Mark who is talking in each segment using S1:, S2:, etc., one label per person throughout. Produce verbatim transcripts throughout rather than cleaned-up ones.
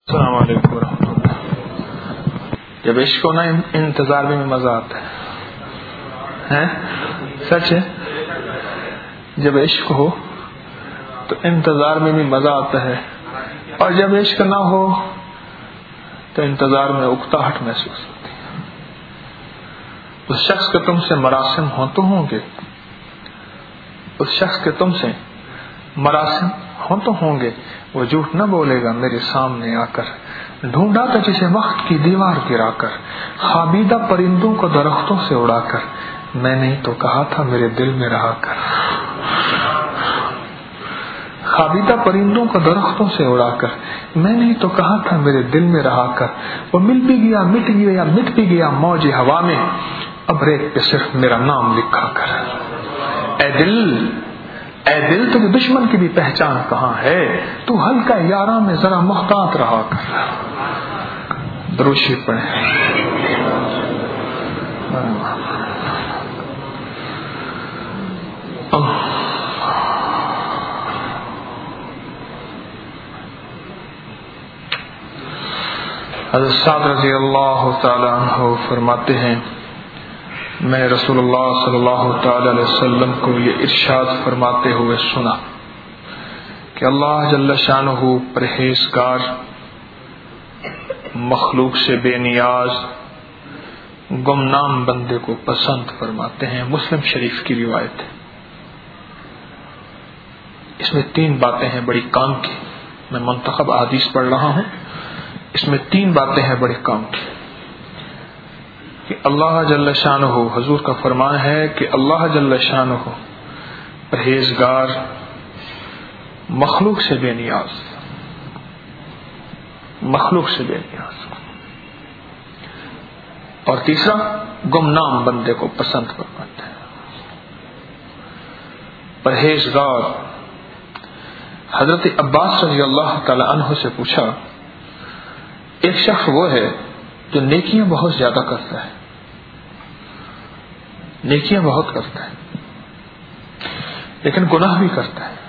S1: السلام علیکم ورحمۃ اللہ۔ جب عشق ہونا انتظار میں مزہ آتا ہے، ہیں سچ ہے؟ جب عشق ہو تو انتظار میں بھی مزہ آتا ہے، اور جب عشق نہ ہو تو انتظار میں اکتاہٹ محسوس ہوتی ہے۔ اس شخص کے تم سے مراسم ہوں تو ہوں گے اس شخص کے تم سے مراسم ہوں تو ہوں گے وہ جھوٹ نہ بولے گا میرے سامنے آ کر، ڈھونڈا تو جسے وقت کی دیوار گرا کر، خوابیدہ پرندوں کو درختوں سے اڑا کر، میں نے تو کہا تھا میرے دل میں رہا کر۔ خوابیدہ پرندوں کو درختوں سے اڑا کر، میں نے تو کہا تھا میرے دل میں رہا کر، وہ مل بھی گیا مٹ گیا مٹ بھی گیا موج ہوا میں، اب ریت پہ صرف میرا نام لکھا کر۔ اے دل اے دل تجھے دشمن کی بھی پہچان کہاں ہے، تو ہلکا یاراں میں ذرا محتاط رہا کر۔ درود شریف پڑھیں۔ حضرت سعد رضی اللہ تعالی عنہ فرماتے ہیں، میں نے رسول اللہ صلی اللہ تعالی علیہ وسلم کو یہ ارشاد فرماتے ہوئے سنا کہ اللہ جل شانہ پرہیزگار، مخلوق سے بے نیاز، گمنام بندے کو پسند فرماتے ہیں۔ مسلم شریف کی روایت ہے۔ اس میں تین باتیں ہیں بڑی کام کی، میں منتخب احادیث پڑھ رہا ہوں، اس میں تین باتیں ہیں بڑے کام کی کہ اللہ جل شانہ، حضور کا فرمان ہے کہ اللہ جل شانہ پرہیزگار، مخلوق سے بے نیاز، مخلوق سے بے نیاز، اور تیسرا گمنام بندے کو پسند فرماتا ہے۔ پرہیزگار، حضرت عباس رضی اللہ تعالی عنہ سے پوچھا، ایک شخص وہ ہے جو نیکیاں بہت زیادہ کرتا ہے، نیکیاں بہت کرتا ہے لیکن گناہ بھی کرتا ہے،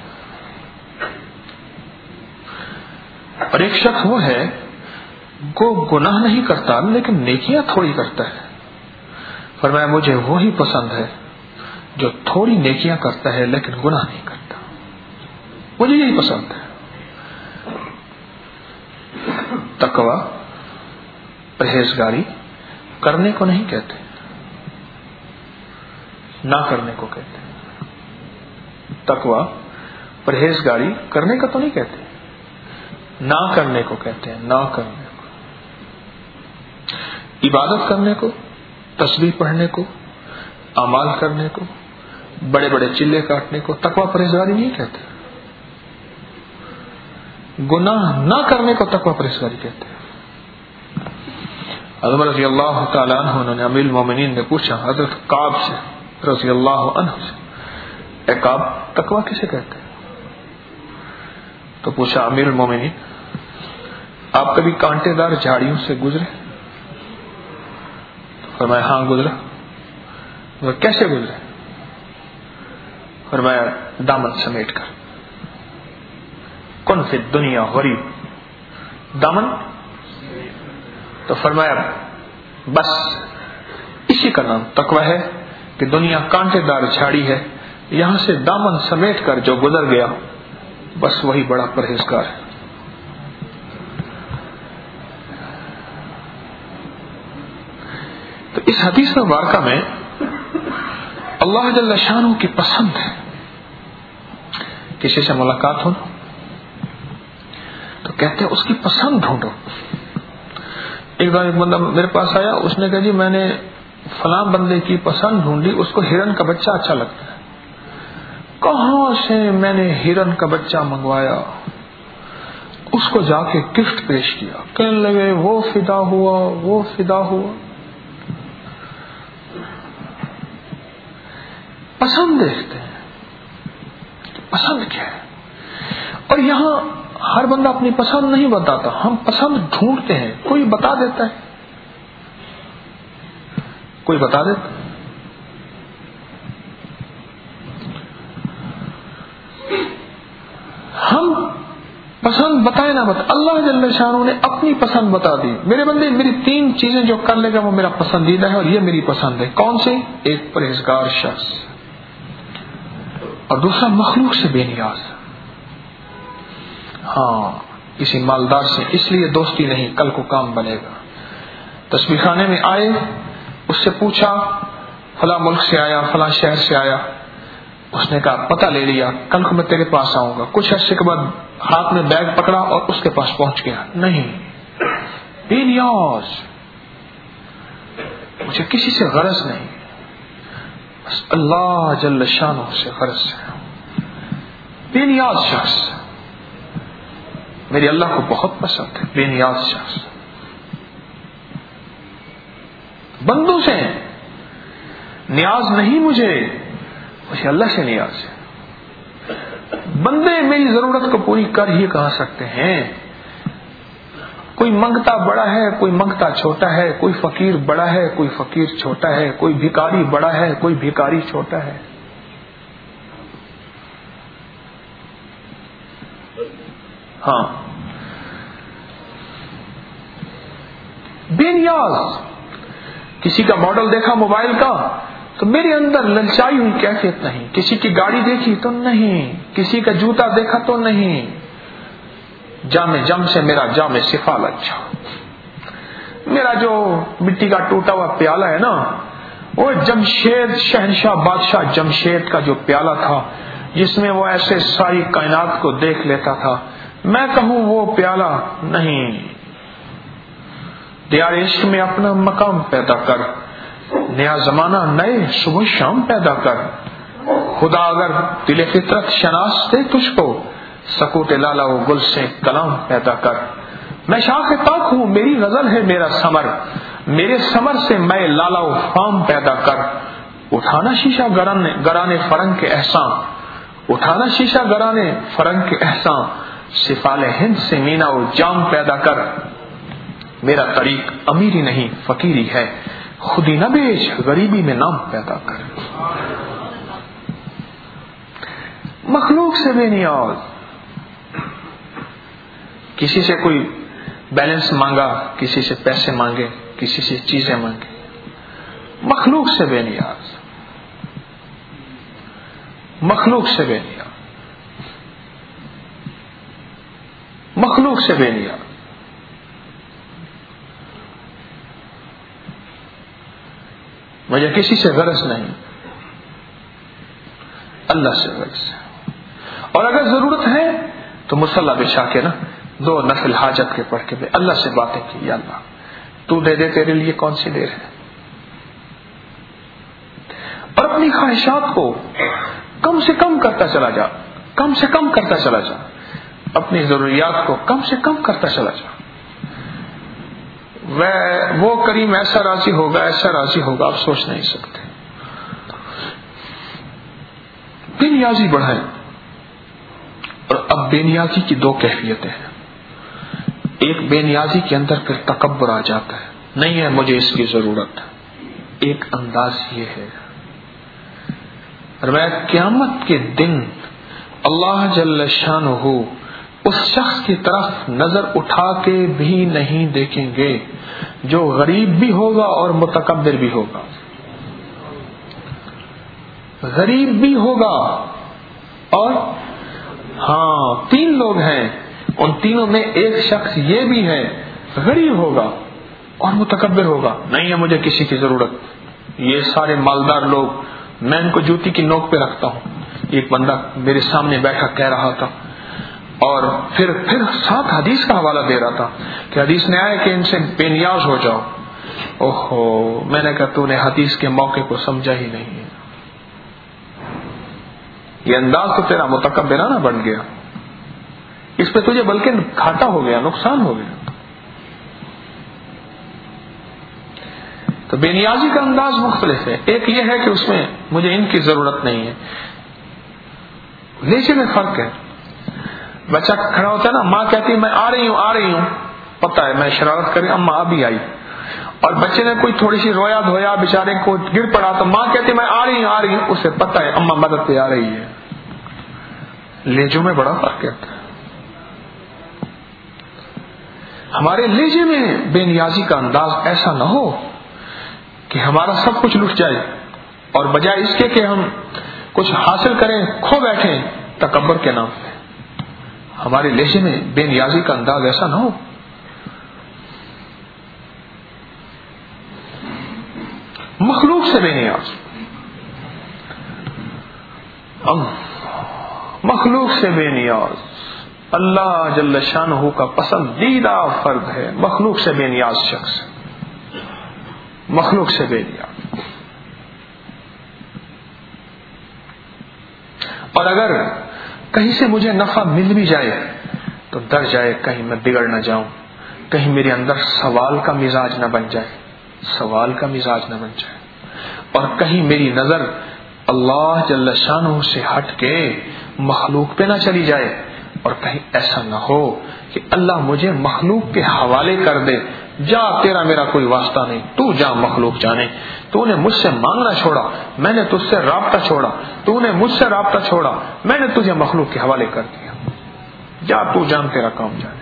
S1: اور ایک شخص وہ ہے وہ گناہ نہیں کرتا لیکن نیکیاں تھوڑی کرتا ہے۔ فرمایا مجھے وہی پسند ہے جو تھوڑی نیکیاں کرتا ہے لیکن گناہ نہیں کرتا، مجھے یہی پسند ہے۔ تقوی، پرہیزگاری کرنے کو نہیں کہتے، نہ کرنے کو کہتے ہیں۔ تقوی، پرہیزگاری کرنے کا تو نہیں کہتے، نہ کرنے کو کہتے ہیں، نہ کرنے کو۔ عبادت کرنے کو، تسبیح پڑھنے کو، اعمال کرنے کو، بڑے بڑے چلے کاٹنے کو تقوی پرہیزگاری نہیں کہتے۔ گناہ نہ کرنے کو تقوی پرہیزگاری کہتے ہیں۔ حضرت رضی اللہ تعالی عنہ نے امیر المومنین نے پوچھا حضرت کعب سے رضی اللہ عنہ سے، اے کعب تقوی کسے کہتے ہیں؟ تو پوچھا امیر المومنین آپ کبھی کانٹے دار جھاڑیوں سے گزرے؟ فرمایا ہاں گزرا۔ وہ کیسے گزرے؟ فرمایا دامن سمیٹ کر۔ کن فی الدنیا غریب، دامن، تو فرمایا بس اسی کا نام تقوی ہے کہ دنیا کانٹے دار جھاڑی ہے، یہاں سے دامن سمیٹ کر جو گزر گیا بس وہی بڑا پرہیزگار ہے۔ تو اس حدیث مبارکہ میں اللہ جل شانہ کی پسند ہے کسی سے ملاقات ہو تو کہتے ہیں اس کی پسند ڈھونڈو۔ ایک بار ایک بندہ میرے پاس آیا، اس نے کہا جی میں نے فلاں بندے کی پسند ڈھونڈی، اس کو ہرن کا بچہ اچھا لگتا ہے۔ کہاں سے میں نے ہرن کا بچہ منگوایا، اس کو جا کے گفٹ پیش کیا، کہنے لگے وہ فدا ہوا وہ فدا ہوا۔ پسند دیکھتے ہیں، پسند کیا ہے، اور یہاں ہر بندہ اپنی پسند نہیں بتاتا، ہم پسند ڈھونڈتے ہیں، کوئی بتا دیتا ہے، کوئی بتا دیتا ہے۔ ہم پسند بتائے نہ بتا، اللہ جل شانہ نے اپنی پسند بتا دی. میرے بندے میری تین چیزیں جو کر لے گا وہ میرا پسندیدہ ہے اور یہ میری پسند ہے. کون سے؟ ایک پرہیزگار شخص، اور دوسرا مخلوق سے بے نیاز. ہاں کسی مالدار سے اس لیے دوستی نہیں، کل کو کام بنے گا. تسبیح خانے میں آئے، اس سے پوچھا فلاں ملک سے آیا، فلاں شہر سے آیا، اس نے کہا پتہ لے لیا، کل کو میں تیرے پاس آؤں گا. کچھ عرصے کے بعد ہاتھ میں بیگ پکڑا اور اس کے پاس پہنچ گیا. نہیں، بے نیاز، مجھے کسی سے غرض نہیں، بس اللہ جل شانہ سے غرض ہے. بے نیاز شخص میری اللہ کو بہت پسند ہے. بے نیاز شخص بندوں سے نیاز نہیں، مجھے مجھے اللہ سے نیاز ہے. بندے میری ضرورت کو پوری کر ہی کہا سکتے ہیں. کوئی منگتا بڑا ہے، کوئی منگتا چھوٹا ہے، کوئی فقیر بڑا ہے، کوئی فقیر چھوٹا ہے، کوئی بھکاری بڑا ہے، کوئی بھکاری چھوٹا ہے. ہاں بے نیاز. کسی کا ماڈل دیکھا موبائل کا تو میرے اندر للچائی ہوئی کیفیت نہیں. کسی کی گاڑی دیکھی تو نہیں، کسی کا جوتا دیکھا تو نہیں. جامع جم سے میرا جامع سفال اچھا. میرا جو مٹی کا ٹوٹا ہوا پیالہ ہے نا، وہ جمشید شہنشاہ بادشاہ جمشید کا جو پیالہ تھا جس میں وہ ایسے ساری کائنات کو دیکھ لیتا تھا، میں کہوں وہ پیالہ نہیں. دیار عشق میں اپنا مقام پیدا کر، نیا زمانہ نئے صبح شام پیدا کر. خدا اگر دل فطرت شناس دے تجھ کو، سکوت لالا و گل سے کلام پیدا کر. میں شاخ پاک ہوں، میری غزل ہے میرا ثمر، میرے ثمر سے میں لالا و فام پیدا کر. اٹھانا شیشہ گرانے گرانے فرنگ کے احسان، اٹھانا شیشہ گرانے فرنگ کے احسان. سفال ہند سے مینا و جام پیدا کر. میرا طریق امیری نہیں فقیری ہے، خودی نہ بیچ غریبی میں نام پیدا کر. مخلوق سے بے نیاز. کسی سے کوئی بیلنس مانگا، کسی سے پیسے مانگے، کسی سے چیزیں مانگے، مخلوق سے بے نیاز. مخلوق سے بے نیاز. مخلوق سے بے نیاز. مجھے کسی سے غرض نہیں، اللہ سے غرض ہے. اور اگر ضرورت ہے تو مصلی بچھا کے نا دو نفل حاجت کے پڑھ کے بھی اللہ سے باتیں کی، یا اللہ تو دے دے، تیرے لیے کون سی دیر ہے. اور اپنی خواہشات کو کم سے کم کرتا چلا جا، کم سے کم کرتا چلا جا. اپنی ضروریات کو کم سے کم کرتا چلا جا. وہ کریم ایسا راضی ہوگا، ایسا راضی ہوگا آپ سوچ نہیں سکتے. بے نیازی بڑھائیں. اور اب بے نیازی کی دو کیفیتیں ہیں. ایک بے نیازی کے اندر پھر تکبر آ جاتا ہے، نہیں ہے مجھے اس کی ضرورت. ایک انداز یہ ہے، اور میں قیامت کے دن اللہ جل شانہ اس شخص کی طرف نظر اٹھا کے بھی نہیں دیکھیں گے جو غریب بھی ہوگا اور متکبر بھی ہوگا. غریب بھی ہوگا اور ہاں تین لوگ ہیں، ان تینوں میں ایک شخص یہ بھی ہے غریب ہوگا اور متکبر ہوگا. نہیں ہے مجھے کسی کی ضرورت، یہ سارے مالدار لوگ میں ان کو جوتی کی نوک پہ رکھتا ہوں. ایک بندہ میرے سامنے بیٹھا کہہ رہا تھا، اور پھر پھر ساتھ حدیث کا حوالہ دے رہا تھا کہ حدیث میں آیا کہ ان سے بے نیاز ہو جاؤ. اوہو، میں نے کہا تو نے حدیث کے موقع کو سمجھا ہی نہیں ہے. یہ انداز تو تیرا متکبرانہ بن گیا، اس پہ تجھے بلکہ گھاٹا ہو گیا، نقصان ہو گیا. تو بے نیازی کا انداز مختلف ہے. ایک یہ ہے کہ اس میں مجھے ان کی ضرورت نہیں ہے. نیچے میں فرق ہے. بچہ کھڑا ہوتا ہے نا، ماں کہتی ہے میں آ رہی ہوں آ رہی ہوں پتا ہے میں شرارت کری، اماں ابھی آئی. اور بچے نے کوئی تھوڑی سی رویا دھویا، بیچارے کو گر پڑا تو ماں کہتی ہے میں آ رہی ہوں آ رہی ہوں، اسے پتا ہے اماں مدد پہ آ رہی ہے. لیجو میں بڑا فرق ہے. ہمارے لہجے میں بے نیازی کا انداز ایسا نہ ہو کہ ہمارا سب کچھ لٹ جائے اور بجائے اس کے کہ ہم کچھ حاصل کریں کھو بیٹھیں تکبر کے نام پہ. ہمارے لہجے میں بے نیازی کا انداز ایسا نہ ہو. مخلوق سے بے نیاز, مخلوق سے بے نیاز اللہ جل شانہ کا پسندیدہ فرد ہے. مخلوق سے بے نیاز شخص, مخلوق سے بے نیاز. اور اگر کہیں سے مجھے نفع مل بھی جائے تو ڈر جائے کہیں میں بگڑ نہ جاؤں, کہیں میرے اندر سوال کا مزاج نہ بن جائے, سوال کا مزاج نہ بن جائے, اور کہیں میری نظر اللہ جل شانہ سے ہٹ کے مخلوق پہ نہ چلی جائے, اور کہیں ایسا نہ ہو کہ اللہ مجھے مخلوق کے حوالے کر دے, جا تیرا میرا کوئی واسطہ نہیں, تو جا مخلوق جانے, تو نے مجھ سے مانگنا چھوڑا, میں نے تجھ سے رابطہ چھوڑا, تو نے مجھ سے رابطہ چھوڑا, میں نے تجھے مخلوق کے حوالے کر دیا, جا تو جان تیرا کام جانے.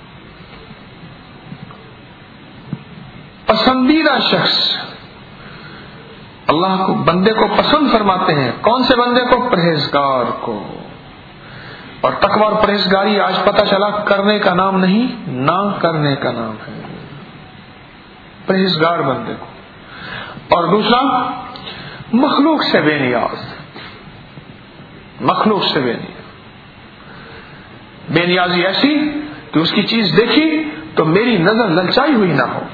S1: پسندیدہ شخص اللہ کو بندے کو پسند فرماتے ہیں. کون سے بندے کو؟ پرہیزگار کو. اور تقوی اور پرہیزگاری آج پتہ چلا کرنے کا نام نہیں, نہ کرنے کا نام ہے. پرہیزگار بندے کو. اور دوسرا مخلوق سے بے نیاز, مخلوق سے بے نیاز. بے نیازی ایسی کہ اس کی چیز دیکھی تو میری نظر للچائی ہوئی نہ ہو.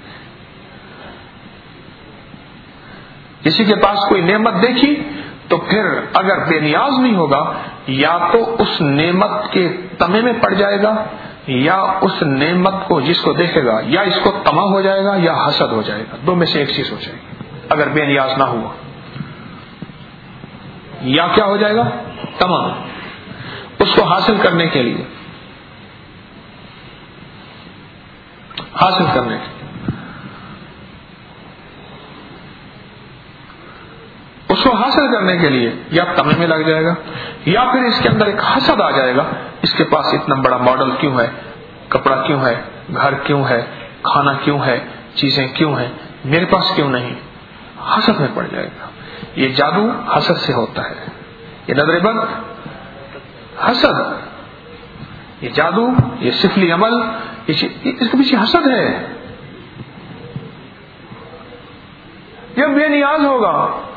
S1: کسی کے پاس کوئی نعمت دیکھی تو پھر اگر بے نیاز نہیں ہوگا, یا تو اس نعمت کے تمے میں پڑ جائے گا, یا اس نعمت کو جس کو دیکھے گا یا اس کو طمع ہو جائے گا یا حسد ہو جائے گا. دو میں سے ایک چیز ہو جائے گی اگر بے نیاز نہ ہوا. یا کیا ہو جائے گا؟ طمع, اس کو حاصل کرنے کے لیے, حاصل کرنے کے لیے اس کو حاصل کرنے کے لیے یا طمع میں لگ جائے گا, یا پھر اس کے اندر ایک حسد آ جائے گا. اس کے پاس اتنا بڑا ماڈل کیوں ہے, کپڑا کیوں ہے, گھر کیوں ہے, کھانا کیوں ہے, چیزیں کیوں ہیں, میرے پاس کیوں نہیں. حسد میں پڑ جائے گا. یہ جادو حسد سے ہوتا ہے. یہ نظر بد حسد, یہ جادو, یہ سفلی عمل, اس کے پیچھے حسد ہے. یہ بے نیاز ہوگا.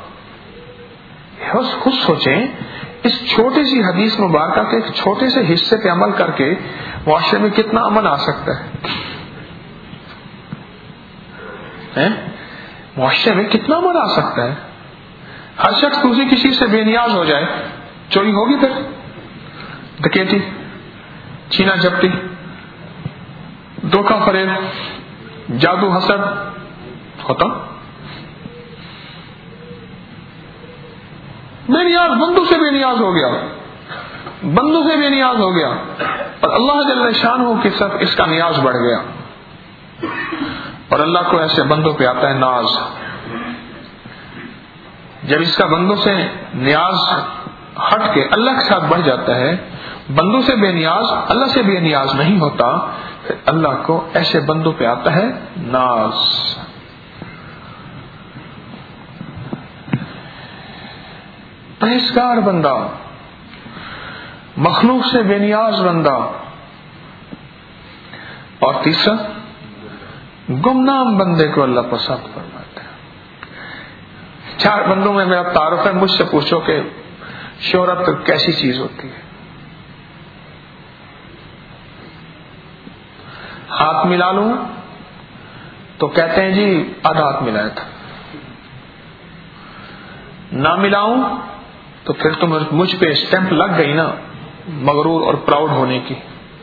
S1: خود سوچیں اس چھوٹی سی حدیث مبارکہ کے ایک چھوٹے سے حصے پہ عمل کر کے معاشرے میں کتنا امن آ سکتا ہے, معاشرے میں کتنا امن آ سکتا ہے. ہر شخص دوسری کسی سے بے نیاز ہو جائے, چوری ہوگی, پھر ڈکیتی, چھینا جھپٹی, دھوکہ فریب, جادو, حسد ہوتا. بے نیاز, بندوں سے بے نیاز ہو گیا, بندوں سے بے نیاز ہو گیا, اور اللہ جل شانہ کی طرف اس کا نیاز بڑھ گیا. اور اللہ کو ایسے بندوں پہ آتا ہے ناز. جب اس کا بندوں سے نیاز ہٹ کے اللہ کے ساتھ بڑھ جاتا ہے, بندوں سے بے نیاز, اللہ سے بے نیاز نہیں ہوتا, پھر اللہ کو ایسے بندوں پہ آتا ہے ناز. پرہیزگار بندہ, مخلوق سے بے نیاز بندہ. اور تیسرا گمنام بندے کو اللہ پسند فرماتا ہے. چار بندوں میں میرا تعارف ہے, مجھ سے پوچھو کہ شہرت کیسی چیز ہوتی ہے. ہاتھ ملا لوں تو کہتے ہیں جی آدھا ہاتھ ملایا تھا, نہ ملاؤں تو پھر تو مجھ پہ اسٹیمپ لگ گئی نا مغرور اور پراؤڈ ہونے کی.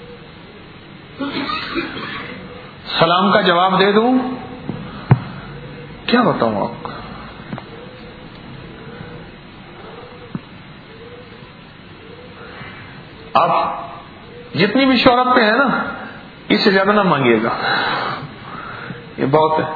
S1: سلام کا جواب دے دوں, کیا بتاؤں آپ کو. آپ جتنی بھی شہرت پہ ہے نا, اس سے زیادہ نہ مانگیے گا, یہ بہت ہے.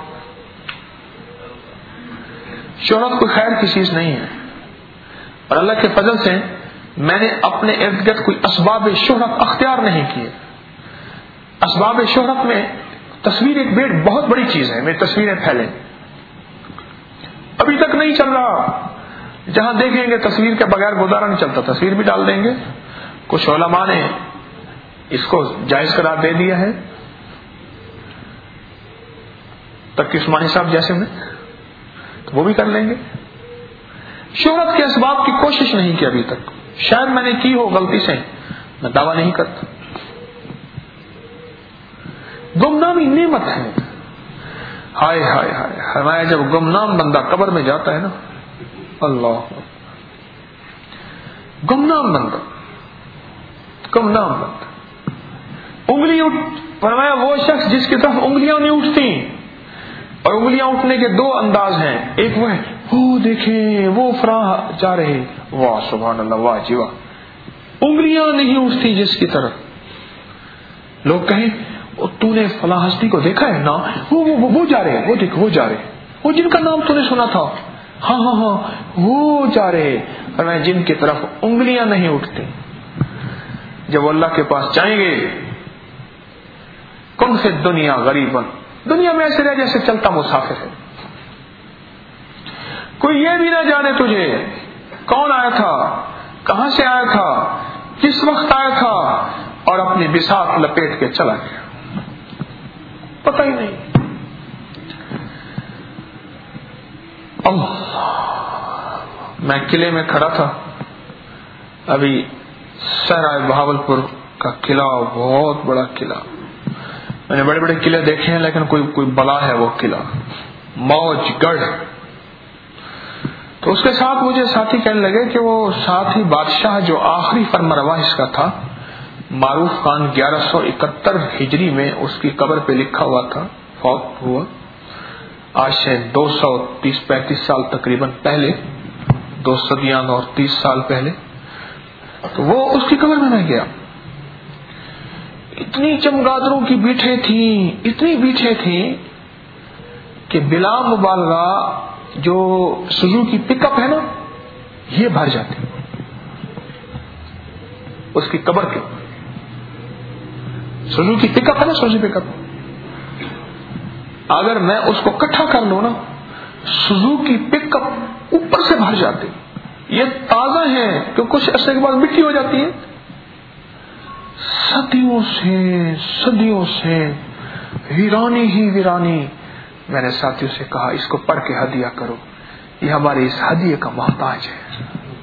S1: شہرت کوئی خیر کی چیز نہیں ہے, اور اللہ کے فضل سے میں نے اپنے ارد گرد کوئی اسباب شہرت اختیار نہیں کیے. اسباب شہرت میں تصویر ایک بیٹ بہت بڑی چیز ہے. میری تصویریں پھیلیں, ابھی تک نہیں چل رہا. جہاں دیکھیں گے تصویر کے بغیر گزارا نہیں چلتا, تصویر بھی ڈال دیں گے. کچھ علماء نے اس کو جائز قرار دے دیا ہے, تقی عثمانی صاحب جیسے میں, تو وہ بھی کر لیں گے. شہرت کے اسباب کی کوشش نہیں کی ابھی تک. شاید میں نے کی ہو غلطی سے, میں دعویٰ نہیں کرتا. گمنامی نعمت ہے. ہائے ہائے ہائے ہمارا جب گمنام بندہ قبر میں جاتا ہے نا, اللہ, گمنام بندہ, گمنام بندہ, انگلی اٹھ فرمایا وہ شخص جس کی طرف انگلیاں نہیں اٹھتی. اور انگلیاں اٹھنے کے دو انداز ہیں. ایک وہ ہے, وہ دیکھیں وہ فراں جا رہے, واہ سبحان اللہ, واہ جی واہ. انگلیاں نہیں اٹھتی جس کی طرف. لوگ کہیں تو نے فلاں ہستی کو دیکھا ہے نا, وہ وہ وہ جا رہے, وہ دیکھ وہ جا رہے, وہ جن کا نام تو نے سنا تھا, ہاں ہاں ہاں وہ جا رہے. اور میں جن کی طرف انگلیاں نہیں اٹھتی, جب اللہ کے پاس جائیں گے, کن سے دنیا غریباً, دنیا میں ایسے رہ جیسے چلتا مسافر ہے. کوئی یہ بھی نہ جانے تجھے کون آیا تھا, کہاں سے آیا تھا, کس وقت آیا تھا, اور اپنی بساط لپیٹ کے چلا گیا, پتہ ہی نہیں. اللہ, میں قلعے میں کھڑا تھا ابھی, صحرائے بہاولپور کا قلعہ, بہت بڑا قلعہ. میں نے بڑے بڑے قلعے دیکھے ہیں لیکن کوئی کوئی بلا ہے وہ قلعہ, موج گڑھ. تو اس کے ساتھ مجھے ساتھی کہنے لگے کہ وہ ساتھی بادشاہ جو آخری فرمانروا اس کا تھا, معروف خان, گیارہ سو اکہتر ہجری میں اس کی قبر پہ لکھا ہوا تھا, فوت ہوا آج سے دو سو تیس پینتیس سال تقریباً پہلے, دو صدیاں اور تیس سال پہلے. تو وہ اس کی قبر میں میں گیا. اتنی چمگادڑوں کی بیٹھیں تھیں, اتنی بیٹھیں تھیں کہ بلا مبالغہ جو سوزوکی پک اپ ہے نا, یہ بھر جاتی اس کی قبر کے. سوزوکی پک اپ ہے نا, سوزوکی پک اپ, اگر میں اس کو اکٹھا کر لوں نا, سوزوکی پک اپ اوپر سے بھر جاتے. یہ تازہ ہے کہ کچھ عرصے کے بعد مٹی ہو جاتی ہے. صدیوں سے صدیوں سے ویرانی ہی ویرانی. میں نے ساتھیوں سے کہا اس کو پڑھ کے ہدیہ کرو, یہ ہمارے اس ہدیے کا محتاج ہے.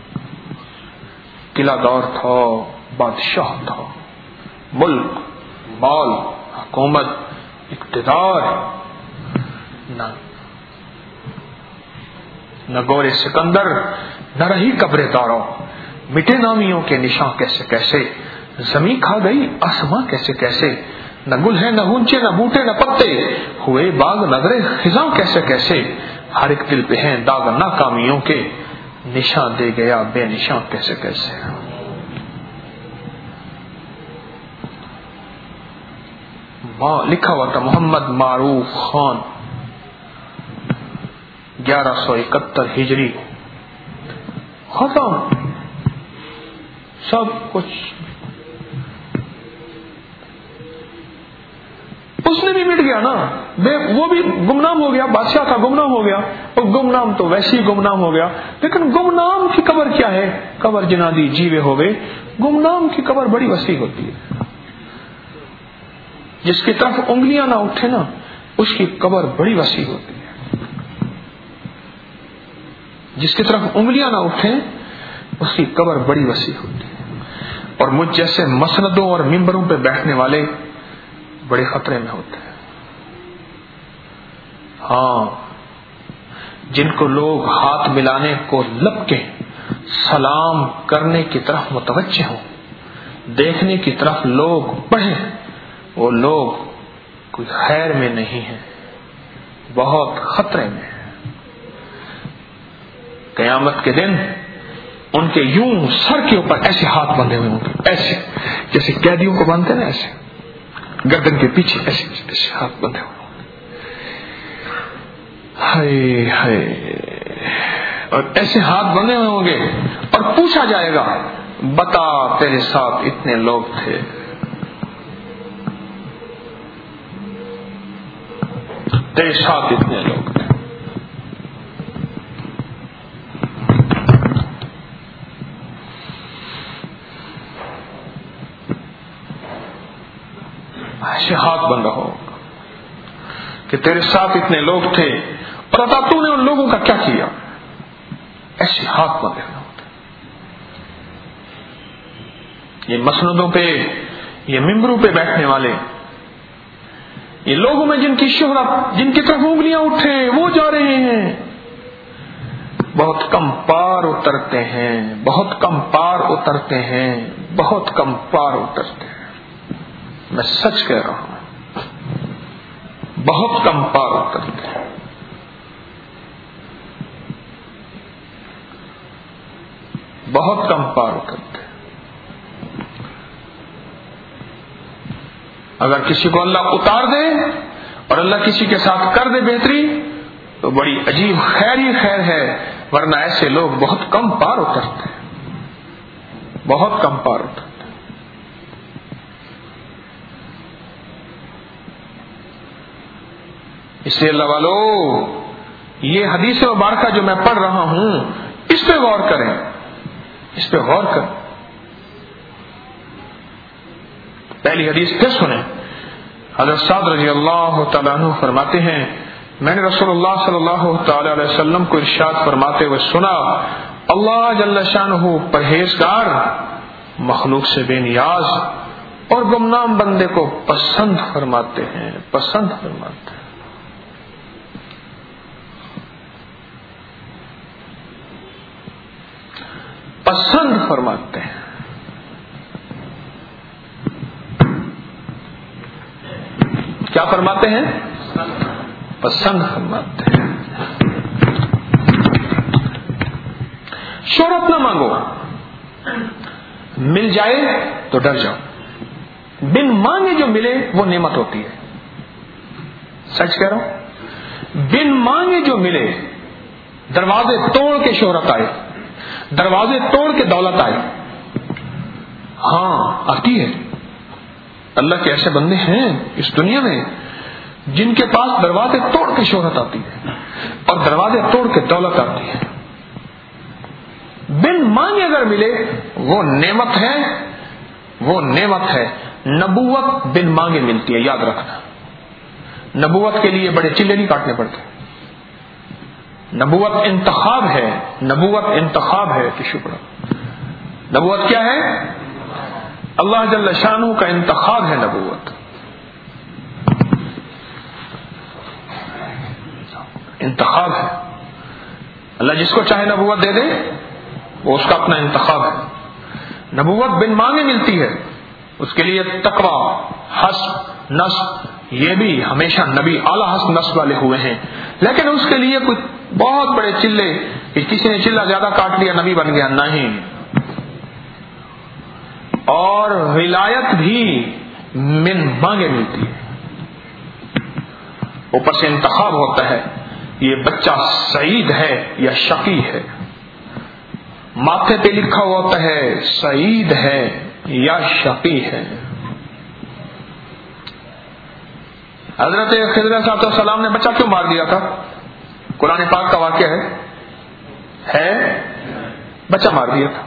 S1: قلعہ دور تھا, بادشاہ تھا, ملک, مال, حکومت, اقتدار, نہ نہ گورے سکندر, نہ رہی قبر داروں, مٹے نامیوں کے نشان کیسے کیسے, زمین کھا گئی آسماں کیسے کیسے, نہ گل ہے نہ گونچے نہ بوٹے نہ پتے, ہوئے باغ نظرے خزاں کیسے کیسے, ہر ایک دل پہ ہیں داغ ناکامیوں کے, نشان دے گیا بے نشان کیسے کیسے. لکھا ہوا تھا محمد معروف خان, گیارہ سو اکہتر ہجری, ختم سب کچھ. اس نے بھی مٹ گیا نا, وہ بھی گمنام ہو گیا, بادشاہ تھا گمنام ہو گیا, اور گمنام تو ویسے ہی گمنام ہو گیا. لیکن گمنام کی قبر کیا ہے, قبر جنادی جیوے ہو گئے. گمنام کی قبر بڑی وسیع ہوتی ہے. جس کی طرف انگلیاں نہ اٹھے نا, اس کی قبر بڑی وسیع ہوتی ہے. جس کی طرف انگلیاں نہ اٹھے اس کی قبر بڑی وسیع ہوتی ہے. اور مجھ جیسے مسندوں اور ممبروں پہ بیٹھنے والے بڑے خطرے میں ہوتے ہیں. ہاں, جن کو لوگ ہاتھ ملانے کو لب کے سلام کرنے کی طرف متوجہ ہوں, دیکھنے کی طرف لوگ بڑھیں, وہ لوگ کوئی خیر میں نہیں ہیں, بہت خطرے میں ہیں. قیامت کے دن ان کے یوں سر کے اوپر ایسے ہاتھ بندھے ہوئے ہوں گے, ایسے جیسے قیدیوں کو باندھتے نا, ایسے گردن کے پیچھے ایسے ایسے ہاتھ بندھے ہوئے ہوں گے. ہائے ہائے, اور ایسے ہاتھ بندھے ہوئے ہوں گے, اور پوچھا جائے گا بتا تیرے ساتھ اتنے لوگ تھے, تیرے ساتھ اتنے لوگ تھے. ایسے ہاتھ بن رہا ہوگا کہ تیرے ساتھ اتنے لوگ تھے اور عطا تو نے ان لوگوں کا کیا کیا. ایسے ہاتھ بن رہے ہوتے. یہ مسندوں پہ، یہ ممبروں پہ بیٹھنے والے، یہ لوگوں میں جن کی شہرت، جن کی طرف انگلیاں اٹھے وہ جا رہے ہیں، بہت کم پار اترتے ہیں، بہت کم پار اترتے ہیں، بہت کم پار اترتے ہیں. میں سچ کہہ رہا ہوں، بہت کم پار اترتے ہیں. بہت کم پار اترتے ہیں. اگر کسی کو اللہ اتار دے اور اللہ کسی کے ساتھ کر دے بہتری تو بڑی عجیب خیر ہی خیر ہے، ورنہ ایسے لوگ بہت کم پار اترتے ہیں، بہت کم پار اترتے ہیں. اس لیے اللہ والو، یہ حدیث مبارکہ جو میں پڑھ رہا ہوں اس پہ غور کریں، اس پہ غور کریں. پہلی حدیث پھر سنیں. حضرت سعد رضی اللہ تعالیٰ عنہ فرماتے ہیں میں نے رسول اللہ صلی اللہ تعالی علیہ وسلم کو ارشاد فرماتے ہوئے سنا، اللہ جل شانہ پرہیزگار، مخلوق سے بے نیاز اور گمنام بندے کو پسند فرماتے ہیں، پسند فرماتے ہیں. پسند فرماتے ہیں. کیا فرماتے ہیں؟ پسند فرماتے ہیں. شہرت نہ مانگو، مل جائے تو ڈر جاؤ. بن مانگے جو ملے وہ نعمت ہوتی ہے. سچ کہہ رہا ہوں، بن مانگے جو ملے، دروازے توڑ کے شہرت آئے، دروازے توڑ کے دولت آئے، ہاں آتی ہے. اللہ کے ایسے بندے ہیں اس دنیا میں جن کے پاس دروازے توڑ کے شہرت آتی ہے اور دروازے توڑ کے دولت آتی ہے. بن مانگے اگر ملے وہ نعمت ہے، وہ نعمت ہے. نبوت بن مانگے ملتی ہے، یاد رکھنا. نبوت کے لیے بڑے چلے نہیں کاٹنے پڑتے. نبوت انتخاب ہے، نبوت انتخاب ہے. کہ شکر، نبوت کیا ہے؟ اللہ جل شانہ کا انتخاب ہے نبوت. انتخاب ہے. اللہ جس کو چاہے نبوت دے دے، وہ اس کا اپنا انتخاب ہے. نبوت بن مانگے ملتی ہے. اس کے لیے تقویٰ، حسب، نصب، یہ بھی ہمیشہ نبی اعلیٰ حسب نصب والے ہوئے ہیں، لیکن اس کے لیے کچھ بہت بڑے چلے کہ کسی نے چلا زیادہ کاٹ لیا نبی بن گیا، نہیں. اور ولایت بھی من مانگے ملتی ہے. اوپر سے انتخاب ہوتا ہے، یہ بچہ سعید ہے یا شقی ہے. ماتھے پہ لکھا ہوتا ہے سعید ہے یا شقی ہے. حضرت خضر صاحب السلام نے بچہ کیوں مار دیا تھا؟ قرآن پاک کا واقعہ ہے ہے بچہ مار دیا تھا.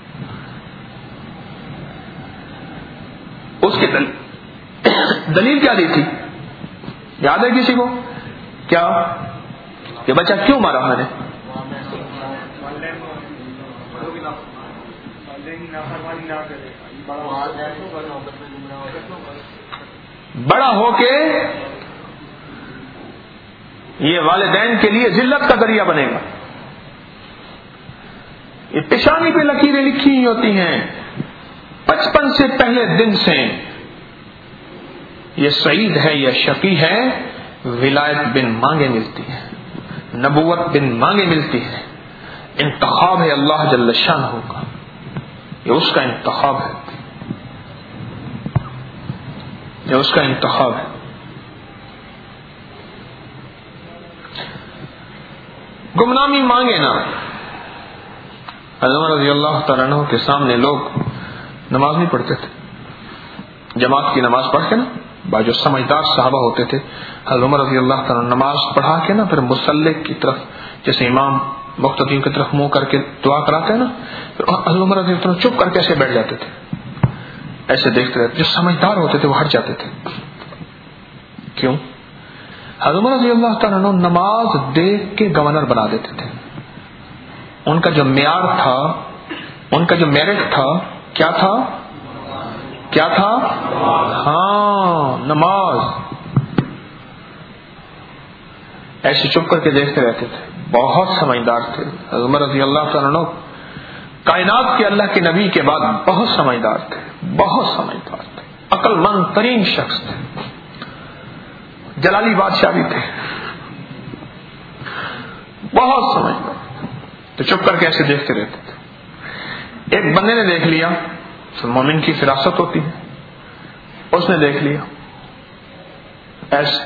S1: اس کی دلیل دلیل کیا دی تھی؟ یاد ہے کسی کو؟ کیا کہ بچہ کیوں مارا میں نے؟ بڑا ہو کے یہ والدین کے لیے ذلت کا ذریعہ بنے گا. یہ پیشانی پہ لکیریں لکھی ہوئی ہوتی ہیں بچپن سے پہلے دن سے. یہ سعید ہے یا شقی ہے. ولایت بن مانگے ملتی ہے، نبوت بن مانگے ملتی ہے. انتخاب ہے اللہ جل شانہ کا، یہ اس کا انتخاب ہے، یہ اس کا انتخاب ہے. گمنامی مانگے نا. حضرت رضی اللہ تعالیٰ عنہ کے سامنے لوگ نماز نہیں پڑھتے تھے، جماعت کی نماز پڑھ کے نا بعض جو سمجھدار صحابہ ہوتے تھے، حضرت عمر رضی اللہ تعالیٰ نماز پڑھا کے نا پھر مصلی کی طرف جیسے امام مقتدیوں کی طرف منہ کر کے دعا کراتے ہیں نا، پھر حضرت عمر رضی اللہ تعالیٰ چپ کر کے ایسے بیٹھ جاتے تھے، ایسے دیکھتے رہتے. جو سمجھدار ہوتے تھے وہ ہٹ جاتے تھے. کیوں؟ حضرت عمر رضی اللہ تعالیٰ عنہ نماز دیکھ کے گورنر بنا دیتے تھے. ان کا جو معیار تھا، ان کا جو میرٹ تھا، کیا تھا کیا تھا ہاں نماز. ایسے چپ کر کے دیکھتے رہتے تھے. بہت سمجھدار تھے حضرت عمر رضی اللہ تعالیٰ عنہ. کائنات کے اللہ کے نبی کے بعد بہت سمجھدار تھے، بہت سمجھدار تھے، عقل مند ترین شخص تھے. جلالی بادشاہ بھی تھے، بہت سمجھدار. تو چپ کر کے ایسے دیکھتے رہتے تھے. ایک بندے نے دیکھ لیا، مومن کی فراست ہوتی ہے، اس نے دیکھ لیا ایسے.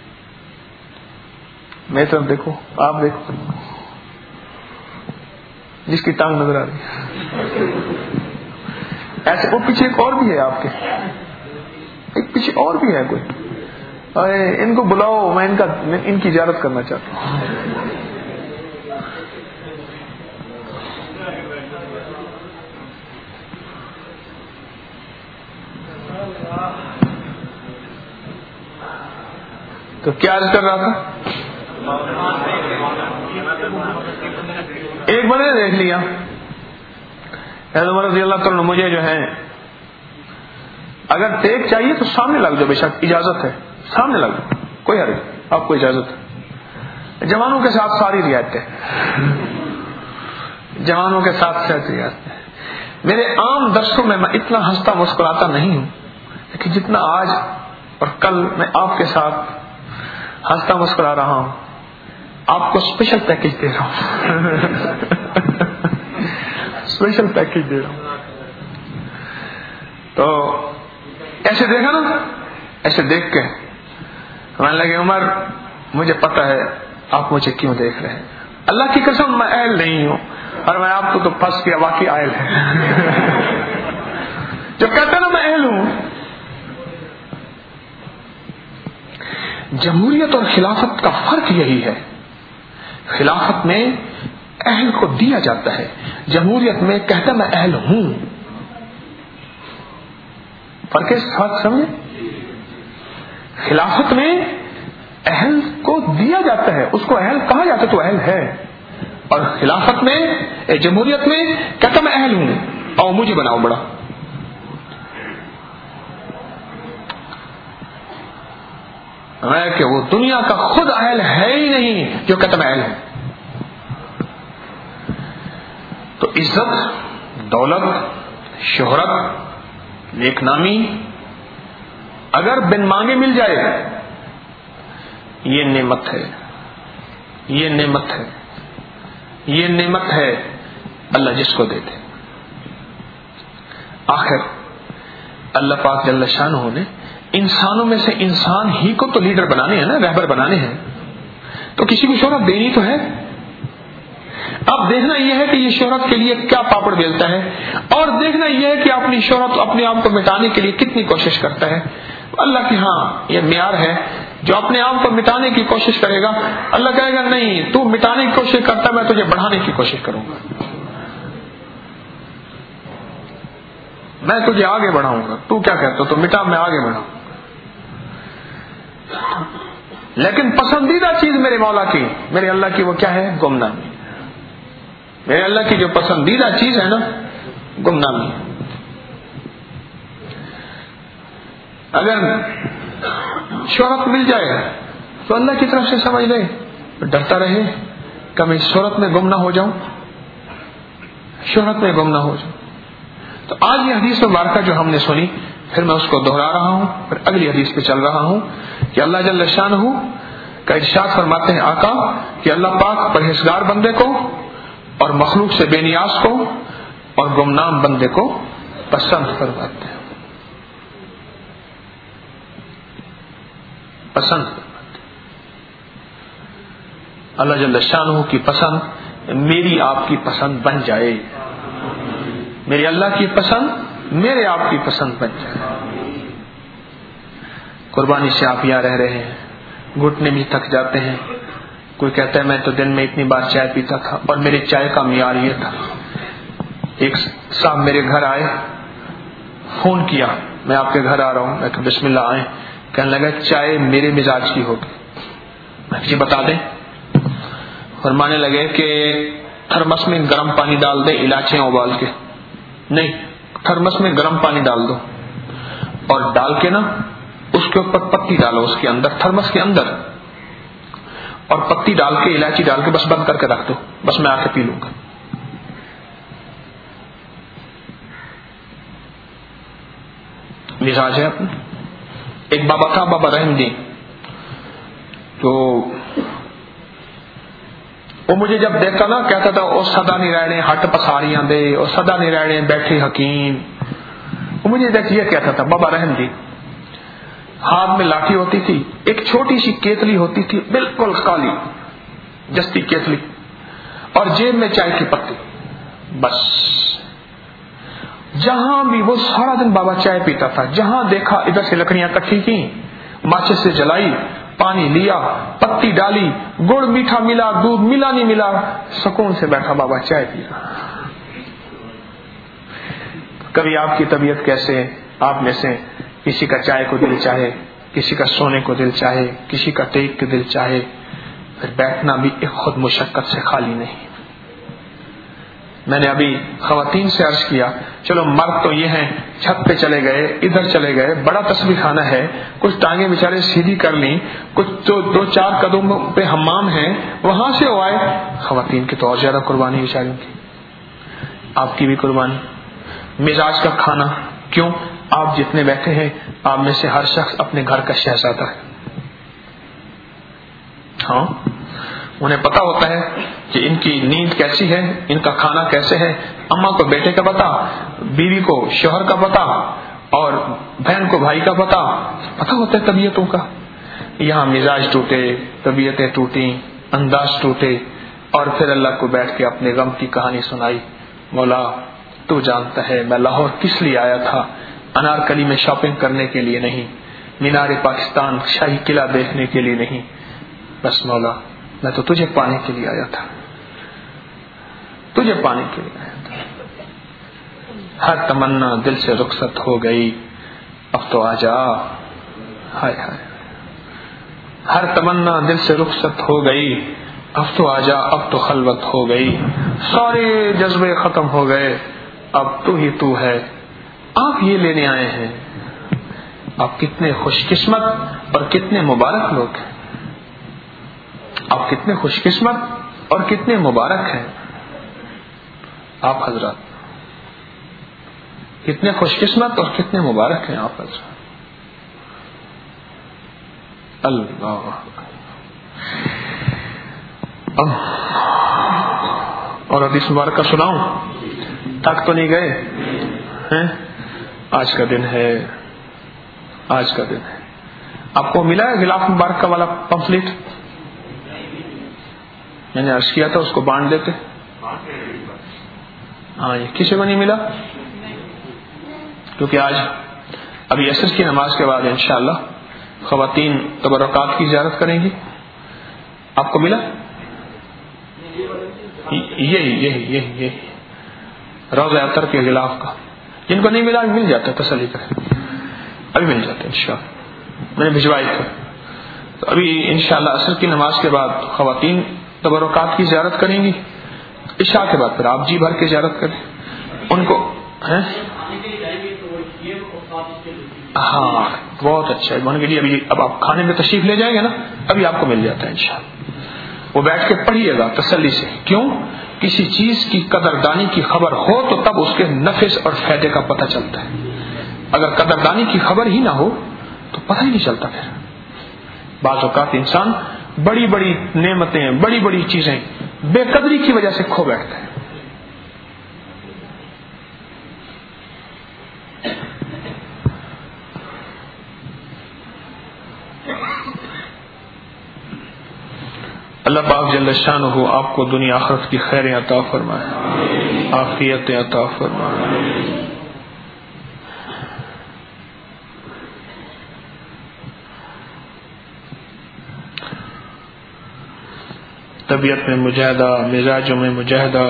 S1: میری طرف دیکھو، آپ دیکھو، جس کی ٹانگ نظر آ رہی ہے ایسے. وہ پیچھے ایک اور بھی ہے آپ کے، ایک پیچھے اور بھی ہے کوئی. ارے ان کو بلاؤ، میں ان کا ان کی زیارت کرنا چاہتا ہوں. تو کیا عرض کر رہا تھا؟ ایک بندے نے دیکھ لیا حضرت عمر رضی اللہ تعالیٰ مجھے جو ہے اگر ٹیک چاہیے تو سامنے لگ جاؤ، بے شک اجازت ہے، سامنے لگ جاؤ، کوئی حرج، آپ کو اجازت ہے. جوانوں کے ساتھ ساری رعایتیں، جوانوں کے ساتھ ساری رعایتیں. میرے عام درسوں میں میں اتنا ہنستا مسکراتا نہیں ہوں، لیکن جتنا آج اور کل میں آپ کے ساتھ ہنستا مسکرا رہا ہوں. آپ کو اسپیشل پیکج دے رہا ہوں اسپیشل پیکج دے رہا ہوں. تو ایسے دیکھا نا، ایسے دیکھ کے میں لگے عمر مجھے پتا ہے آپ مجھے کیوں دیکھ رہے ہیں. اللہ کی قسم میں اہل نہیں ہوں، اور میں آپ کو تو پھنس گیا، واقعی اہل ہے جو کہتا نا میں اہل ہوں. جمہوریت اور خلافت کا فرق یہی ہے. خلافت میں اہل کو دیا جاتا ہے، جمہوریت میں کہتا میں اہل ہوں. فرق ہے، فرق سمجھے؟ خلافت میں اہل کو دیا جاتا ہے، اس کو اہل کہا جاتا ہے تو اہل ہے. اور خلافت میں، جمہوریت میں کہتا میں اہل ہوں، اور مجھے بناؤ بڑا. کہ وہ دنیا کا خود اہل ہے ہی نہیں جو کہتا میں اہل ہوں. تو عزت، دولت، شہرت، نیک نامی اگر بن مانگے مل جائے، یہ نعمت ہے، یہ نعمت ہے، یہ نعمت ہے اللہ جس کو دیتے. آخر اللہ پاک جل شانہ نے انسانوں میں سے انسان ہی کو تو لیڈر بنانے ہیں نا، رہبر بنانے ہیں، تو کسی کو شہرت دینی تو ہے. اب دیکھنا یہ ہے کہ یہ شہرت کے لیے کیا پاپڑ بیلتا ہے، اور دیکھنا یہ ہے کہ اپنی شہرت اپنے آپ کو مٹانے کے لیے کتنی کوشش کرتا ہے. اللہ کے ہاں یہ معیار ہے. جو اپنے آپ کو مٹانے کی کوشش کرے گا، اللہ کہے گا نہیں تو مٹانے کی کوشش کرتا ہے، میں تجھے بڑھانے کی کوشش کروں گا، میں تجھے آگے بڑھاؤں گا. تو کیا کہتا ہو؟ تو مٹا، میں آگے بڑھاؤں. لیکن پسندیدہ چیز میرے مولا کی، میرے اللہ کی، وہ کیا ہے؟ گمنامی. میرے اللہ کی جو پسندیدہ چیز ہے نا، گمنامی. اگر شہرت مل جائے تو اللہ کی طرف سے سمجھ لے، ڈرتا رہے کہ میں شہرت میں گم نہ ہو جاؤں، شہرت میں گم نہ ہو جاؤں. تو آج یہ حدیث مبارکہ جو ہم نے سنی، پھر میں اس کو دہرا رہا ہوں، پھر اگلی حدیث پہ چل رہا ہوں کہ اللہ جل شانہ کا ارشاد فرماتے ہیں آقا کہ اللہ پاک پرہیزگار بندے کو اور مخلوق سے بے نیاز کو اور گمنام بندے کو پسند فرماتے ہیں، پسند فرماتے ہیں. اللہ جل شانہ کی پسند میری آپ کی پسند بن جائے، میری اللہ کی پسند میرے آپ کی پسند بن جائے. قربانی سے آپ یہاں رہ رہے ہیں، گھٹنے بھی تھک جاتے ہیں. کوئی کہتا ہے میں تو دن میں اتنی بار چائے پیتا تھا اور میرے چائے کا معیار یہ تھا. ایک صاحب میرے گھر آئے، فون کیا میں آپ کے گھر آ رہا ہوں. میں کہ بسم اللہ آئیں. کہنے لگا چائے میرے مزاج کی ہوگی. میں جی بتا دیں. فرمانے لگے کہ تھرمس میں گرم پانی ڈال دیں الائچیاں ابال کے. نہیں، تھرمس میں گرم پانی ڈال دو اور ڈال کے نا اس کے اوپر پتی ڈالو، اس کے اندر تھرمس کے اندر، اور پتی ڈال کے الائچی ڈال کے بس بند کر کے رکھ دو، بس میں آ کے پی لوں گا. مزاج ہے اپنا. ایک بابا تھا بابا رحم دین، تو وہ مجھے جب دیکھتا نا کہتا تھا او سدا نہیں رہنے ہٹ پساریاں دے، او سدا نہیں رہنے بیٹھے حکیم. وہ مجھے دیکھ یہ کہتا تھا بابا رحم دین. ہاتھ میں لاٹھی ہوتی تھی، ایک چھوٹی سی کیتلی ہوتی تھی بالکل کالی جستی کیتلی، اور جیب میں چائے کی پتی. بس جہاں بھی وہ سارا دن بابا چائے پیتا تھا، جہاں دیکھا ادھر سے لکڑیاں اکٹھی کی، ماچس سے جلائی، پانی لیا، پتی ڈالی، گڑ میٹھا ملا، دودھ ملا نہیں ملا، سکون سے بیٹھا بابا چائے پیا. کبھی آپ کی طبیعت کیسے، آپ میں سے کسی کا چائے کو دل چاہے، کسی کا سونے کو دل چاہے، کسی کا ٹیک کے دل چاہے، پھر بیٹھنا بھی ایک خود مشقت سے خالی نہیں. میں نے ابھی خواتین سے عرض کیا چلو مرد تو یہ ہیں چھت پہ چلے گئے، ادھر چلے گئے، بڑا تسبیح خانہ ہے، کچھ ٹانگیں بیچارے سیدھی کر لیں، کچھ تو دو چار قدم پہ حمام ہیں وہاں سے وہ آئے. خواتین کی تو اور زیادہ قربانی بیچاریوں کی، آپ کی بھی قربانی. مزاج کا کھانا کیوں؟ آپ جتنے بیٹھے ہیں آپ میں سے ہر شخص اپنے گھر کا شہزادہ ہے. ہاں انہیں پتا ہوتا ہے کہ ان کی نیند کیسی ہے، ان کا کھانا کیسے ہے. اماں کو بیٹے کا پتا، بیوی کو شوہر کا پتا، اور بہن کو بھائی کا پتا پتا ہوتا ہے طبیعتوں کا. یہاں مزاج ٹوٹے، طبیعتیں ٹوٹیں، انداز ٹوٹے، اور پھر اللہ کو بیٹھ کے اپنے غم کی کہانی سنائی. مولا تو جانتا ہے میں لاہور کس لیے آیا تھا، انارکلی میں شاپنگ کرنے کے لیے نہیں، مینار پاکستان شاہی قلعہ دیکھنے کے لیے نہیں، بس مولا میں تو تجھے پانے کے لیے آیا تھا، تجھے پانے کے لیے آیا تھا. ہر تمنا دل سے رخصت ہو گئی، اب تو آ جا. ہائے ہائے، ہر تمنا دل سے رخصت ہو گئی، اب تو آ جا، اب تو خلوت ہو گئی، سارے جذبے ختم ہو گئے، اب تو ہی تو ہے، آپ یہ لینے آئے ہیں. آپ کتنے خوش قسمت اور کتنے مبارک لوگ ہیں، آپ کتنے خوش قسمت اور کتنے مبارک ہیں. آپ حضرات کتنے خوش قسمت اور کتنے مبارک ہیں آپ حضرات. اللہ اور حدیث مبارک کا سناؤں؟ تک تو نہیں گئے ہیں؟ آج کا دن ہے، آج کا دن ہے. آپ کو ملا ہے غلاف مبارک کا والا پمفلیٹ؟ میں نے عرض کیا تھا اس کو بانٹ دیتے. ہاں یہ کسی کو نہیں ملا، کیونکہ آج ابھی عصر کی نماز کے بعد انشاءاللہ خواتین تبرکات کی زیارت کریں گی. آپ کو ملا؟ یہی یہی یہی یہی روضہ اطہر کے غلاف کا. جن کو نہیں ملا مل جاتا ہے، تسلی کریں، ابھی مل جاتا ہے انشاءاللہ. میں نے بھجوائی تھا. تو ابھی انشاءاللہ عصر کی نماز کے بعد خواتین تبرکات کی زیارت کریں گی، عشاء کے بعد پھر آپ جی بھر کے زیارت کریں ان کو. ہاں بہت اچھا ہے کے لیے. ابھی اب آپ کھانے میں تشریف لے جائیں گے نا، ابھی آپ کو مل جاتا ہے انشاءاللہ. وہ بیٹھ کے پڑھیے گا تسلی سے. کیوں؟ کسی چیز کی قدردانی کی خبر ہو تو تب اس کے نفع اور فائدے کا پتہ چلتا ہے. اگر قدردانی کی خبر ہی نہ ہو تو پتہ ہی نہیں چلتا. پھر بعض اوقات انسان بڑی بڑی نعمتیں، بڑی بڑی چیزیں بے قدری کی وجہ سے کھو بیٹھتا ہے. اللہ پاک جل شانہ آپ کو دنیا آخرت کی خیریں عطا فرمائے، عافیتیں عطا فرمائے. طبیعت میں مجاہدہ، مزاجوں میں مجاہدہ.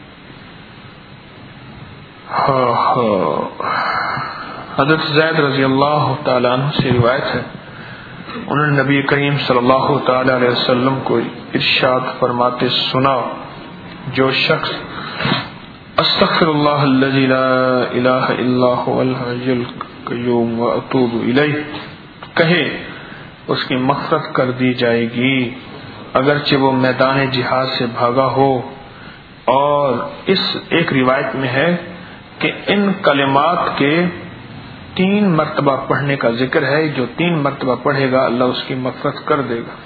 S1: ہاں ہاں حضرت زید رضی اللہ تعالیٰ عنہ سے روایت ہے، انہوں نے نبی کریم صلی اللہ تعالی علیہ وسلم کو ارشاد فرماتے سنا، جو شخص استغفر اللہ الذی لا الہ الا هو الحی القیوم واتوب الیہ کہے، اس کی مغفرت کر دی جائے گی اگرچہ وہ میدان جہاد سے بھاگا ہو. اور اس ایک روایت میں ہے کہ ان کلمات کے تین مرتبہ پڑھنے کا ذکر ہے، جو تین مرتبہ پڑھے گا اللہ اس کی مغفرت کر دے گا.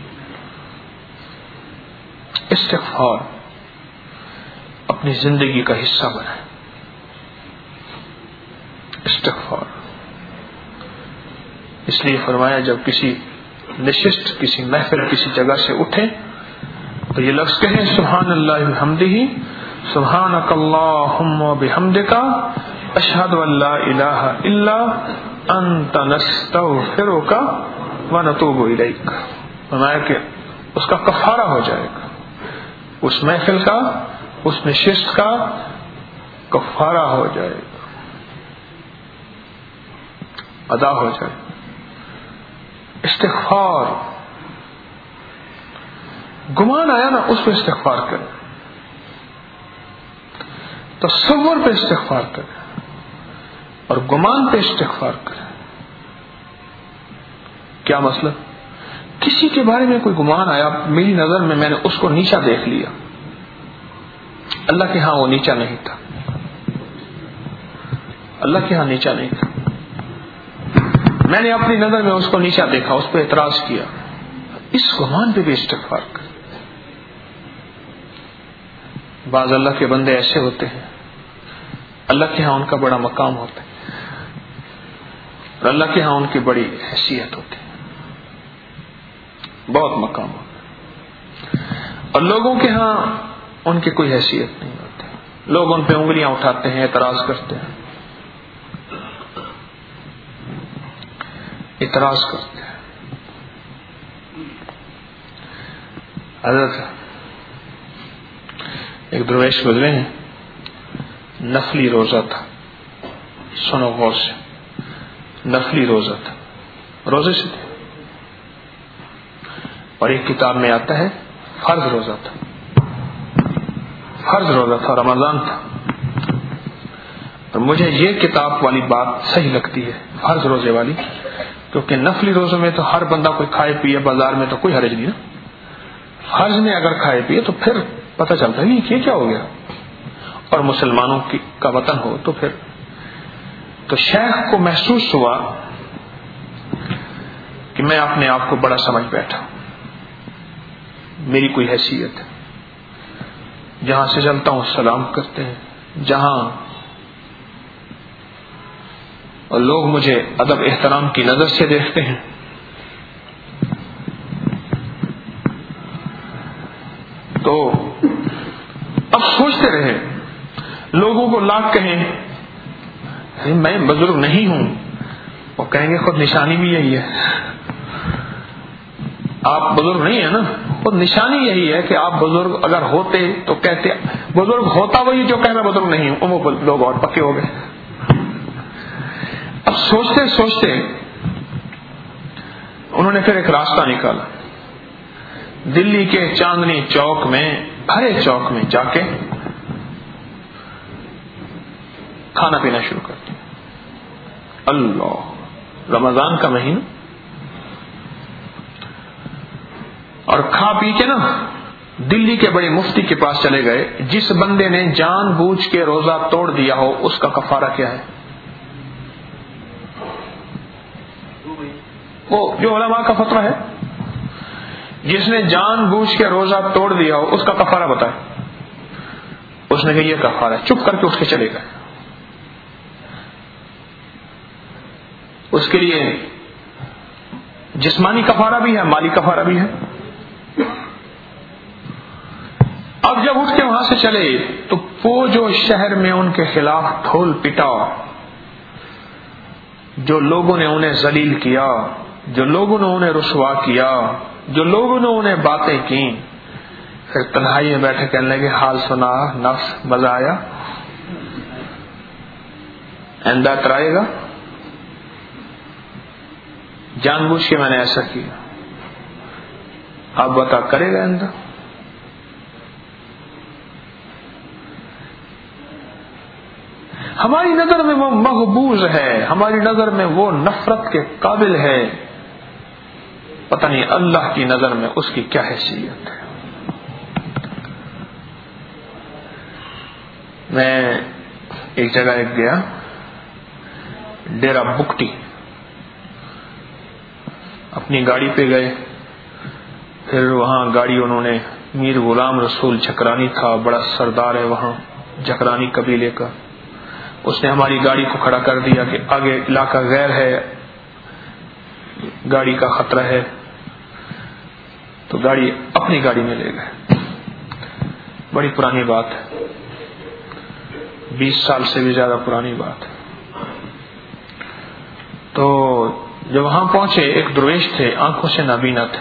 S1: استغفار اپنی زندگی کا حصہ بنائیں. استغفار اس لیے فرمایا جب کسی نشست، کسی محفل، کسی جگہ سے اٹھے تو یہ لفظ کہیں سبحان اللہ بحمدہ، سبحانک اللہم بحمدک، اشہد ان لا الہ الا انت نستغفرک ونتوب الیک. فرمایا کہ اس کا کفارہ ہو جائے گا، اس محفل کا، اس نشست کا کفارہ ہو جائے گا، ادا ہو جائے گا. استغفار، گمان آیا نا اس پہ استغفار کریں، تصور پہ استغفار کریں اور گمان پہ استغفار کریں. کیا مسئلہ؟ کسی کے بارے میں کوئی گمان آیا میری نظر میں، میں نے اس کو نیچا دیکھ لیا، اللہ کے ہاں وہ نیچا نہیں تھا، اللہ کے ہاں نیچا نہیں تھا، میں نے اپنی نظر میں اس کو نیچا دیکھا، اس پہ اعتراض کیا، اس گمان پہ بھی استغفار کر. بعض اللہ کے بندے ایسے ہوتے ہیں اللہ کے ہاں ان کا بڑا مقام ہوتا ہے اور اللہ کے ہاں ان کی بڑی حیثیت ہوتی ہے، بہت مقام ہوتا ہے، اور لوگوں کے ہاں ان کی کوئی حیثیت نہیں ہوتی. لوگ ان پہ انگلیاں اٹھاتے ہیں، اعتراض کرتے ہیں، اعتراض کرتے ہیں. حضرت ایک درویش گزرے ہیں، نفلی روزہ تھا، سنو غور سے، نفلی روزہ تھا، روزے سے تھے. اور ایک کتاب میں آتا ہے فرض روزہ تھا، فرض روزہ تھا، رمضان تھا. اور مجھے یہ کتاب والی بات صحیح لگتی ہے، فرض روزے والی، کیونکہ نفلی روزوں میں تو ہر بندہ کوئی کھائے پیے، بازار میں تو کوئی حرج نہیں نا. فرض میں اگر کھائے پیے تو پھر پتہ چلتا ہے نہیں یہ کیا ہو گیا، اور مسلمانوں کی کا وطن ہو تو پھر. تو شیخ کو محسوس ہوا کہ میں اپنے آپ کو بڑا سمجھ بیٹھا، میری کوئی حیثیت ہے، جہاں سے چلتا ہوں سلام کرتے ہیں، جہاں اور لوگ مجھے ادب احترام کی نظر سے دیکھتے ہیں. تو اب سوچتے رہے، لوگوں کو لاکھ کہیں میں بزرگ نہیں ہوں، وہ کہیں گے خود نشانی بھی یہی ہے، آپ بزرگ نہیں ہیں نا، خود نشانی یہی ہے کہ آپ بزرگ اگر ہوتے تو کہتے، بزرگ ہوتا وہی جو کہ میں بزرگ نہیں ہوں، وہ لوگ اور پکے ہو گئے. اب سوچتے سوچتے انہوں نے پھر ایک راستہ نکالا، دلی کے چاندنی چوک میں، ہرے چوک میں جا کے کھانا پینا شروع کر دیا. اللہ، رمضان کا مہینہ، اور کھا پی کے نا دلی کے بڑے مفتی کے پاس چلے گئے. جس بندے نے جان بوجھ کے روزہ توڑ دیا ہو اس کا کفارہ کیا ہے؟ وہ جو علماء کا فتویٰ ہے، جس نے جان بوجھ کے روزہ توڑ دیا ہو اس کا کفارہ بتائے. اس نے کہا یہ کفارہ ہے، چپ کر کے اس کے چلے گئے. اس کے لیے جسمانی کفارہ بھی ہے، مالی کفارہ بھی ہے. اب جب اٹھ کے وہاں سے چلے تو وہ جو شہر میں ان کے خلاف ڈھول پٹا، جو لوگوں نے انہیں ذلیل کیا، جو لوگوں نے انہیں رسوا کیا، جو لوگوں نے انہیں باتیں کی، پھر تنہائی میں بیٹھے کہنے لگے حال سنا نفس، مزہ آیا، آئندہ اترائے گا؟ جان بوجھ کے میں نے ایسا کیا، آپ بتا کرے گا آئندہ؟ ہماری نظر میں وہ محبوز ہے، ہماری نظر میں وہ نفرت کے قابل ہے، پتہ نہیں اللہ کی نظر میں اس کی کیا حیثیت ہے۔ میں ایک جگہ ایک گیا، ڈیرا بکٹی، اپنی گاڑی پہ گئے، پھر وہاں گاڑی انہوں نے، میر غلام رسول جھکرانی تھا، بڑا سردار ہے وہاں جھکرانی قبیلے کا، اس نے ہماری گاڑی کو کھڑا کر دیا کہ آگے علاقہ غیر ہے، گاڑی کا خطرہ ہے، تو گاڑی اپنی گاڑی میں لے گئے۔ بڑی پرانی بات ہے، بیس سال سے بھی زیادہ پرانی بات ہے۔ تو جب وہاں پہنچے، ایک درویش تھے، آنکھوں سے نابینا تھے،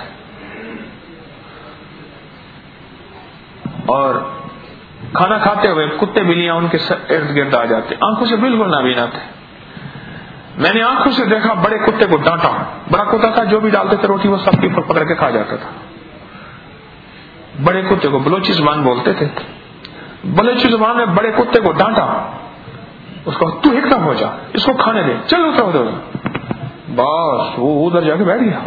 S1: اور کھانا کھاتے ہوئے کتے بلیاں ان کے ارد گرد آ جاتے، آنکھوں سے بالکل نابینا تھے۔ میں نے آنکھوں سے دیکھا، بڑے کتے کو ڈانٹا، بڑا کتا تھا، جو بھی ڈالتے تھے روٹی وہ سب کی پکڑ کے کھا جاتا تھا۔ بڑے کتے کو، بلوچی زبان بولتے تھے، بلوچی زبان میں بڑے کتے کو ڈانٹا، اس کو تو ایک دم ہو جا، اس کو کھانے دے، چل اتر ادھر، بس وہ ادھر جا کے بیٹھ گیا۔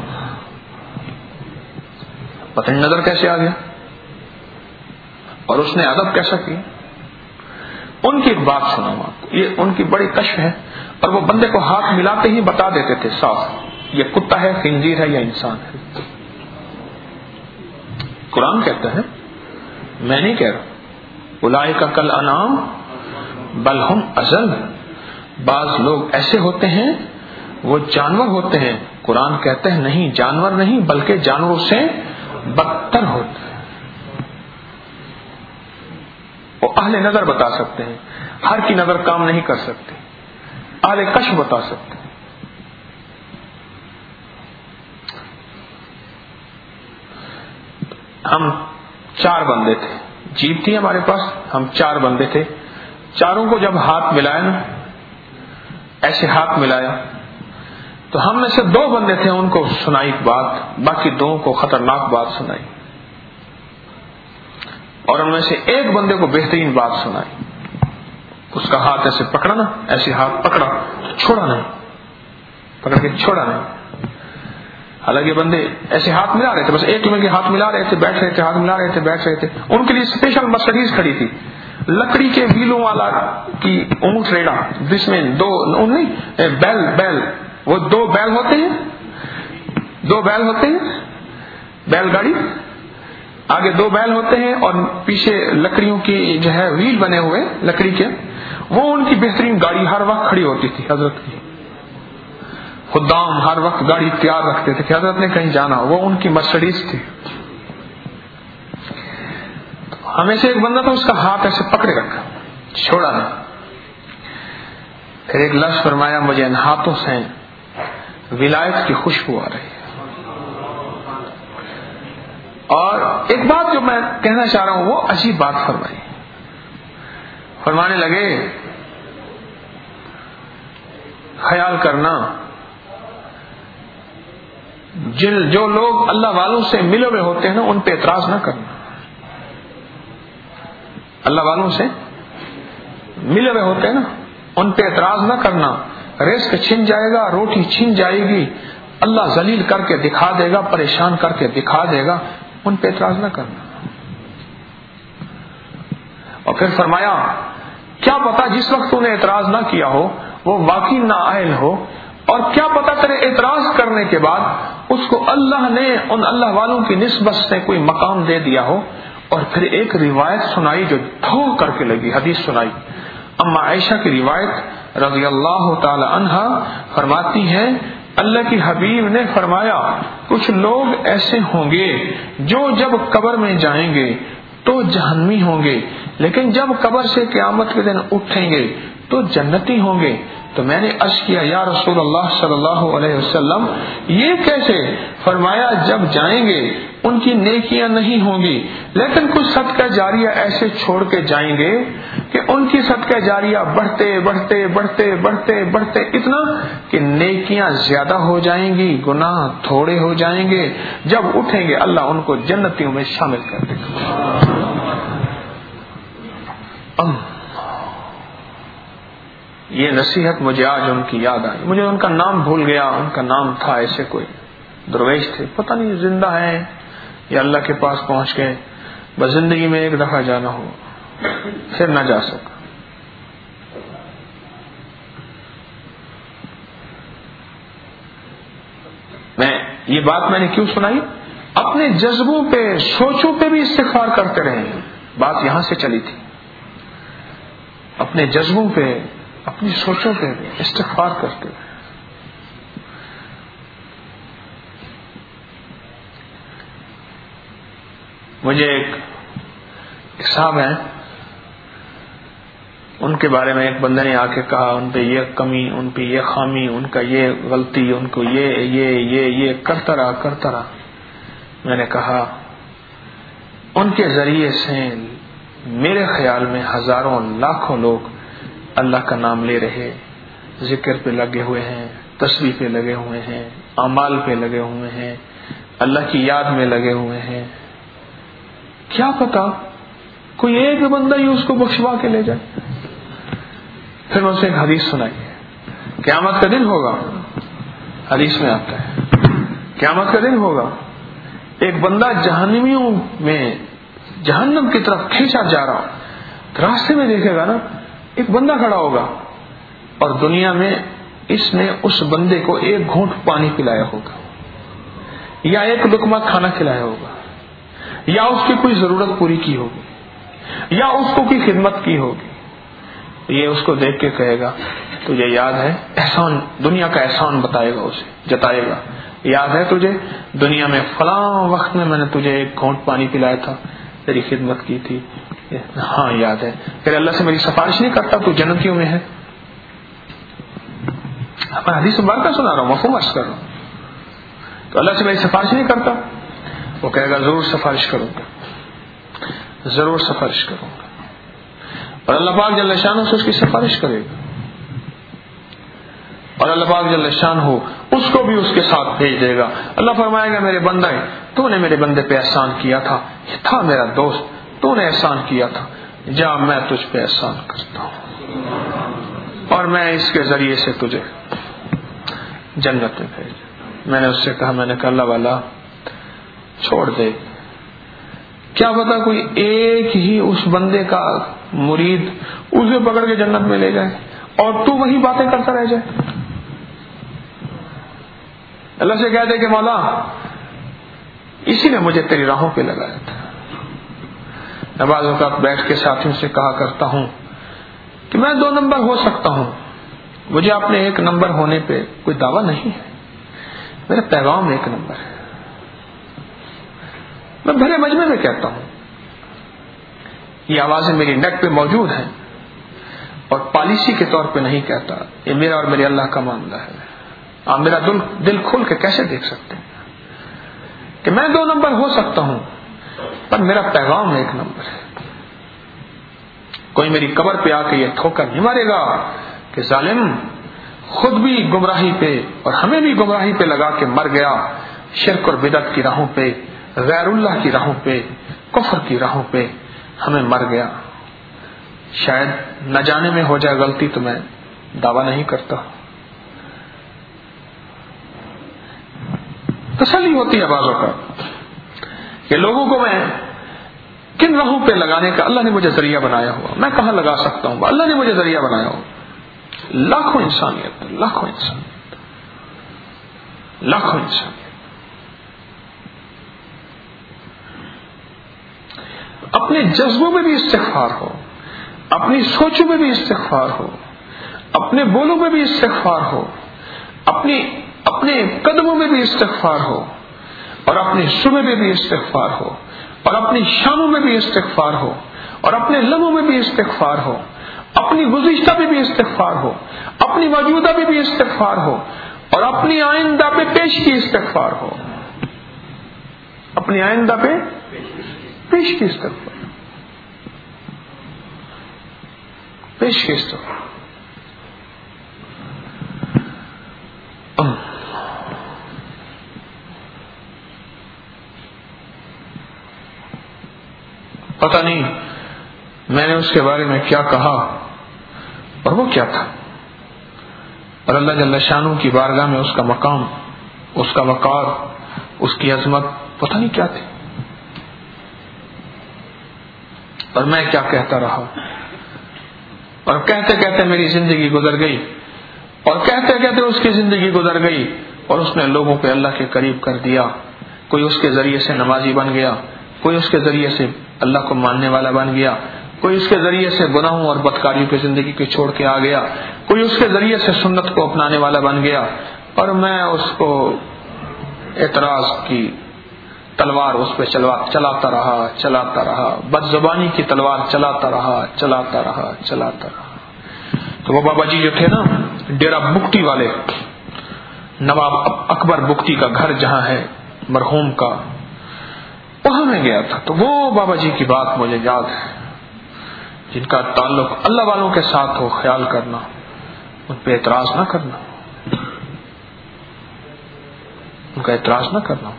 S1: پتہ نہیں نظر کیسے آ گیا، اور اس نے ادب کیسا کیا۔ ان کی ایک بات سنا ہوں آپ کو، یہ ان کی بڑی کشف ہے، اور وہ بندے کو ہاتھ ملاتے ہی بتا دیتے تھے صاف یہ کتا ہے، خنزیر ہے یا انسان ہے۔ قرآن کہتا ہے، میں نہیں کہہ رہا، اولئک کل انعام بل ہم اضل، بعض لوگ ایسے ہوتے ہیں وہ جانور ہوتے ہیں، قرآن کہتے ہیں نہیں، جانور نہیں بلکہ جانوروں سے بدتر ہوتے ہیں۔ وہ اہل نظر بتا سکتے ہیں، ہر کی نظر کام نہیں کر سکتے، اہل کشف بتا سکتے ہیں۔ ہم چار بندے تھے، جیپ تھی ہمارے پاس، ہم چار بندے تھے، چاروں کو جب ہاتھ ملایا نا، ایسے ہاتھ ملایا تو ہم میں سے دو بندے تھے، ان کو سنائی بات، باقی دو کو خطرناک بات سنائی، اور ان میں سے ایک بندے کو بہترین بات سنائی۔ اس کا ہاتھ ایسے پکڑا نا، ایسے ہاتھ پکڑا، چھوڑا نہیں، پکڑ کے چھوڑا نہیں۔ حالانکہ بندے ایسے ہاتھ ملا رہے تھے، بس ایک میں کے ہاتھ ملا رہے تھے، بیٹھ رہے تھے، ہاتھ ملا رہے تھے، بیٹھ رہے تھے۔ ان کے لیے اسپیشل مرسڈیز کھڑی تھی، لکڑی کے ویلوں والا کی اونٹ ریڑا، جس میں دو نہیں بیل بیل وہ دو بیل ہوتے ہیں، دو بیل ہوتے ہیں، بیل گاڑی، آگے دو بیل ہوتے ہیں اور پیچھے لکڑیوں کی جو ہے ویل بنے ہوئے لکڑی کے، وہ ان کی بہترین گاڑی ہر وقت کھڑی ہوتی تھی۔ حضرت کی خدام ہر وقت گاڑی تیار رکھتے تھے کہ حضرت نے کہیں جانا، وہ ان کی مرسڈیز تھی۔ ہمیں سے ایک بندہ تھا، اس کا ہاتھ ایسے پکڑے رکھا، چھوڑا نہیں۔ پھر ایک لفظ فرمایا، مجھے ان ہاتھوں سے ولایت کی خوشبو آ رہی ہے۔ اور ایک بات جو میں کہنا چاہ رہا ہوں، وہ عجیب بات فرمائی، فرمانے لگے خیال کرنا جن جو لوگ اللہ والوں سے ملے ہوئے ہوتے ہیں نا، ان پہ اعتراض نہ کرنا، اللہ والوں سے ملے ہوئے ہوتے ہیں نا، ان پہ اعتراض نہ کرنا، رزق چھن جائے گا، روٹی چھن جائے گی، اللہ ذلیل کر کے دکھا دے گا، پریشان کر کے دکھا دے گا، ان پہ اعتراض نہ کرنا۔ اور پھر فرمایا، کیا پتا جس وقت تو نے اعتراض نہ کیا ہو وہ واقعی نااہل ہو، اور کیا پتا تیرے اعتراض کرنے کے بعد اس کو اللہ نے ان اللہ والوں کی نسبت سے کوئی مقام دے دیا ہو۔ اور پھر ایک روایت سنائی جو دھو کر کے لگی، حدیث سنائی، اما عائشہ کی روایت رضی اللہ تعالی عنہا فرماتی ہے، اللہ کی حبیب نے فرمایا کچھ لوگ ایسے ہوں گے جو جب قبر میں جائیں گے تو جہنمی ہوں گے، لیکن جب قبر سے قیامت کے دن اٹھیں گے تو جنتی ہوں گے۔ تو میں نے عرض کیا یا رسول اللہ صلی اللہ علیہ وسلم یہ کیسے؟ فرمایا جب جائیں گے ان کی نیکیاں نہیں ہوں گی، لیکن کچھ صدقہ جاریہ ایسے چھوڑ کے جائیں گے کہ ان کی صدقہ جاریہ بڑھتے بڑھتے بڑھتے بڑھتے بڑھتے اتنا کہ نیکیاں زیادہ ہو جائیں گی، گناہ تھوڑے ہو جائیں گے. جب اٹھیں گے اللہ ان کو جنتیوں میں شامل کر دے گا. یہ نصیحت مجھے آج ان کی یاد آئی. مجھے ان کا نام بھول گیا، ان کا نام تھا ایسے کوئی درویش تھے، پتہ نہیں زندہ ہیں یا اللہ کے پاس پہنچ گئے. بس زندگی میں ایک دفعہ جانا ہو پھر نہ جا سکا. میں یہ بات میں نے کیوں سنائی؟ اپنے جذبوں پہ سوچوں پہ بھی استغفار کرتے رہے. بات یہاں سے چلی تھی. اپنے جذبوں پہ اپنی سوچوں پہ بھی استغفار کرتے رہے. مجھے ایک ایک صاحب ہیں، ان کے بارے میں ایک بندے نے آ کے کہا ان پہ یہ کمی، ان پہ یہ خامی، ان کا یہ غلطی، ان کو یہ یہ یہ یہ کرتا رہا کرتا رہا. میں نے کہا ان کے ذریعے سے میرے خیال میں ہزاروں لاکھوں لوگ اللہ کا نام لے رہے، ذکر پہ لگے ہوئے ہیں، تسبیح پہ لگے ہوئے ہیں، اعمال پہ لگے ہوئے ہیں، اللہ کی یاد میں لگے ہوئے ہیں. کیا پتا کوئی ایک بندہ ہی اس کو بخشوا کے لے جائے. پھر میں اسے ایک حدیث سنائی. قیامت کا دن ہوگا، حدیث میں آتا ہے قیامت کا دن ہوگا، ایک بندہ جہنمیوں میں جہنم کی طرف کھینچا جا رہا، راستے میں دیکھے گا نا ایک بندہ کھڑا ہوگا اور دنیا میں اس نے اس بندے کو ایک گھونٹ پانی پلایا ہوگا یا ایک لقمہ کھانا کھلایا ہوگا یا اس کی کوئی ضرورت پوری کی ہوگی یا اس کو کوئی خدمت کی ہوگی. یہ اس کو دیکھ کے کہے گا تجھے یاد ہے احسان، دنیا کا احسان بتائے گا، اسے جتائے گا. یاد ہے تجھے دنیا میں فلاں وقت میں میں نے تجھے ایک گھونٹ پانی پلایا تھا، تیری خدمت کی تھی؟ ہاں یاد ہے. پھر اللہ سے میری سفارش نہیں کرتا تو جنتیوں میں ہے؟ میں حدیث مبارکہ سنا رہا ہوں، مفہوم عرض کر رہا ہوں. تو اللہ سے میری سفارش نہیں کرتا؟ وہ کہے گا ضرور سفارش کروں گا، ضرور سفارش کروں گا. اور اللہ پاک جل شانہ سے اس کی سفارش کرے گا اور اللہ پاک جل شانہ اس کو بھی اس کے ساتھ بھیج دے گا. اللہ فرمائے گا میرے بندے تو نے میرے بندے پہ احسان کیا تھا، یہ تھا میرا دوست، تو نے احسان کیا تھا، جا میں تجھ پہ احسان کرتا ہوں اور میں اس کے ذریعے سے تجھے جنت میں بھیج. میں نے اس سے کہا، میں نے کہا اللہ والا چھوڑ دے، کیا پتا کوئی ایک ہی اس بندے کا مرید اسے پکڑ کے جنت میں لے جائے اور تو وہی باتیں کرتا رہ جائے. اللہ سے کہہ دے کہ مولا اسی نے مجھے تیری راہوں پہ لگایا تھا. میں بعض اوقات بیٹھ کے ساتھیوں سے کہا کرتا ہوں کہ میں دو نمبر ہو سکتا ہوں، مجھے اپنے ایک نمبر ہونے پہ کوئی دعویٰ نہیں ہے، میرا پیغام ایک نمبر ہے. میں بھرے مجمع میں کہتا ہوں، یہ آوازیں میری نیٹ پہ موجود ہیں اور پالیسی کے طور پہ نہیں کہتا، یہ میرا اور میرے اللہ کا معاملہ ہے. آپ میرا دل دل کھول کے کیسے دیکھ سکتے ہیں کہ میں دو نمبر ہو سکتا ہوں پر میرا پیغام ایک نمبر ہے. کوئی میری قبر پہ آ کے یہ ٹھوکر نہیں مارے گا کہ ظالم خود بھی گمراہی پہ اور ہمیں بھی گمراہی پہ لگا کے مر گیا، شرک اور بدعت کی راہوں پہ، غیر اللہ کی راہوں پہ، کفر کی راہوں پہ ہمیں مر گیا. شاید نہ جانے میں ہو جائے غلطی تو میں دعویٰ نہیں کرتا. تسلی ہوتی ہے بعضوں کا کہ لوگوں کو میں کن راہوں پہ لگانے کا اللہ نے مجھے ذریعہ بنایا ہوا، میں کہاں لگا سکتا ہوں، اللہ نے مجھے ذریعہ بنایا ہوا. لاکھوں انسانیت لاکھوں انسانیت لاکھوں انسانیت اپنے جذبوں میں بھی استغفار ہو، اپنی سوچوں میں بھی استغفار ہو، اپنے بولوں میں بھی استغفار ہو، اپنی اپنے قدموں میں بھی استغفار ہو اور اپنے صبح میں بھی استغفار ہو اور اپنی شاموں میں بھی استغفار ہو اور اپنے لمحوں میں بھی استغفار ہو اپنی گزشتہ پہ بھی استغفار ہو، اپنی موجودہ پہ بھی استغفار ہو، اور اپنی آئندہ پہ پیش کی استغفار ہو، اپنی آئندہ پہ پیش کی استغفار پیش کی استغفار پتہ نہیں میں نے اس کے بارے میں کیا کہا اور وہ کیا تھا، اور اللہ جل شانہ کی بارگاہ میں اس کا مقام، اس کا وقار، اس کی عظمت پتہ نہیں کیا تھی، اور میں کیا کہتا رہا، اور کہتے کہتے میری زندگی گزر گئی، اور کہتے کہتے اس کی زندگی گزر گئی، اور اس نے لوگوں کو اللہ کے قریب کر دیا۔ کوئی اس کے ذریعے سے نمازی بن گیا، کوئی اس کے ذریعے سے اللہ کو ماننے والا بن گیا، کوئی اس کے ذریعے سے گناہوں اور بدکاریوں کی زندگی کو چھوڑ کے آ گیا، کوئی اس کے ذریعے سے سنت کو اپنانے والا بن گیا، اور میں اس کو اعتراض کی تلوار اس پہ چلاتا رہا چلاتا رہا بد زبانی کی تلوار چلاتا رہا چلاتا رہا چلاتا رہا تو وہ بابا جی جو تھے نا ڈیرا بگٹی والے، نواب اکبر بگٹی کا گھر جہاں ہے مرحوم کا، وہاں میں گیا تھا، تو وہ بابا جی کی بات مجھے یاد ہے، جن کا تعلق اللہ والوں کے ساتھ ہو، خیال کرنا، ان پہ اعتراض نہ کرنا، ان کا اعتراض نہ کرنا۔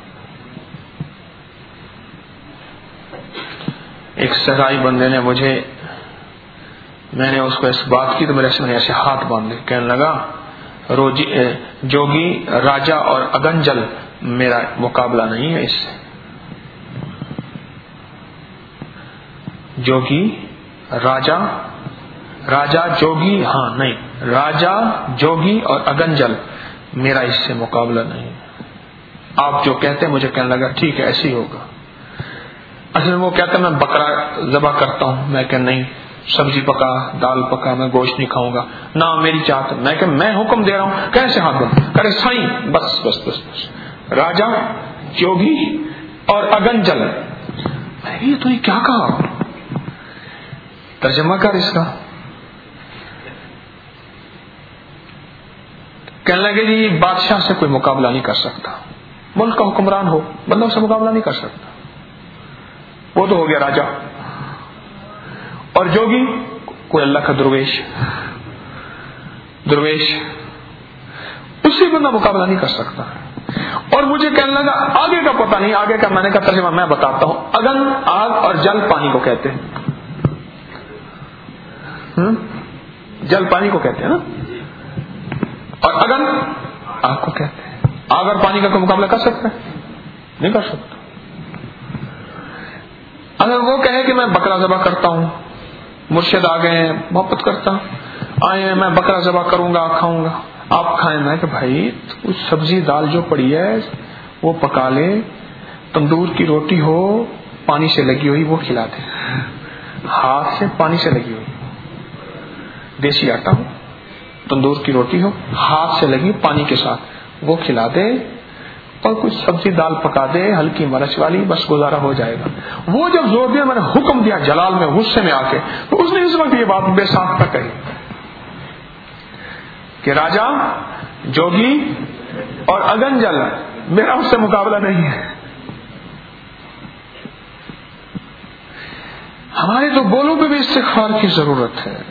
S1: ایک صحرائی بندے نے مجھے، میں نے اس کو اس بات کی تو میرے سے ایسے ہاتھ باندھے، کہنے لگا روجی جوگی راجا اور اگنجل میرا مقابلہ نہیں ہے اس سے، جوگی راجا راجا جوگی ہاں نہیں راجا جوگی اور اگنجل میرا اس سے مقابلہ نہیں، آپ جو کہتے ہیں، مجھے کہنے لگا ٹھیک ہے ایسے ہی ہوگا۔ اصل میں وہ کہتا ہے میں بکرا ذبح کرتا ہوں، میں کہ نہیں، سبزی پکا دال پکا، میں گوشت نہیں کھاؤں گا، نہ میری چاہت، میں کہ میں حکم دے رہا ہوں، کیسے ہاتھ بند کرے سائیں، بس بس بس بس راجا جوگی اور اگنجل، یہ تو یہ کیا کہا، ترجمہ کر اس کا۔ کہنے لگے جی بادشاہ سے کوئی مقابلہ نہیں کر سکتا، ملک کا حکمران ہو بندوں سے مقابلہ نہیں کر سکتا، وہ تو ہو گیا راجا، اور جوگی کوئی اللہ کا درویش درویش اسی بندہ مقابلہ نہیں کر سکتا۔ اور مجھے کہنے لگا آگے کا پتہ نہیں، آگے کا میں نے کہا ترجمہ میں بتاتا ہوں، اگن آگ اور جل پانی کو کہتے ہیں، جل پانی کو کہتے ہیں نا، اور اگن آگ کو کہتے ہیں۔ آگ اور پانی کا کوئی مقابلہ کر سکتا ہے؟ نہیں کر سکتا۔ اگر وہ کہے کہ میں بکرا ذبح کرتا ہوں، مرشد آ گئے ہیں، محبت کرتا ہوں، آئے ہیں میں بکرا ذبح کروں گا کھاؤں گا، آپ کھائیں، میں کہ بھائی کچھ سبزی دال جو پڑی ہے وہ پکا لے، تندور کی روٹی ہو پانی سے لگی ہوئی وہ کھلا دے، ہاتھ سے پانی سے لگی ہوئی، دیسی آٹا ہو، تندور کی روٹی ہو ہاتھ سے لگی پانی کے ساتھ وہ کھلا دے، اور کچھ سبزی دال پکا دے ہلکی مرچ والی، بس گزارا ہو جائے گا۔ وہ جب زور دیا، میں نے حکم دیا جلال میں غصے میں آ کے، تو اس نے اس وقت یہ بات بے ساختہ کہی کہ راجا جوگی اور اگنجل میرا اس سے مقابلہ نہیں ہے۔ ہمارے تو بولوں پہ بھی استغفار کی ضرورت ہے،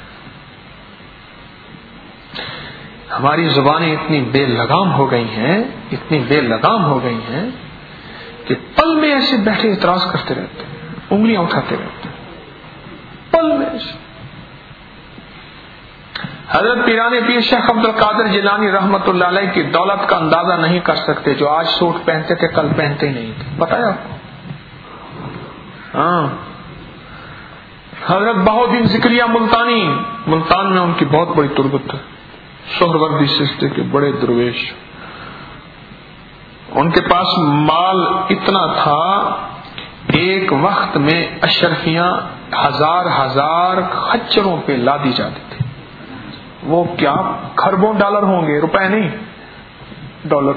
S1: ہماری زبانیں اتنی بے لگام ہو گئی ہیں، اتنی بے لگام ہو گئی ہیں کہ پل میں ایسے بیٹھے اعتراض کرتے رہتے ہیں، انگلیاں اٹھاتے رہتے ہیں پل میں ایسے۔ حضرت پیران پیر شیخ عبد القادر جیلانی رحمت اللہ علیہ کی دولت کا اندازہ نہیں کر سکتے، جو آج سوٹ پہنتے تھے کل پہنتے ہی نہیں تھے، بتایا آپ کو؟ ہاں حضرت بہاؤالدین ذکریہ ملتانی، ملتان میں ان کی بہت بڑی تربت ہے، سہروردی سلسلے کے بڑے درویش، ان کے پاس مال اتنا تھا، ایک وقت میں اشرفیاں ہزار ہزار خچروں پہ لادی جاتی تھی، وہ کیا کھربوں ڈالر ہوں گے، روپے نہیں، ڈالر،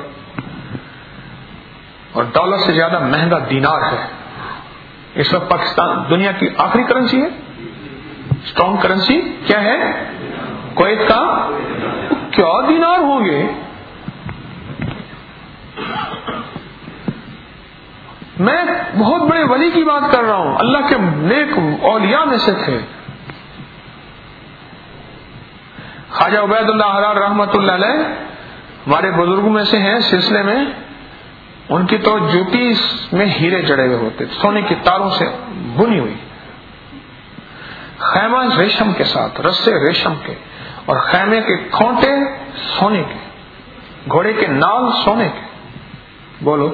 S1: اور ڈالر سے زیادہ مہنگا دینار ہے اس وقت، پاکستان دنیا کی آخری کرنسی ہے، اسٹرانگ کرنسی کیا ہے؟ کویت کا کیا دینار ہوں گے؟ میں بہت بڑے ولی کی بات کر رہا ہوں، اللہ کے نیک اولیاء میں سے تھے، خواجہ عبید اللہ حرار رحمت اللہ علیہ ہمارے بزرگوں میں سے ہیں سلسلے میں، ان کی تو جوتی میں ہیرے جڑے ہوئے ہوتے، سونے کی تاروں سے بنی ہوئی، خیمہ ریشم کے ساتھ، رسے ریشم کے، اور خیمے کے کھونٹے سونے کے، گھوڑے کے نال سونے کے۔ بولو،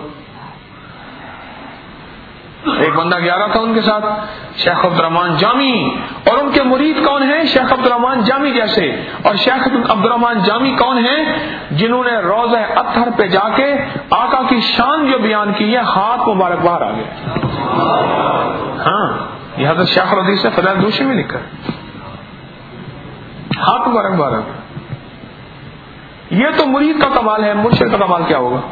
S1: ایک بندہ گیا رہا تھا ان کے ساتھ، شیخ عبد الرحمان جامی، اور ان کے مرید کون ہیں؟ شیخ عبد الرحمان جامی جیسے۔ اور شیخ عبد الرحمان جامی کون ہیں؟ جنہوں نے روضہ اطہر پہ جا کے آقا کی شان جو بیان کی ہے، ہاتھ مبارک باہر آ گئے۔ ہاں، یہ حضرت شیخ رضی سے فضائل دوشی میں لکھا ہے، ہاتھ مبارک باہر آ گئے۔ یہ تو مرید کا کمال ہے، مرشد کا کمال کیا ہوگا؟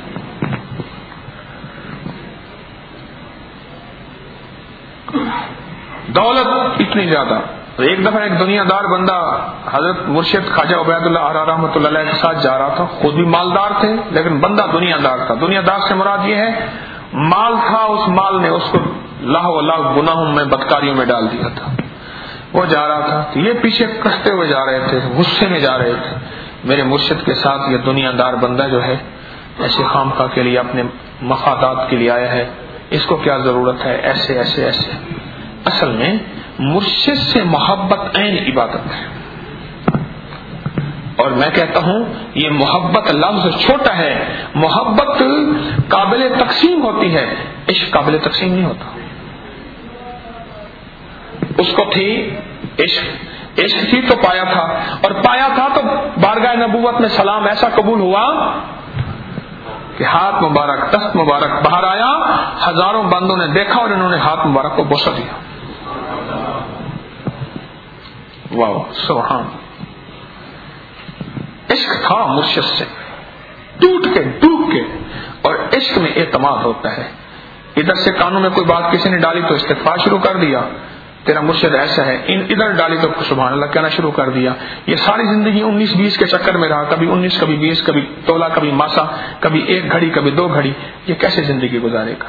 S1: دولت اتنی زیادہ۔ ایک دفعہ ایک دنیا دار بندہ حضرت مرشد خواجہ عبید اللہ حرار رحمۃ اللہ علیہ کے ساتھ جا رہا تھا، خود بھی مالدار تھے لیکن بندہ دنیا دار تھا۔ دنیا دار سے مراد یہ ہے مال تھا، اس مال نے اس کو لاہ و لاہ گناہوں میں بدکاریوں میں ڈال دیا تھا۔ وہ جا رہا تھا تو یہ پیچھے کستے ہوئے جا رہے تھے، غصے میں جا رہے تھے، میرے مرشد کے ساتھ یہ دنیا دار بندہ جو ہے ایسے خامخواہ کے لیے اپنے مفادات کے لیے آیا ہے، اس کو کیا ضرورت ہے، ایسے ایسے ایسے۔ اصل میں مرشد سے محبت عین عبادت ہے، اور میں کہتا ہوں یہ محبت لفظ چھوٹا ہے، محبت قابل تقسیم ہوتی ہے، عشق قابل تقسیم نہیں ہوتا۔ اس کو تھی عشق، عشق تھی تو پایا تھا، اور پایا تھا تو بارگاہ نبوت میں سلام ایسا قبول ہوا کہ ہاتھ مبارک، دست مبارک باہر آیا، ہزاروں بندوں نے دیکھا اور انہوں نے ہاتھ مبارک کو بوسہ دیا۔ واو سبحان، عشق تھا مرشد سے، ٹوٹ کے ڈوب کے، اور عشق میں اعتماد ہوتا ہے۔ ادھر سے کانوں میں کوئی بات کسی نے ڈالی تو استغفار شروع کر دیا، تیرا مرشد ایسا ہے، ادھر ڈالی تو سبحان اللہ کہنا شروع کر دیا۔ یہ ساری زندگی انیس بیس کے چکر میں رہا، کبھی انیس کبھی بیس، کبھی تولا کبھی ماسا، کبھی ایک گھڑی کبھی دو گھڑی، یہ کیسے زندگی گزارے گا؟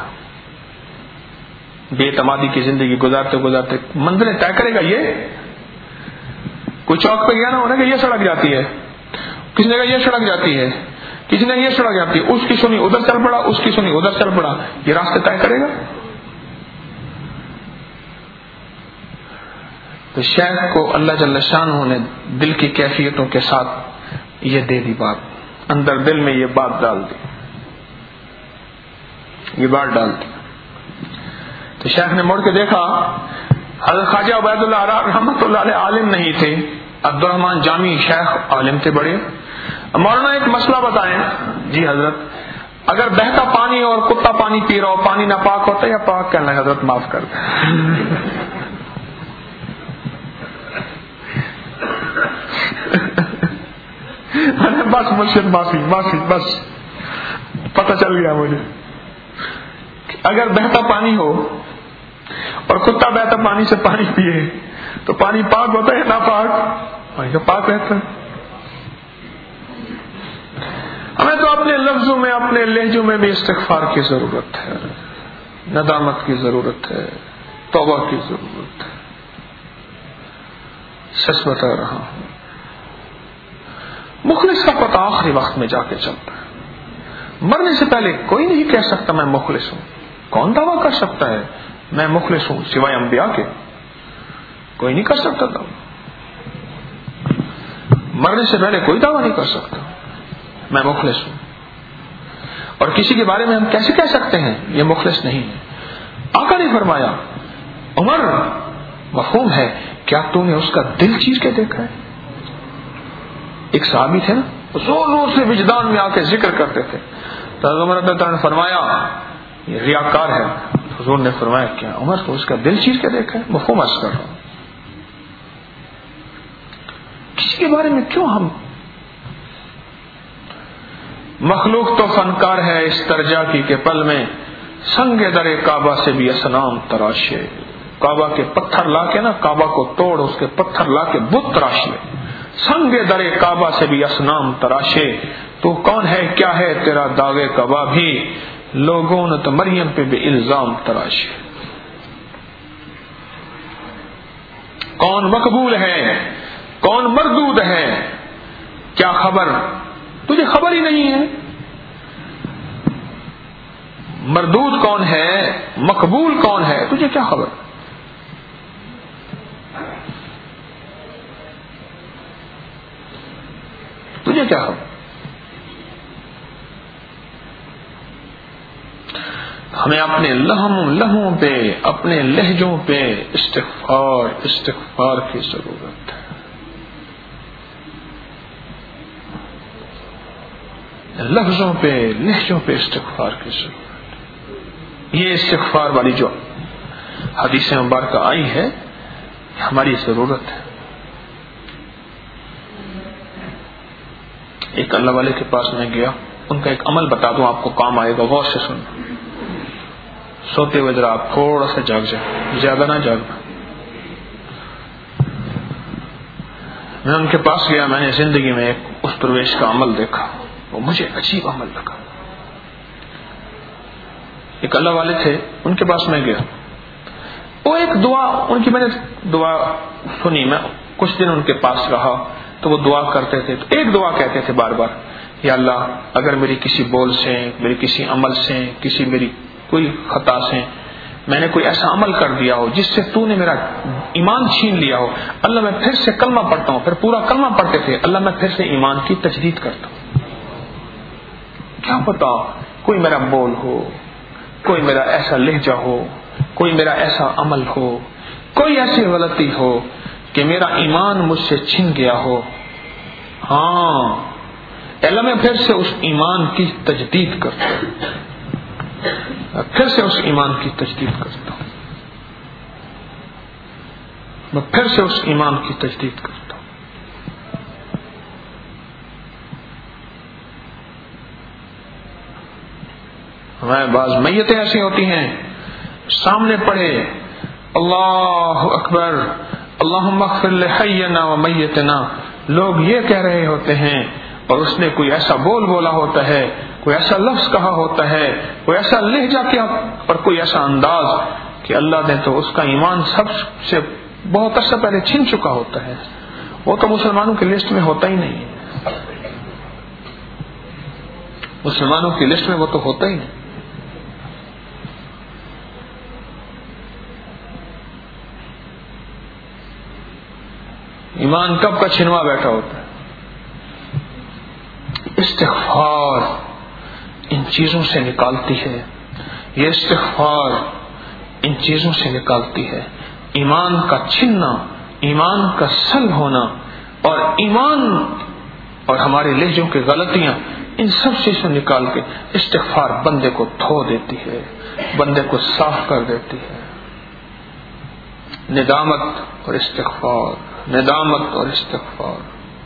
S1: بے اعتمادی کی زندگی گزارتے گزارتے منزلیں طے کرے گا۔ یہ کوئی چوک پہ گیا نا، انہیں کہ یہ سڑک جاتی ہے، کسی نے کہا یہ سڑک جاتی ہے، کسی نے یہ سڑک جاتی ہے، اس کی سنی ادھر چل پڑا، اس کی سنی ادھر چل پڑا، یہ راستے طے کرے گا؟ تو شیخ کو اللہ جل شانہ نے دل کی کیفیتوں کے ساتھ یہ دے دی بات، اندر دل میں یہ بات ڈال دی، یہ بات ڈال دی۔ تو شیخ نے مڑ کے دیکھا، حضرت خواجہ عبید اللہ حرار رحمۃ اللہ علیہ عالم نہیں تھے، عبد الرحمان جامی شیخ عالم تھے بڑے۔ مولانا ایک مسئلہ بتائیں۔ جی حضرت، اگر بہتا پانی اور کتا پانی پی رہا ہو، پانی ناپاک ہوتا ہے یا پاک؟ کہنا ہے حضرت معاف کر دیں۔ بس مرشد معافی معافی، بس پتہ چل گیا مجھے، اگر بہتا پانی ہو اور کتا بہتا پانی سے پانی پیے تو پانی پاک ہوتا ہے یا ناپاک؟ پانی تو پاک رہتا ہے۔ ہمیں تو اپنے لفظوں میں، اپنے لہجوں میں بھی استغفار کی ضرورت ہے، ندامت کی ضرورت ہے، توبہ کی ضرورت ہے۔ سچ بتا رہا ہوں، مخلص کا پتہ آخری وقت میں جا کے چلتا ہے۔ مرنے سے پہلے کوئی نہیں کہہ سکتا میں مخلص ہوں۔ کون دعویٰ کر سکتا ہے میں مخلص ہوں سوائے انبیاء کے؟ کوئی نہیں کر سکتا تھا۔ مرنے سے پہلے کوئی دعویٰ نہیں کر سکتا میں مخلص ہوں، اور کسی کے بارے میں ہم کیسے کہہ سکتے ہیں یہ مخلص نہیں ہے؟ آقا نے فرمایا عمر مفہوم ہے، کیا تو نے اس کا دل چیر کے دیکھا ہے؟ ایک صحابی تھے نا، زور زور سے وجدان میں آ کے ذکر کرتے تھے، تو عمر رضی اللہ عنہ نے فرمایا یہ ریاکار ہے۔ حضور نے فرمایا کیا عمر تو اس کا دل چیر کے دیکھا ہے؟ مفہوم عرض کر رہا ہوں، کسی کے بارے میں کیوں ہم؟ مخلوق تو فنکار ہے اس ترجا کی کہ پل میں سنگ در کعبہ سے بھی اسنام تراشے۔ کعبہ کے پتھر لا کے نا کعبہ کو توڑ، اس کے پتھر لا کے بت تراش لے، سنگ درے کعبہ سے بھی اصنام تراشے، تو کون ہے کیا ہے تیرا داغے کعبہ بھی، لوگوں نے تو مریم پہ بھی الزام تراشے۔ کون مقبول ہے کون مردود ہے، کیا خبر، تجھے خبر ہی نہیں ہے۔ مردود کون ہے مقبول کون ہے تجھے کیا خبر، تجھے کیا خبر۔ ہمیں اپنے لہم لہوں پہ اپنے لہجوں پہ استغفار استغفار کی ضرورت ہے۔ لفظوں پہ لہجوں پہ استغفار کی ضرورت، یہ استغفار والی جو حدیث مبارکہ آئی ہے ہماری ضرورت ہے۔ ایک اللہ والے کے پاس میں گیا، ان کا ایک عمل بتا دوں آپ کو کام آئے گا، غور سے سن۔ سوتے ہوئے ذرا آپ تھوڑا سا جاگ جائیں، زیادہ نہ جاگنا۔ میں ان کے پاس گیا، میں نے زندگی میں ایک اس درویش کا عمل دیکھا، وہ مجھے عجیب عمل لگا۔ ایک اللہ والے تھے، ان کے پاس میں گیا، وہ ایک دعا ان کی میں نے دعا سنی، میں کچھ دن ان کے پاس رہا تو وہ دعا کرتے تھے، تو ایک دعا کہتے تھے بار بار، یا اللہ اگر میری کسی بول سے، میری کسی عمل سے، کسی میری کوئی خطا سے میں نے کوئی ایسا عمل کر دیا ہو جس سے تو نے میرا ایمان چھین لیا ہو، اللہ میں پھر سے کلمہ پڑھتا ہوں۔ پھر پورا کلمہ پڑھتے تھے، اللہ میں پھر سے ایمان کی تجدید کرتا ہوں۔ کیا پتا کوئی میرا بول ہو، کوئی میرا ایسا لہجہ ہو، کوئی میرا ایسا عمل ہو، کوئی ایسی غلطی ہو کہ میرا ایمان مجھ سے چھن گیا ہو، ہاں اللہ میں پھر سے اس ایمان کی تجدید کرتا ہوں، پھر سے اس ایمان کی تجدید کرتا ہوں، میں پھر سے اس ایمان کی تجدید کرتا ہوں۔ ہمارے بعض میتیں ایسی ہوتی ہیں، سامنے پڑے اللہ اکبر اللہم اغفر لحینا و میتنا، لوگ یہ کہہ رہے ہوتے ہیں اور اس نے کوئی ایسا بول بولا ہوتا ہے، کوئی ایسا لفظ کہا ہوتا ہے، کوئی ایسا لہجہ کیا اور کوئی ایسا انداز کہ اللہ نے تو اس کا ایمان سب سے بہت عرصہ پہلے چھن چکا ہوتا ہے، وہ تو مسلمانوں کی لسٹ میں ہوتا ہی نہیں ہے، مسلمانوں کی لسٹ میں وہ تو ہوتا ہی نہیں۔ ایمان کب کا چھنوا بیٹھا ہوتا ہے۔ استغفار ان چیزوں سے نکالتی ہے، یہ استغفار ان چیزوں سے نکالتی ہے، ایمان کا چھننا، ایمان کا سلب ہونا، اور ایمان اور ہمارے لہجوں کی غلطیاں، ان سب چیزوں نکال کے استغفار بندے کو دھو دیتی ہے، بندے کو صاف کر دیتی ہے۔ ندامت اور استغفار، ندامت اور استغفار۔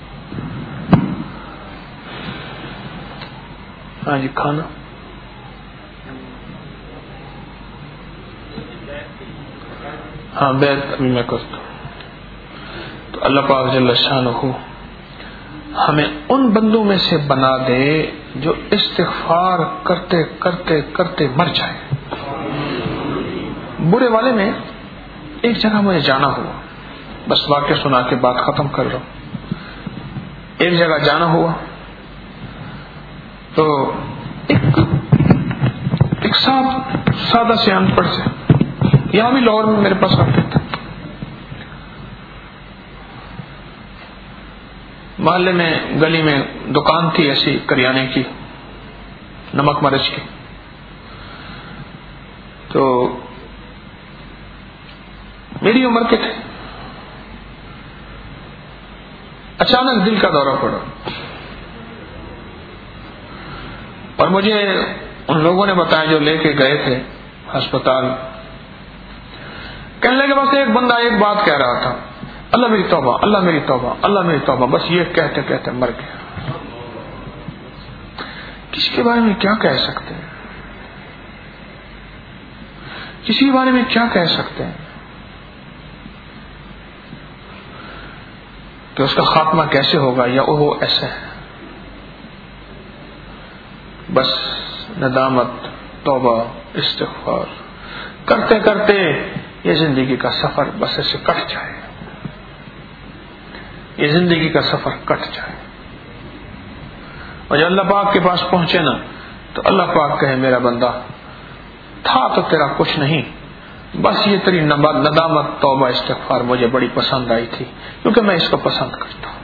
S1: ہاں جی کھانا ہاں بیعت ابھی میں کرتا ہوں۔ تو اللہ پاک جل شانہ ہمیں ان بندوں میں سے بنا دے جو استغفار کرتے کرتے کرتے مر جائیں۔ برے والے میں ایک جگہ مجھے جانا ہوا، بس واقعہ سنا کے بات ختم کر رہا ہوں۔ ایک جگہ جانا ہوا تو ایک ایک صاحب سادہ سے ان پڑھ سے، یہاں بھی لاہور میں میرے پاس آتے تھے، محلے میں گلی میں دکان تھی ایسی کریانے کی، نمک مرچ کی، تو میری عمر کے تھے، اچانک دل کا دورہ پڑا اور مجھے ان لوگوں نے بتایا جو لے کے گئے تھے ہسپتال، کہنے لگے بس ایک بندہ ایک بات کہہ رہا تھا، اللہ میری توبہ اللہ میری توبہ اللہ میری توبہ، بس یہ کہتے کہتے مر گیا۔ کسی کے بارے میں کیا کہہ سکتے ہیں، کسی کے بارے میں کیا کہہ سکتے ہیں؟ کہ اس کا خاتمہ کیسے ہوگا یا وہ ایسے ہے. بس ندامت، توبہ، استغفار کرتے کرتے یہ زندگی کا سفر بس ایسے کٹ جائے، یہ زندگی کا سفر کٹ جائے. اور جب اللہ پاک کے پاس پہنچے نا تو اللہ پاک کہے میرا بندہ تھا تو تیرا کچھ نہیں، بس یہ تیری ندامت، توبہ، استغفار مجھے بڑی پسند آئی تھی کیونکہ میں اس کو پسند کرتا ہوں.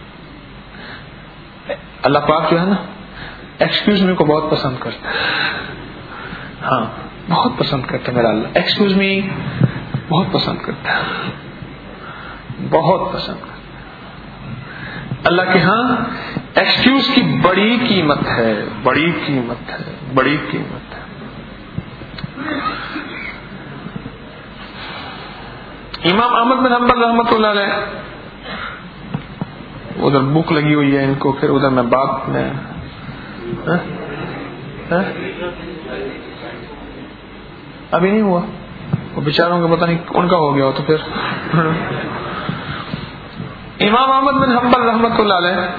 S1: اللہ پاک جو ہے نا ایکسکیوز می کو بہت پسند کرتا ہے. ہاں بہت پسند کرتا ہے میرا اللہ، ایکسکیوز می بہت پسند کرتا ہے، بہت پسند کرتا ہے. اللہ کے ہاں ایکسکیوز کی بڑی قیمت ہے، بڑی قیمت ہے، بڑی قیمت ہے. امام احمد بن حنبل رحمۃ اللہ علیہ، ادھر بک لگی ہوئی ہے ان کو، پھر ادھر میں بات میں ہاں؟ ہاں؟ ابھی نہیں ہوا، وہ بیچاروں کا پتہ نہیں ان کا ہو گیا ہو تو پھر. امام احمد بن حنبل رحمۃ اللہ علیہ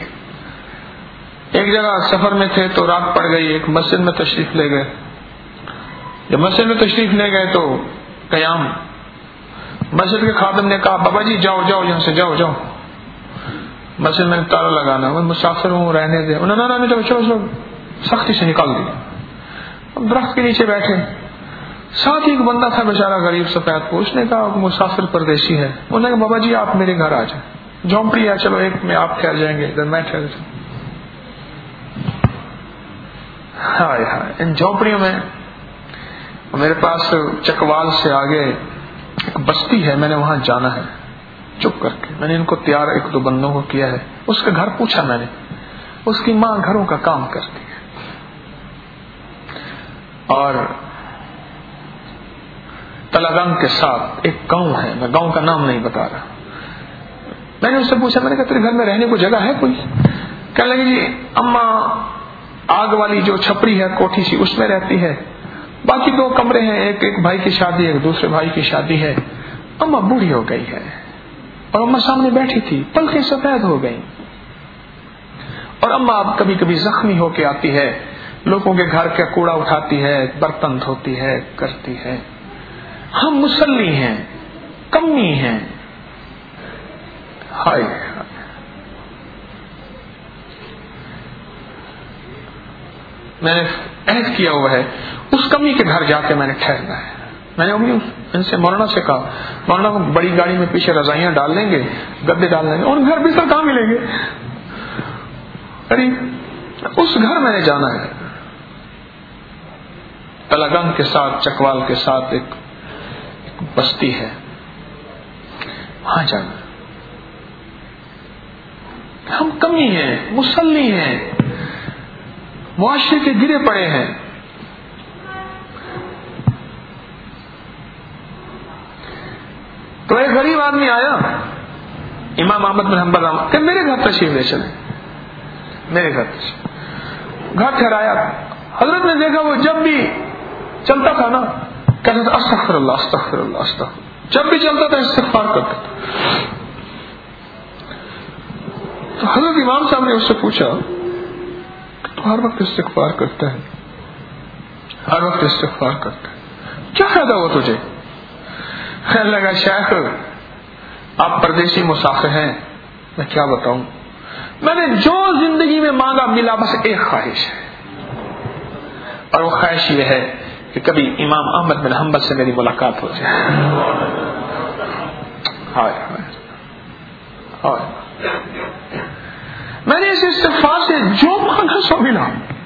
S1: ایک جگہ سفر میں تھے تو رات پڑ گئی، ایک مسجد میں تشریف لے گئے. جب مسجد میں تشریف لے گئے تو قیام، مسجد کے خادم نے کہا بابا جی جاؤ جاؤ یہاں سے جاؤ جاؤ، مسجد میں تالا لگانا، میں مسافر ہوں رہنے دے. انہوں نے جب چلو چلو سختی سے نکال دیا. درخت کے نیچے بیٹھے، ساتھ ہی ایک بندہ تھا بیچارہ غریب سفید کو، اس نے کہا مسافر پردیسی ہے. انہوں نے کہا بابا جی آپ میرے گھر آ جائیں، جھونپڑی ہے چلو ایک میں آپ ٹھہر جائیں گے، ادھر میں ٹھہر جاؤں. ہائے ہائے ان جھونپڑیوں میں. میرے پاس چکوال سے آگے ایک بستی ہے، میں نے وہاں جانا ہے. چپ کر کے میں نے ان کو تیار ایک دو بندوں کو کیا ہے. اس کا گھر پوچھا میں نے، اس کی ماں گھروں کا کام کرتی ہے اور تلگنگ کے ساتھ ایک گاؤں ہے، میں گاؤں کا نام نہیں بتا رہا. میں نے اس سے پوچھا، میں نے کہا تیرے گھر میں رہنے کو جگہ ہے کوئی؟ کہنے لگی جی اما آگ والی جو چھپڑی ہے کوٹھی سی اس میں رہتی ہے، باقی دو کمرے ہیں، ایک ایک بھائی کی شادی ہے، ایک دوسرے بھائی کی شادی ہے. اما بوڑھی ہو گئی ہے اور اما سامنے بیٹھی تھی، پلکیں سفید ہو گئی. اور اما اب کبھی کبھی زخمی ہو کے آتی ہے، لوگوں کے گھر کا کوڑا اٹھاتی ہے، برتن دھوتی ہے، کرتی ہے. ہم مسلی ہیں، کمی ہیں. ہائے میں نے عہد کیا ہوا ہے اس کمی کے گھر جا کے میں نے ٹھہرنا ہے. میں نے ان سے مولانا سے کہا مولانا کو بڑی گاڑی میں پیچھے رضائیاں ڈال لیں گے، گدے ڈال لیں گے، اور گھر بھی سر کہاں ملیں گے. ارے اس گھر میں نے جانا ہے. تلگنگ کے ساتھ چکوال کے ساتھ ایک بستی ہے، وہاں جانا. ہم کمی ہیں، مسلی ہیں، معاشرے کے گرے پڑے ہیں. تو ایک غریب آدمی آیا امام احمد بن حنبل کہ میرے گھر تشریف لے چلے، میرے گھر تشریف گھر ٹھہرایا. حضرت نے دیکھا وہ جب بھی چلتا تھا نا کہتا تھا استغفر اللہ استغفر اللہ استغفر، جب بھی چلتا تھا استغفار کرتا تھا. تو حضرت امام صاحب نے اس سے پوچھا تو ہر وقت استغفار کرتا ہے، ہر وقت استغفار کرتا ہے، کیا فائدہ ہوا تجھے؟ کہنے لگا شیخ آپ پردیسی مسافر ہیں، میں کیا بتاؤں، میں نے جو زندگی میں مانگا ملا بس ایک خواہش ہے، اور وہ خواہش یہ ہے کہ کبھی امام احمد بن حنبل سے میری ملاقات ہو جائے. ہائے ہائے میں نے اس استغفار سے جو مانگا سو ملا،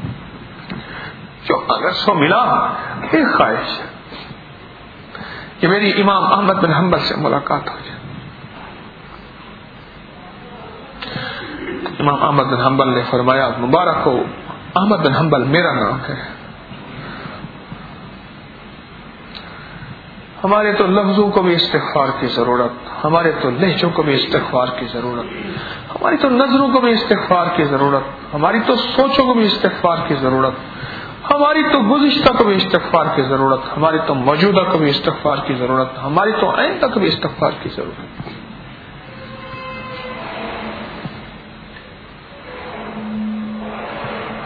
S1: جو مانگا سو ملا. ایک خواہش ہے کہ میری امام احمد بن حنبل سے ملاقات ہو جائے. امام احمد بن حنبل نے فرمایا مبارک ہو، احمد بن حنبل میرا نام ہے. ہمارے تو لفظوں کو بھی استغفار کی ضرورت، ہمارے تو لہجوں کو بھی استغفار کی ضرورت، ہماری تو نظروں کو بھی استغفار کی ضرورت، ہماری تو سوچوں کو بھی استغفار کی ضرورت، ہماری تو گزشتہ کو بھی استغفار کی ضرورت، ہماری تو موجودہ کو بھی استغفار کی ضرورت، ہماری تو آئندہ کو بھی استغفار کی ضرورت.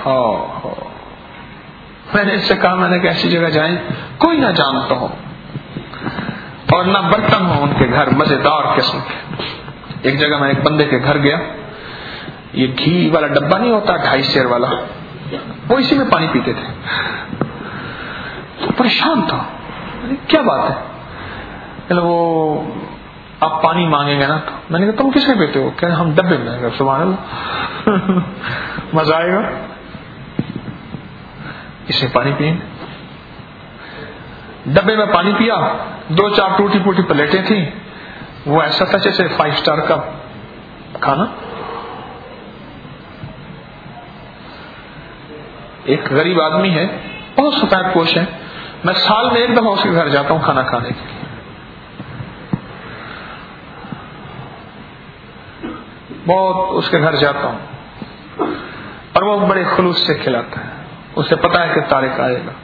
S1: ہاں ہاں میں نے اس سے کہا میں نے کہ ایسی جگہ جائیں کوئی نہ جانتا ہو اور نہ برتن ہو ان کے گھر مزیدار قسم کے. ایک جگہ میں ایک بندے کے گھر گیا, یہ گھی والا ڈبہ نہیں ہوتا ڈھائی سیر والا, وہ اسی میں پانی پیتے تھے. تو پریشان تھا, کیا بات ہے؟ وہ آپ پانی مانگیں گے نا, تو میں نے کہا تم کس میں پیتے ہو؟ کہ ہم ڈبے میں. سبحان اللہ, مزہ آئے گا, اس میں پانی پئیں. ڈبے میں پانی پیا, دو چار ٹوٹی پوٹی پلیٹیں تھیں, وہ ایسا تھا جیسے فائیو سٹار کا کھانا. ایک غریب آدمی ہے, بہت سفید پوش ہے, میں سال میں ایک دفعہ اس کے گھر جاتا ہوں کھانا کھانے کے لیے. بہت اس کے گھر جاتا ہوں اور وہ بڑے خلوص سے کھلاتا ہے, اسے پتا ہے کہ طارق آئے گا.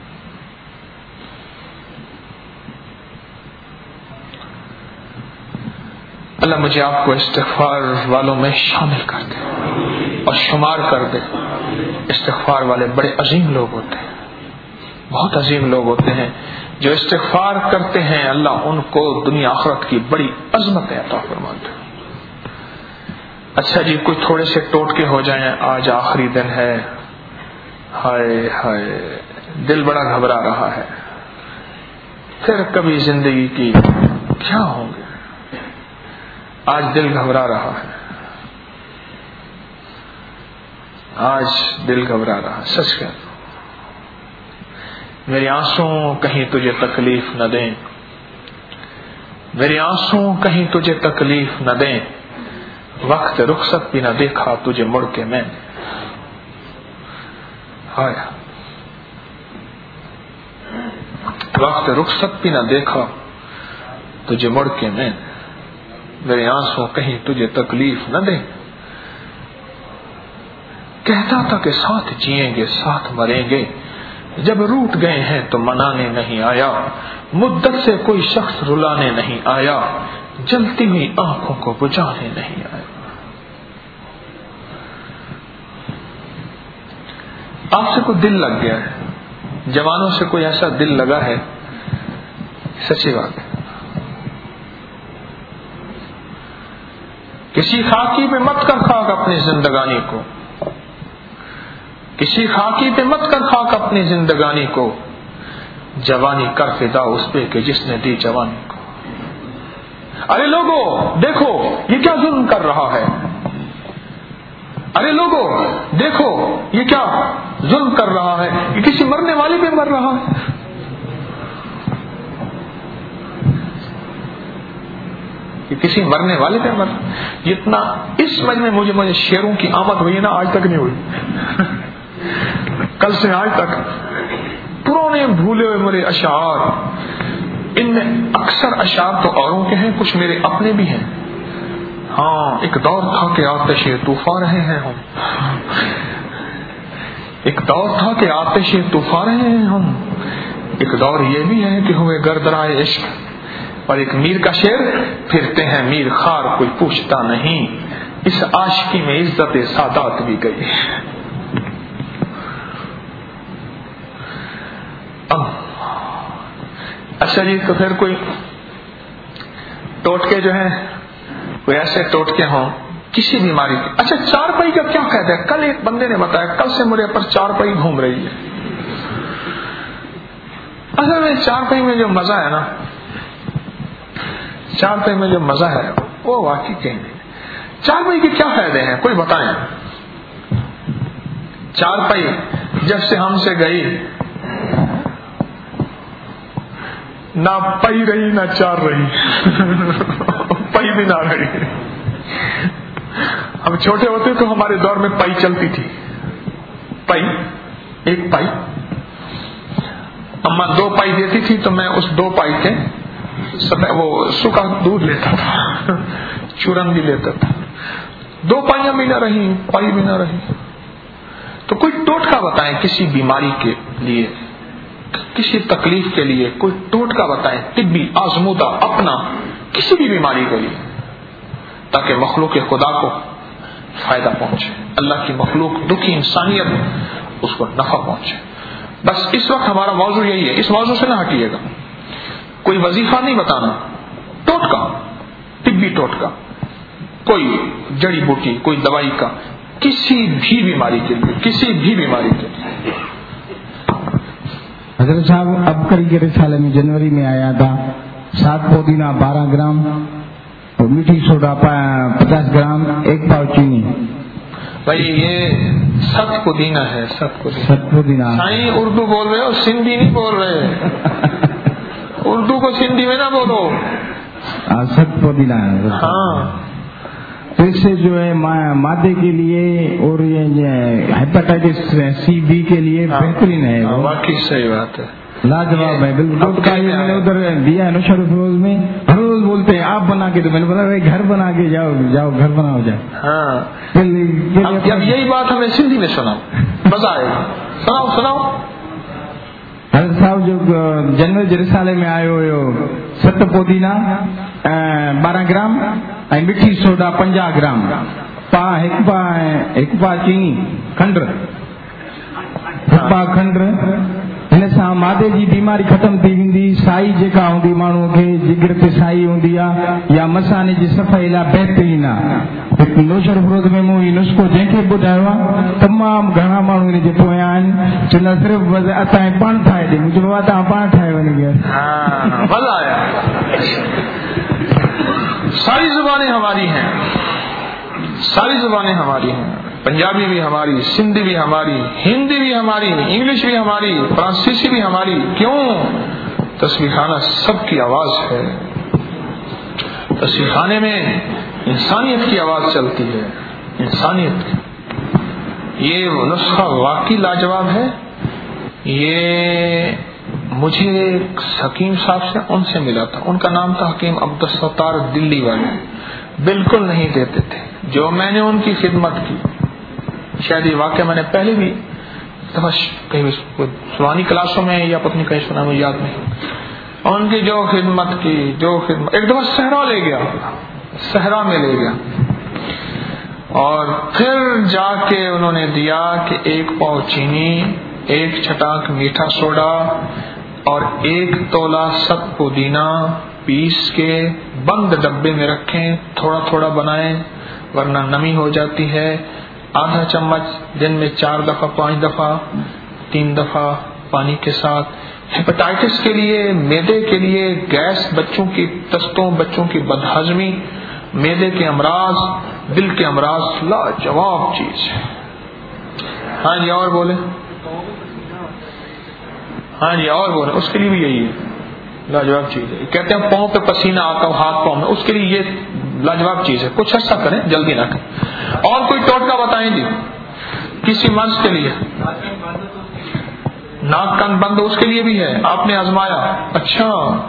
S1: اللہ مجھے آپ کو استغفار والوں میں شامل کر دے اور شمار کر دے. استغفار والے بڑے عظیم لوگ ہوتے ہیں, بہت عظیم لوگ ہوتے ہیں جو استغفار کرتے ہیں. اللہ ان کو دنیا آخرت کی بڑی عظمتیں عطا فرماتے ہیں. اچھا جی, کوئی تھوڑے سے ٹوٹکے ہو جائیں, آج آخری دن ہے, ہائے ہائے دل بڑا گھبرا رہا ہے, پھر کبھی زندگی کی کیا ہوں گے, آج دل گھبرا رہا ہے, آج دل گھبرا رہا ہے. سچ کہتا ہوں, میرے آنسو کہیں تجھے تکلیف نہ دیں, میرے آنسو کہیں تجھے تکلیف نہ دیں, وقت رخصت بھی نہ دیکھا تجھے مڑ کے میں نے. ہائے وقت رخصت بھی نہ دیکھا تجھے مڑ کے میں نے, میرے آنسو کہیں تجھے تکلیف نہ دیں. کہتا تھا کہ ساتھ جیئیں گے ساتھ مریں گے, جب روٹ گئے ہیں تو منانے نہیں آیا, مدت سے کوئی شخص رلانے نہیں آیا, جلتی ہوئی آنکھوں کو بجھانے نہیں آیا. آپ سے کوئی دل لگ گیا ہے, جوانوں سے کوئی ایسا دل لگا ہے, سچی بات ہے, کسی خاکی پہ مت کر خاک اپنی زندگانی کو, کسی خاکی پہ مت کر خاک اپنی زندگانی کو, جوانی کر فدا اس پہ کہ جس نے دی جوانی کو. ارے لوگو دیکھو یہ کیا ظلم کر رہا ہے, ارے لوگو دیکھو یہ کیا ظلم کر رہا ہے, یہ کسی مرنے والے پہ مر رہا ہے. یہ کسی مرنے والے پہ مر, جتنا اس مجمع میں مجھے مجھے شیروں کی آمد ہوئی ہے نا, آج تک نہیں ہوئی. کل سے آج تک پرانے بھولے ہوئے میرے اشعار, ان میں اکثر اشعار تو اوروں کے ہیں, کچھ میرے اپنے بھی ہیں. ہاں ایک دور تھا کہ آتش طوفان رہے ہیں ہم, ایک دور تھا کہ آتش طوفان رہے ہیں ہم, ایک دور یہ بھی ہے کہ ہوئے گردرائے عشق, اور ایک میر کا شعر, پھرتے ہیں میر خار کوئی پوچھتا نہیں, اس عاشقی میں عزت سادات بھی گئی. اچھا جی, تو پھر کوئی ٹوٹکے جو ہیں, کوئی ایسے ٹوٹکے ہوں کسی بیماری کے. اچھا چار پائی کا کیا فائدہ ہے؟ کل ایک بندے نے بتایا, کل سے میرے پر چار پائی گھوم رہی ہے. اصل میں چار پائی میں جو مزہ ہے نا, چار پائی میں جو مزہ ہے وہ واقعی کہیں نہیں. چار پائی کے کیا فائدے ہیں کوئی بتائیں. چار پائی جب سے ہم سے گئی, نہ پائی رہی نہ چار رہی, پائی بھی نہ رہی. ہم چھوٹے ہوتے تو ہمارے دور میں پائی چلتی تھی, پائی ایک پائی, اما دو پائی دیتی تھی تو میں اس دو پائی کے وہ سوکھا دودھ لیتا تھا, چورن بھی لیتا تھا. دو پائیاں بھی نہ رہی, پائی بھی نہ رہی. تو کوئی ٹوٹکا بتائیں کسی بیماری کے لیے, کسی تکلیف کے لیے, کوئی ٹوٹکا بتائیں طبی آزمودہ اپنا کسی بھی بیماری کے لیے, تاکہ مخلوق خدا کو فائدہ پہنچے. اللہ کی مخلوق دکھی انسانیت اس کو نفع پہنچے. بس اس وقت ہمارا موضوع یہی ہے, اس موضوع سے نہ ہٹیے گا. کوئی وظیفہ نہیں بتانا, ٹوٹکا, طبی ٹوٹکا, کوئی جڑی بوٹی, کوئی دوائی کا, کسی بھی بیماری کے لیے, کسی بھی بیماری کے لیے.
S2: حضرت صاحب اب کل کے رسالے میں جنوری میں آیا تھا سات پودینہ بارہ گرام اور میٹھی سوڈا پچاس گرام, ایک پاؤ چینی.
S1: بھائی یہ ست پودینہ ہے, ست پودینہ.
S2: ست پودینہ
S1: سائیں اردو بول رہے ہو, سندھی نہیں بول رہے. اردو کو سندھی میں نہ بولو.
S2: ست پودینہ.
S1: ہاں,
S2: تو اس سے جو ہے مادے کے لیے اور یہ ہیپاٹائٹس سی بی کے لیے بہترین ہے.
S1: واقعی صحیح بات ہے,
S2: لاجواب ہے بالکل. میں نے ادھر دیا ہے نوشہر فروز میں, ہر روز بولتے ہیں آپ بنا کے, تو میں نے بولا گھر بنا کے جاؤ, جاؤ گھر بناؤ جاؤ.
S1: ہاں, اب یہی بات ہمیں سندھی میں سناؤ, مزہ آئے گا. سناؤ سناؤ.
S2: حضرت صاحب جو جنوری رسالے میں آئے ہوئے ہو, ست پودینہ بارہ گرام ऐं मिठी सोडा पंजाह ग्राम, पा हिकु पा हिकु पा चीनी, खंड हिकु पा खंड. हिन सां मादे जी बीमारी ख़तम थी वेंदी. साई जेका हूंदी माण्हूअ खे जिगर ते साई हूंदी आहे या मसाने जी सफ़ाई लाइ बहितरीन आहे. हिकु नौशर फरोज़ में मूं हीउ नुस्ख़ो जंहिंखे ॿुधायो आहे तमामु घणा माण्हू हिन जे पोयां आहिनि. चवंदा सिर्फ़ु असांखे पाण ठाहे ॾे. मुंहिंजो बाबा तव्हां पाण ठाहे वञी.
S1: मज़ा आया. ساری زبانیں ہماری ہیں, ساری زبانیں ہماری ہیں. پنجابی بھی ہماری, سندھی بھی ہماری, ہندی بھی ہماری, انگلش بھی ہماری, فرانسیسی بھی ہماری. کیوں؟ تسبیح خانہ سب کی آواز ہے. تسبیح خانے میں انسانیت کی آواز چلتی ہے, انسانیت کی. یہ نسخہ واقعی لاجواب ہے. یہ مجھے ایک حکیم صاحب سے ان سے ملا تھا, ان کا نام تھا حکیم عبدالستار دلی والے. بالکل نہیں دیتے تھے. جو میں نے ان کی خدمت کی, شاید یہ واقعہ میں نے پہلے بھی کہیں سوانی کلاسوں میں یا پتنی کہیں سنا, مجھے یاد نہیں. ان کی جو خدمت کی, جو خدمت, ایک دفعہ صحرا لے گیا, صحرا میں لے گیا, اور پھر جا کے انہوں نے دیا کہ ایک پاؤ چینی, ایک چھٹاک میٹھا سوڈا اور ایک تولا ست پودینہ پیس کے بند ڈبے میں رکھیں, تھوڑا تھوڑا بنائیں ورنہ نمی ہو جاتی ہے. آدھا چمچ دن میں چار دفعہ, پانچ دفعہ, تین دفعہ پانی کے ساتھ. ہیپاٹائٹس کے لیے, میدے کے لیے, گیس, بچوں کی تستوں, بچوں کی بدہضمی, میدے کے امراض, دل کے امراض, لاجواب چیز ہے. ہاں جی اور بولے. ہاں جی اور بولے. اس کے لیے بھی یہی ہے, لاجواب چیز ہے. کہتے ہیں پاؤں پہ پسینہ آتا ہو, ہاتھ پاؤں میں, اس کے لیے یہ لاجواب چیز ہے. کچھ ایسا کریں, جلدی نہ کریں. اور کوئی ٹوٹکا بتائیں جی کسی مرض کے لیے. ناک کان بند, اس کے لیے بھی ہے, آپ نے آزمایا. اچھا,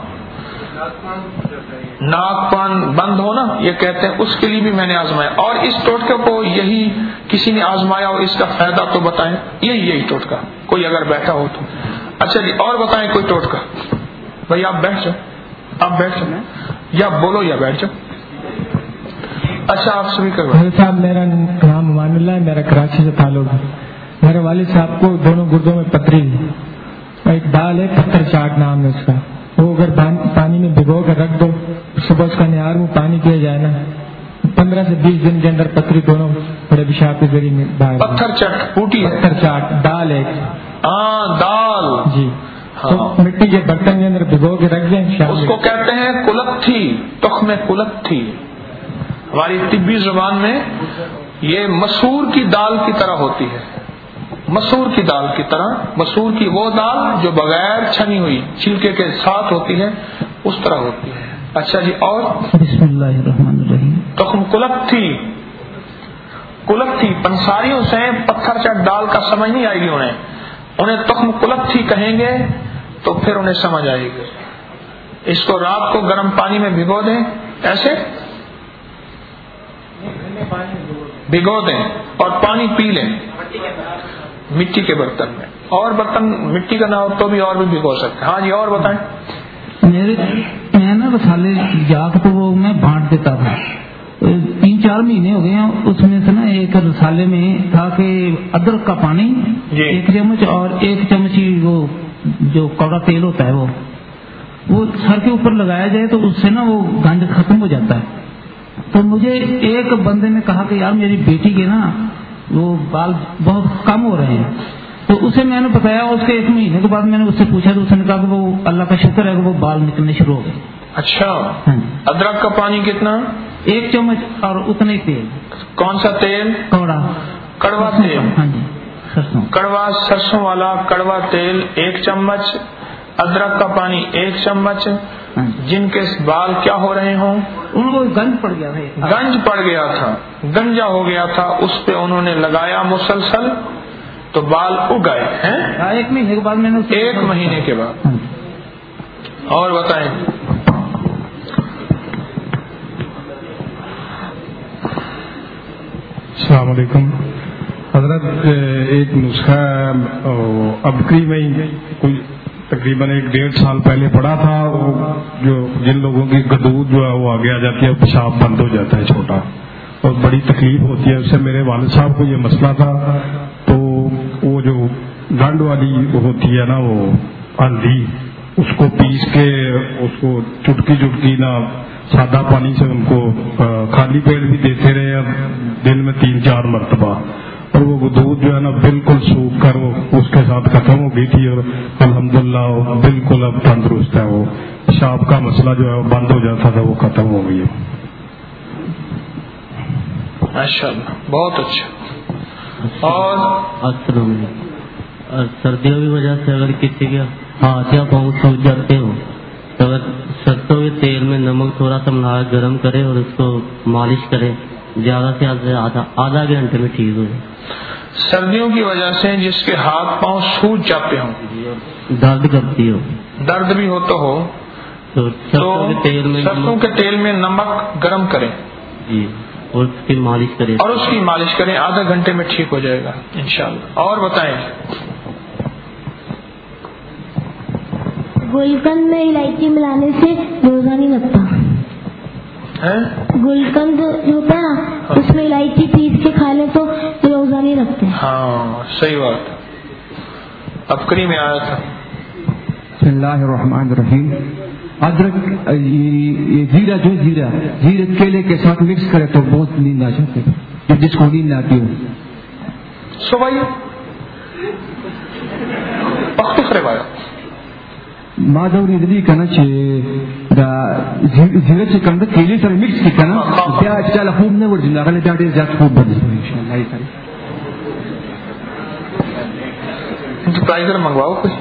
S1: ناک کان بند ہو نا, یہ کہتے ہیں اس کے لیے بھی میں نے آزمایا. اور اس ٹوٹکے کو یہی کسی نے آزمایا اور اس کا فائدہ تو بتائیں. یہی یہی ٹوٹکا, کوئی اگر بیٹھا ہو تو. اچھا جی اور بتائیں کوئی ٹوٹکا. بھائی آپ بیٹھ جاؤ, آپ بیٹھ جاؤ, یا بولو یا بیٹھ جاؤ. اچھا آپ سبھی کرو.
S2: صاحب میرا نام امان اللہ ہے, میرا کراچی سے تعلق ہے. میرے والد صاحب کو دونوں گردوں میں پتھری ہے. ایک دال ہے پتھر چاٹ نام ہے اس کا, وہ اگر پانی میں بھگو کر رکھ دو, صبح اس کا نہار میں پانی کیا جائے نا, پندرہ سے بیس دن کے اندر پتھری دونوں بڑے پیشاب کے ذریعے میں باہر.
S1: پتھر چٹ پوٹی,
S2: پتھر چاٹ دال ہے.
S1: ہاں دال
S2: جی, تو مٹی کے برتن کے اندر بھگو کے رکھ دیں.
S1: اس کو کہتے ہیں کلتھی, تخم کلتھی. ہماری طبی زبان میں یہ مسور کی دال کی طرح ہوتی ہے, مسور کی دال کی طرح. مسور کی وہ دال جو بغیر چھنی ہوئی چھلکے کے ساتھ ہوتی ہے, اس طرح ہوتی ہے. اچھا جی اور
S2: بسم اللہ الرحمن الرحیم.
S1: تخم کلتھی, کلتھی پنساریوں سے پتھر چٹ دال کا سمجھ نہیں آئے گی انہیں. انہیں تخم کلتھی کہیں گے تو پھر انہیں سمجھ آئے گی. اس کو رات کو گرم پانی میں بھگو دیں, ایسے بھگو دیں اور پانی پی لیں مٹی کے برتن میں. اور برتن مٹی کا نہ ہو تو بھی اور بھی بھگو سکتے ہیں. ہاں جی اور بتائیں.
S2: میرے میں نا رسالے جاگ تو وہ میں بانٹ دیتا تھا, تین چار چار مہینے ہو گئے ہیں. اس میں سے نا ایک رسالے میں تھا کہ ادرک کا پانی ایک چمچ اور ایک چمچ وہ جو کڑوا تیل ہوتا ہے وہ وہ سر کے اوپر لگایا جائے تو اس سے نا وہ گنج ختم ہو جاتا ہے. تو مجھے ایک بندے نے کہا کہ یار میری بیٹی کے نا وہ بال بہت کم ہو رہے ہیں. تو اسے میں نے بتایا. اس کے ایک مہینے کے بعد میں نے اس سے پوچھا تو اس نے کہا کہ وہ اللہ کا شکر ہے کہ وہ بال نکلنے شروع ہو گئے.
S1: اچھا. ادرک کا پانی کتنا؟ ایک
S2: چمچ اور اتنے تیل.
S1: کون سا تیل؟
S2: کڑوا
S1: کڑوا تیل.
S2: ہاں جی سرسوں.
S1: کڑوا سرسوں والا کڑوا تیل ایک چمچ، ادرک کا پانی ایک چمچ. جن کے بال کیا ہو رہے ہوں؟
S2: ان کو گنج پڑ گیا تھا.
S1: گنج پڑ گیا تھا، گنجا ہو گیا تھا. اس پہ انہوں نے لگایا مسلسل تو بال اگ گئے ہیں.
S2: ایک مہینے کے بعد میں نے
S1: ایک مہینے کے بعد. اور بتائیں.
S3: السلام علیکم حضرت. ایک نسخہ ابکری میں کوئی تقریباً ایک ڈیڑھ سال پہلے پڑا تھا. جو جن لوگوں کی گدود جو ہے وہ آگے آ جاتی ہے، پیشاب بند ہو جاتا ہے چھوٹا اور بڑی تکلیف ہوتی ہے. اس سے میرے والد صاحب کو یہ مسئلہ تھا. تو وہ جو گنڈ والی ہوتی ہے نا وہ ہلدی، اس کو پیس کے اس کو چٹکی چٹکی نا سادہ پانی سے ان کو خالی پیٹ بھی دیتے رہے دن میں تین چار مرتبہ. اور وہ دودھ جو ہے نا بالکل سوکھ کر وہ اس کے ساتھ ختم ہو گئی تھی. اور الحمدللہ بالکل اب تندرست ہے. وہ پیشاب کا مسئلہ جو ہے وہ بند ہو جاتا تھا وہ ختم ہو گئی ہے.
S1: ماشاء اللہ بہت اچھا. اور
S4: سردیوں کی وجہ سے اگر کسی کے ہاتھ یا پاؤں سوکھ جاتے ہو تو اگر سرسوں کے تیل میں نمک تھوڑا سا ملا گرم کرے اور اس کو مالش کرے زیادہ سے زیادہ آدھا گھنٹے میں ٹھیک ہو جائے.
S1: سردیوں کی وجہ سے جس کے ہاتھ پاؤں سوج جاتے ہوں،
S4: درد کرتی ہو،
S1: درد بھی ہو تو ہو
S4: تو سرسوں کے تیل میں
S1: سرسوں کے تیل میں نمک گرم کریں
S4: جی اور اس کی مالش کریں
S1: اور اس کی مالش کریں آدھا گھنٹے میں ٹھیک ہو جائے گا انشاءاللہ. اور بتائیں.
S5: گلقند میں الائچی ملانے سے روزہ نہیں لگتا. گلقند جو ہوتا ہے نا اس میں الائچی پیس کے کھا لے تو روزہ نہیں لگتے.
S1: ہاں صحیح بات. ابکری میں آیا تھا.
S2: بسم اللہ الرحمن الرحیم. ادرک یہ زیرہ جو زیرہ زیرہ کیلے کے ساتھ مکس کرے تو بہت نیند آ جاتی ہے. جس کو نیند آتی ہو
S1: صبح وقت خراب
S2: مادوری ندی کنا چې دا زیره چې کنده کېلې سره مکس کی کنه بیا چې له خوب نه ورځي هغه له ډېر زیات خوب بدل ان شاء الله. یې تعالی
S1: انٹرپرائزر منگواؤ کوئی.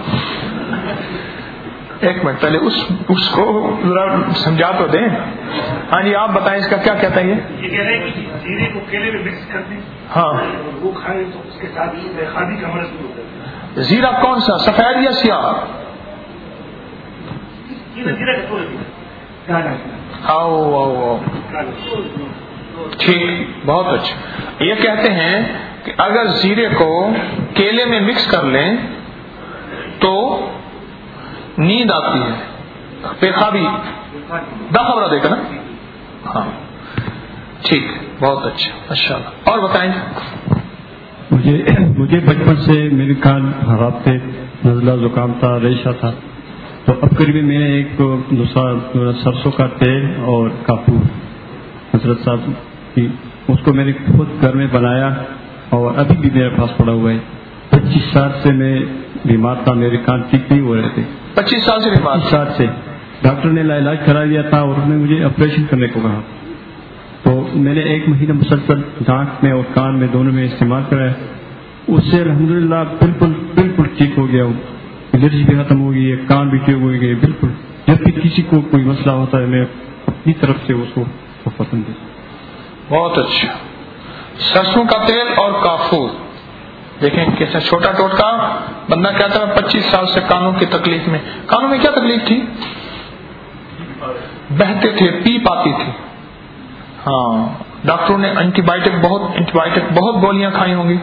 S1: ایک منٹ پہلے اس اس کو ذرا سمجھا تو دیں. ہاں جی آپ بتائیں اس کا کیا کہتا ہے.
S6: یہ کہہ رہے ہیں کہ زیرے کو کیلے میں مکس کر دیں
S1: ہاں
S6: وہ کھائیں تو اس کے ساتھ خادی کا مرض بھی ہوتا ہے.
S1: زیرہ کون سا سفید یا سیاہ؟ آؤ آؤ آؤ ٹھیک بہت اچھا. یہ کہتے ہیں کہ اگر زیرے کو کیلے میں مکس کر لیں تو نیند آتی ہے. پیخابی داخلہ دیکھا نا. ہاں ٹھیک بہت اچھا ماشاء اللہ. اور بتائیں.
S3: مجھے مجھے بچپن سے میرے کان خراب تھے، نزلہ زکام تھا، ریشہ تھا. تو اب قریب میں نے ایک دوسرا سرسوں کا تیل اور کافور حضرت صاحب کی اس کو میں نے خود گھر میں بنایا اور ابھی بھی میرے پاس پڑا ہوا ہے. پچیس سال سے میں بیمار تھا، میرے کان ٹھیک نہیں ہو رہے تھے.
S1: پچیس سال سے بیمار
S3: پچیس سال سے ڈاکٹر نے علاج کرا دیا تھا اور انہوں نے مجھے آپریشن کرنے کو کہا. تو میں نے ایک مہینہ مسلسل ناک میں اور کان میں دونوں میں استعمال کرایا. اس سے الحمدللہ بالکل بالکل ٹھیک ہو گیا ہوں. الرجی بھی ختم ہو گئی ہے، کان بھی ٹھیک ہو گئے بالکل. جب بھی کسی کو کوئی مسئلہ ہوتا ہے میں اپنی طرف سے اس کو پسند ہے.
S1: بہت اچھا. سرسوں کا تیل اور کافور دیکھیں کیسا چھوٹا ٹوٹکا بندہ کہتا ہے پچیس سال سے کانوں کی تکلیف میں. کانوں میں کیا تکلیف تھی؟ بہتے تھے، پیپ آتی تھی. ہاں ڈاکٹروں نے اینٹی بائیوٹک بہت اینٹی بائیوٹک بہت گولیاں کھائی ہوں گی.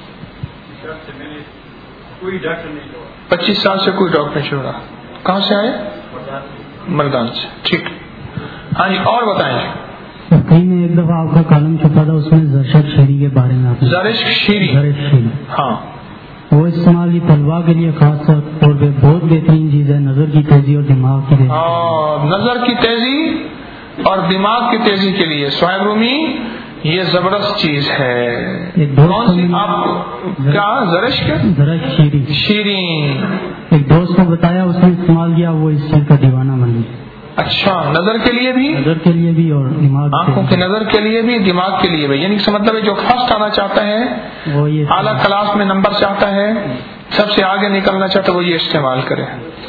S1: پچیس سال سے کوئی ڈاکٹر نہیں چھوڑا. کہاں سے آئے؟ مردان سے. ٹھیک. ہاں جی اور بتائیں.
S7: کہیں میں ایک دفعہ آپ کا کالم چھپا تھا، اس میں زرشک شیری کے بارے میں آپ نے
S1: زرشک شیری
S7: زرشک شیری
S1: ہاں
S7: وہ استعمال کی طلباء کے لیے خاص طور پہ بہت بہترین چیز ہے، نظر کی تیزی اور دماغ کی تیزی.
S1: ہاں نظر کی تیزی اور دماغ کی تیزی کے لیے صہیب رومی یہ زبردست چیز ہے. کون سی آپ کیا زرش کے
S7: زرش شیری
S1: شیرین
S7: ایک دوست کو بتایا، اس نے استعمال کیا، وہ اس چیز کا دیوانہ بن گیا.
S1: اچھا نظر کے لیے بھی،
S7: نظر کے لیے بھی اور دماغ
S1: آنکھوں کی نظر کے لیے بھی دماغ کے لیے بھی، یعنی اس کا مطلب ہے جو فرسٹ آنا چاہتا ہے،
S7: وہ یہ
S1: اعلیٰ کلاس میں نمبر چاہتا ہے، سب سے آگے نکلنا چاہتا ہے، وہ یہ استعمال کرے.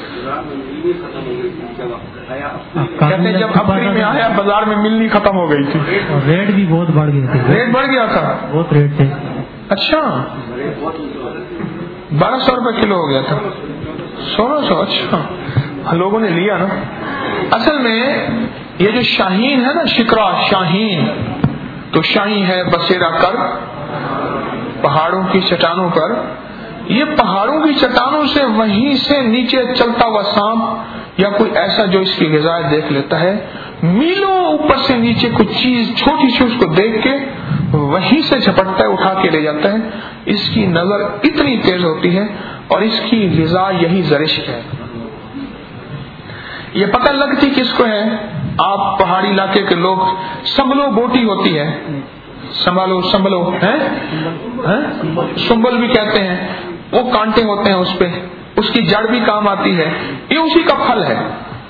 S1: کہتے ہیں جب اپری میں آیا بازار میں ملنی ختم ہو گئی تھی،
S7: ریٹ بھی بہت بڑھ گئے تھے.
S1: ریٹ بڑھ گیا تھا،
S7: بہت ریٹ تھے.
S1: اچھا بارہ سو روپے کلو ہو گیا تھا، سولہ سو. اچھا لوگوں نے لیا نا. اصل میں یہ جو شاہین ہے نا، شکرا شاہین، تو شاہین ہے بسیرا کر پہاڑوں کی چٹانوں پر. یہ پہاڑوں کی چٹانوں سے وہیں سے نیچے چلتا ہوا سانپ یا کوئی ایسا جو اس کی غذائیں دیکھ لیتا ہے، میلوں اوپر سے نیچے کچھ چیز چھوٹی سی اس کو دیکھ کے وہیں سے جھپٹتا ہے، اٹھا کے لے جاتا ہے. اس کی نظر اتنی تیز ہوتی ہے اور اس کی غذا یہی زرشک ہے. یہ پتہ لگتی کس کو ہے؟ آپ پہاڑی علاقے کے لوگ، سنبلو بوٹی ہوتی ہے، سنبھالو سنبھلو ہے، سنبل بھی کہتے ہیں، وہ کانٹے ہوتے ہیں اس پہ، اس کی جڑ بھی کام آتی ہے. یہ اسی کا پھل ہے،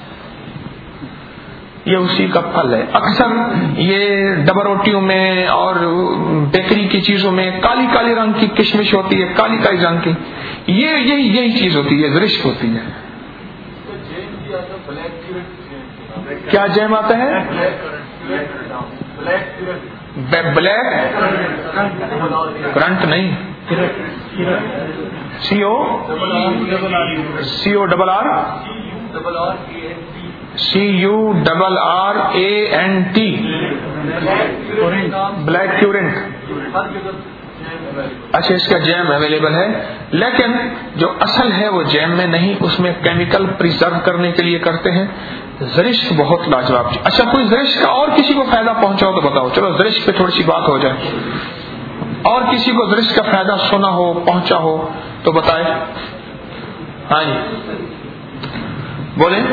S1: یہ اسی کا پھل ہے. اکثر یہ ڈبر روٹیوں میں اور بیکری کی چیزوں میں کالی کالی رنگ کی کشمش ہوتی ہے، کالی کالی رنگ کی، یہ یہی یہی چیز ہوتی ہے، زرشک ہوتی ہے. کیا جیم آتا ہے؟ بلیک کرنٹ نہیں، C O C O double R C U double R A N T black currant. اچھا اس کا جیم اویلیبل ہے، لیکن جو اصل ہے وہ جیم میں نہیں، اس میں کیمیکل پریزرو کرنے کے لیے کرتے ہیں. زرشک بہت لاجواب. اچھا کوئی زرشک کا اور کسی کو فائدہ پہنچاؤ تو بتاؤ، چلو زرشک پہ تھوڑی سی بات ہو جائے. اور کسی کو زرشک کا فائدہ سنا ہو، پہنچا ہو تو بتائے. ہاں جی بولیں.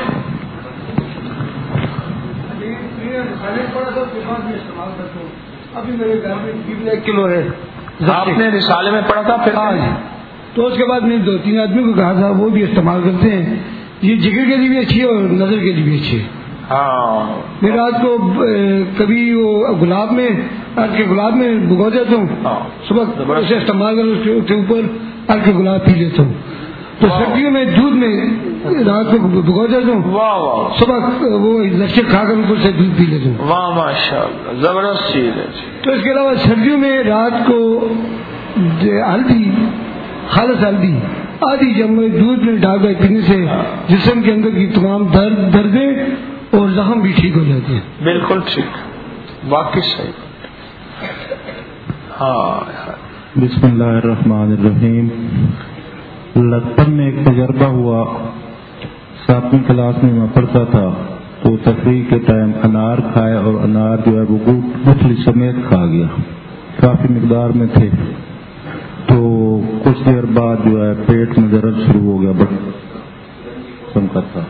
S6: ابھی میرے گھر میں ایک کلو ہے،
S1: آپ نے رسالے میں پڑھا تھا پھر؟
S6: ہاں جی. تو اس کے بعد میں دو تین آدمی کو کہا تھا، وہ بھی استعمال کرتے ہیں. یہ جگر کے لیے بھی اچھی ہے اور نظر کے لیے بھی اچھی ہے.
S1: ہاں
S6: میں رات کو کبھی وہ گلاب میں آج کے گلاب میں بھگو دیتا ہوں، صبح اسے استعمال کر اس کے اوپر آج کے گلاب پی لیتا ہوں. تو سردیوں میں دودھ میں رات کو بھگو دیتا ہوں، صبح وہ لچے کھا کر اوپر سے دودھ پی لیتا ہوں.
S1: واہ ماشاء اللہ زبردست چیز ہے.
S6: تو اس کے علاوہ سردیوں میں رات کو ہلدی، خالص ہلدی آدھی چمچ دودھ میں ڈال کر پینے سے جسم کے اندر کی تمام درد دردیں اور زخم بھی ٹھیک ہو جاتے ہیں.
S1: بالکل ٹھیک، واقعی صحیح. ہاں
S8: بسم اللہ الرحمن الرحیم. لندن میں ایک تجربہ ہوا، ساتویں کلاس میں میں پڑھتا تھا، تو تفریح کے ٹائم انار کھایا اور انار جو ہے وہ گٹھلی سمیت کھا گیا، کافی مقدار میں تھے. تو کچھ دیر بعد جو ہے پیٹ میں درد شروع ہو گیا، بٹ قسم کا تھا،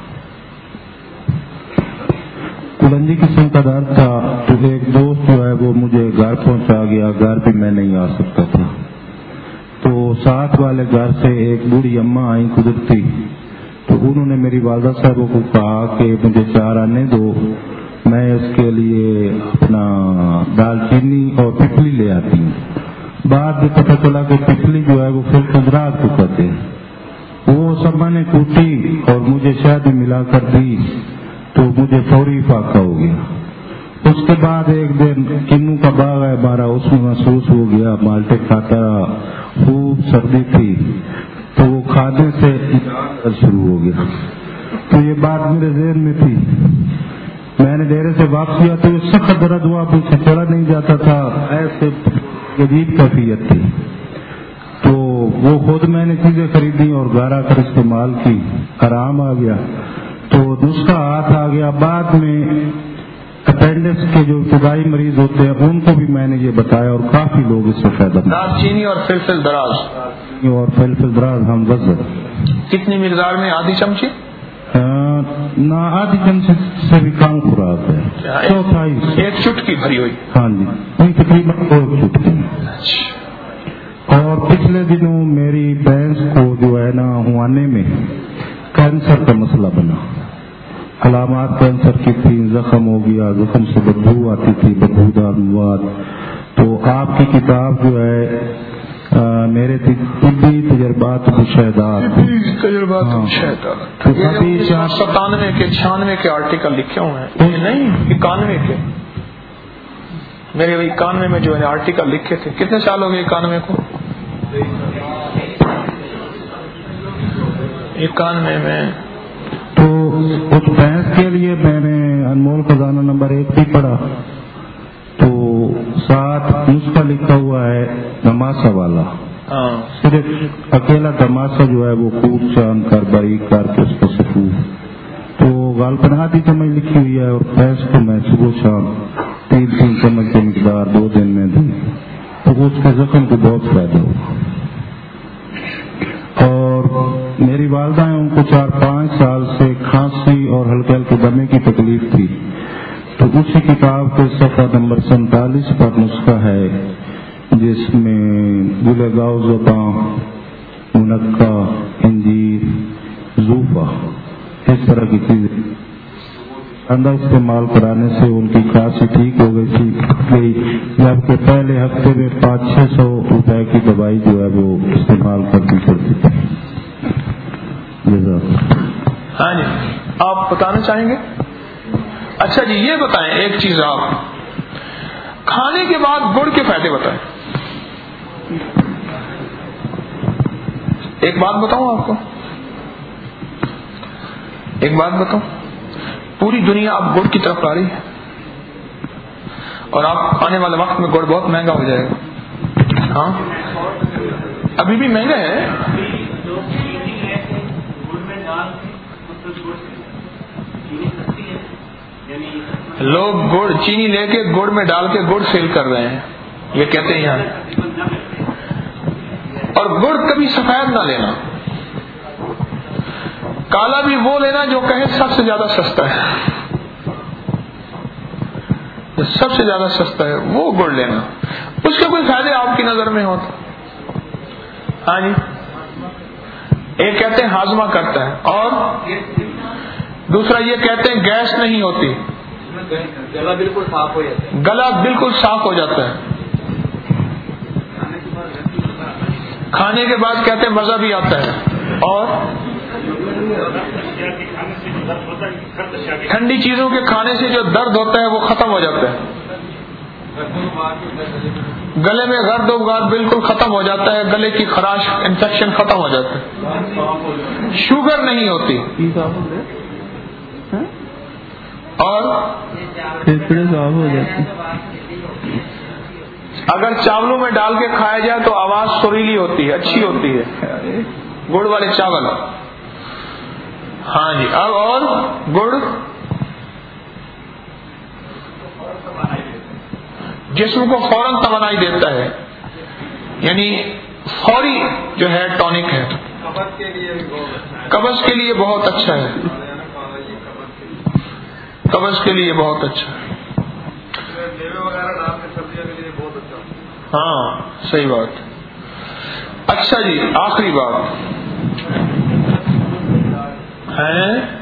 S8: کلنجی قسم کا درد تھا. تو ایک دوست جو ہے وہ مجھے گھر پہنچا گیا، گھر بھی میں نہیں آ سکتا تھا. تو ساتھ والے گھر سے ایک بوڑھی اماں آئی قدرتی، تو انہوں نے میری والدہ صاحبوں کو کہا کہ مجھے چار آنے دو، میں اس کے لیے اپنا دال چینی اور پپلی لے آتی ہوں. بعد میں پتہ چلا کہ پپلی جو ہے وہ پھر خدرات کو کہتے ہیں. وہ سب نے کوٹی اور مجھے شہد ملا کر دی تو مجھے فوری فاقہ ہو گیا. اس کے بعد ایک دن کنو کا باغ ہے ہمارا، اس میں محسوس ہو گیا، مالٹے کھاتا، خوب سردی تھی تو وہ کھانے سے شروع ہو گیا. تو یہ بات میرے ذہن میں تھی. میں نے ڈیرے سے واپس کیا تو یہ سخت درد ہوا، مجھ سے چلا نہیں جاتا تھا، ایسے عجیب کیفیت تھی. تو وہ خود میں نے چیزیں خریدی اور گھر آ کر استعمال کی، آرام آ گیا. تو نسخہ ہاتھ آ گیا. بعد میں اپینڈکس کے جو ابتدائی مریض ہوتے ہیں ان کو بھی میں نے یہ بتایا اور کافی لوگ اس سے فائدہ
S1: دال چینی اور فلفل دراز
S8: اور فلفل دراز ہم وزن
S1: کتنی مقدار میں؟ آدھی چمچی؟
S8: نہ آدھی چمچی سے بھی کم خوراک ہے، چوتھائی
S1: ایک چٹکی بھری ہوئی؟
S8: ہاں جی، تقریباً دو چٹکی۔ اور پچھلے دنوں میری بھینس کو جو ہے نا ہوانے میں کینسر کا مسئلہ بنا، علامات کینسر کی تھی، زخم ہو گیا، زخم سے بدبو آتی تھی، بدبودار مواد۔ تو آپ کی کتاب جو ہے آ, میرے طبی تجربات مشاہدات
S1: تجربات مشاہدات ستانوے کے چھیانوے کے آرٹیکل لکھے ہوئے ہیں، نہیں اکانوے کے، میرے اکانوے میں جو ہے آرٹیکل لکھے تھے۔ کتنے سال ہو گئے اکانوے کو؟ اکانوے میں
S8: تو اس بحث کے لیے میں نے انمول خزانہ نمبر ایک بھی پڑھا، تو ساتھ نسخہ لکھا ہوا ہے دماسا والا، صرف اکیلا دماسا جو ہے وہ کوٹ چاند کر باریک کر کے اس کو سفور، تو غالباً آدھی چمچ لکھی ہوئی ہے، اور بھینس کو میں صبح شام تین تین چمچ کی مقدار دو دن میں دی، تو اس کے زخم کو بہت فائدہ ہوا۔ اور میری والدہ ہیں، ان کو چار پانچ سال سے کھانسی اور ہلکے ہلکے دمے کی تکلیف تھی، تو اسی کتاب کے صفحہ نمبر سینتالیس پر نسخہ ہے جس میں گلے گاؤ زباں، منقع، انجیر، زوفا، اس طرح کی چیزیں اندر استعمال کرانے سے ان کی کھانسی ٹھیک ہو گئی تھی، جبکہ پہلے ہفتے میں پانچ چھ سو روپے کی دوائی جو ہے وہ استعمال کرنی پڑتی تھی۔
S1: ہاں جی، آپ بتانا چاہیں گے؟ اچھا جی، یہ بتائیں ایک چیز، آپ کھانے کے بعد گڑ کے فائدے بتائیں۔ ایک بات بتاؤں آپ کو، ایک بات بتاؤں، پوری دنیا اب گڑ کی طرف آ رہی ہے، اور آپ آنے والے وقت میں گڑ بہت مہنگا ہو جائے گا۔ ہاں ابھی بھی مہنگا ہے، لوگ گڑ چینی لے کے گڑ میں ڈال کے گڑ سیل کر رہے ہیں، یہ کہتے ہیں یہاں۔ اور گڑ کبھی سفید نہ لینا، کالا بھی وہ لینا جو کہے سب سے زیادہ سستا ہے، جو سب سے زیادہ سستا ہے وہ گڑ لینا، اس کے کوئی فائدے آپ کی نظر میں ہوتے؟ ہاں جی، ایک کہتے ہیں ہاضمہ کرتا ہے، اور دوسرا یہ کہتے ہیں گیس نہیں ہوتی، گلا بالکل صاف ہو جاتا ہے، گلا بالکل صاف ہو جاتا ہے، کھانے کے بعد کہتے ہیں مزہ بھی آتا ہے، اور ٹھنڈی چیزوں کے کھانے سے جو درد ہوتا ہے وہ ختم ہو جاتا ہے، گلے میں غرد و غار بالکل ختم ہو جاتا ہے، گلے کی خراش انفیکشن ختم ہو جاتا ہے، شوگر نہیں ہوتی، اور پھیپھڑے صاف ہو جاتے ہیں۔ اگر چاولوں میں ڈال کے کھایا جائے تو آواز سریلی ہوتی ہے، اچھی ہوتی ہے، گڑ والے چاول۔ ہاں جی، اب اور گڑ جسم کو فوراً توانائی دیتا ہے، یعنی فوری جو ہے ٹونک ہے، قبض کے لیے بہت اچھا ہے، قبض کے لیے بہت اچھا ہے، ہاں صحیح بات۔ اچھا جی، آخری بات ہے،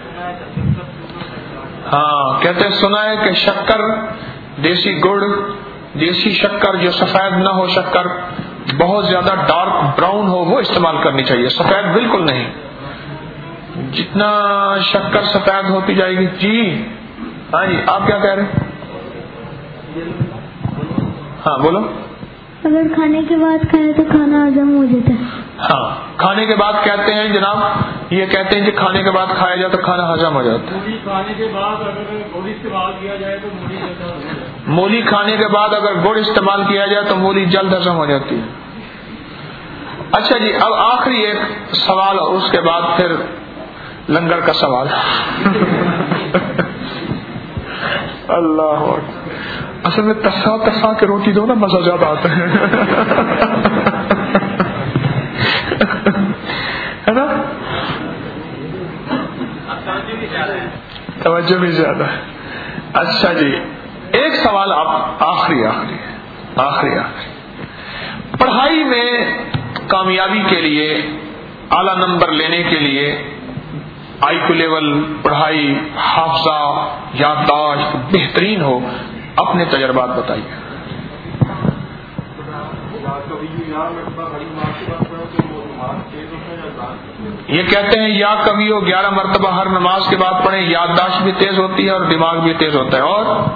S1: ہاں کہتے ہیں سنا ہے کہ شکر، دیسی گڑ، دیسی شکر جو سفید نہ ہو، شکر بہت زیادہ ڈارک براؤن ہو وہ استعمال کرنی چاہیے، سفید بالکل نہیں، جتنا شکر سفید ہوتی جائے گی۔ جی ہاں جی، آپ کیا کہہ رہے ہیں؟ ہاں بولو۔
S5: اگر کھانے کے بعد کھائے تو کھانا ہضم ہو جاتا ہے؟
S1: ہاں کھانے کے بعد کہتے ہیں جناب، یہ کہتے ہیں کہ کھانے کے بعد کھایا جائے تو کھانا ہضم ہو جاتا ہے۔ کھانے کے بعد اگر گڑ استعمال کیا جائے تو مولی ہضم ہو جاتا ہے۔ مولی کھانے کے بعد اگر گڑ استعمال کیا جائے تو مولی جلد ہضم ہو جاتی ہے۔ اچھا جی، اب آخری ایک سوال اور اس کے بعد پھر لنگر کا سوال۔ اللہ اکبر. اصل میں تسا تسا کے روٹی دو نا مزہ زیادہ آتا ہے ہے نا, توجہ بھی زیادہ ہے. اچھا جی, ایک سوال آپ آخری آخری آخری آخری پڑھائی میں کامیابی کے لیے, اعلیٰ نمبر لینے کے لیے, آئی کیو لیول پڑھائی, حافظہ, یادداشت بہترین ہو, اپنے تجربات بتائیے. یہ کہتے ہیں یا کبھی ہو گیارہ مرتبہ ہر نماز کے بعد پڑھیں, یادداشت بھی تیز ہوتی ہے اور دماغ بھی تیز ہوتا ہے. اور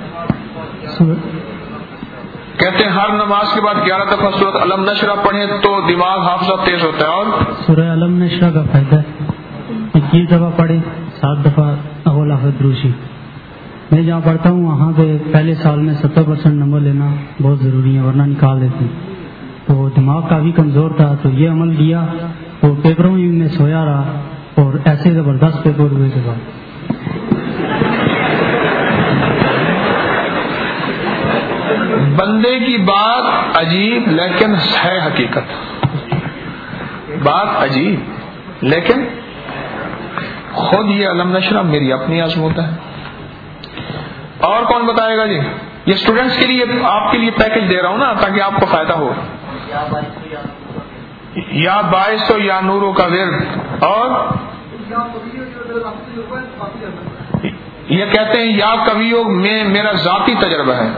S1: کہتے ہیں ہر نماز کے بعد گیارہ دفعہ سورۃ علم نشرہ پڑھیں تو دماغ حافظہ تیز ہوتا ہے. اور
S7: سورہ علم نشرہ کا فائدہ ہے, اکیس دفعہ پڑھیں, سات دفعہ اول آخر دروشی. میں جہاں پڑھتا ہوں وہاں پہ پہلے سال میں ستر پرسینٹ نمبر لینا بہت ضروری ہے, ورنہ نکال دیتے ہیں. تو دماغ کافی کمزور تھا, تو یہ عمل کیا تو پیپروں میں میں سویا رہا, اور ایسے زبردست پیپر ہوئے کے بعد.
S1: بندے کی بات عجیب لیکن ہے حقیقت, بات عجیب لیکن خود یہ علم نشرہ میری اپنی آزمودہ ہے. اور کون بتائے گا جی؟ یہ اسٹوڈنٹس کے لیے آپ کے لیے پیکج دے رہا ہوں نا تاکہ آپ کو فائدہ ہو. یا باعث ہو یا نوروں کا ورد. اور یہ کہتے ہیں یا کبھیوں میں میرا ذاتی تجربہ ہے.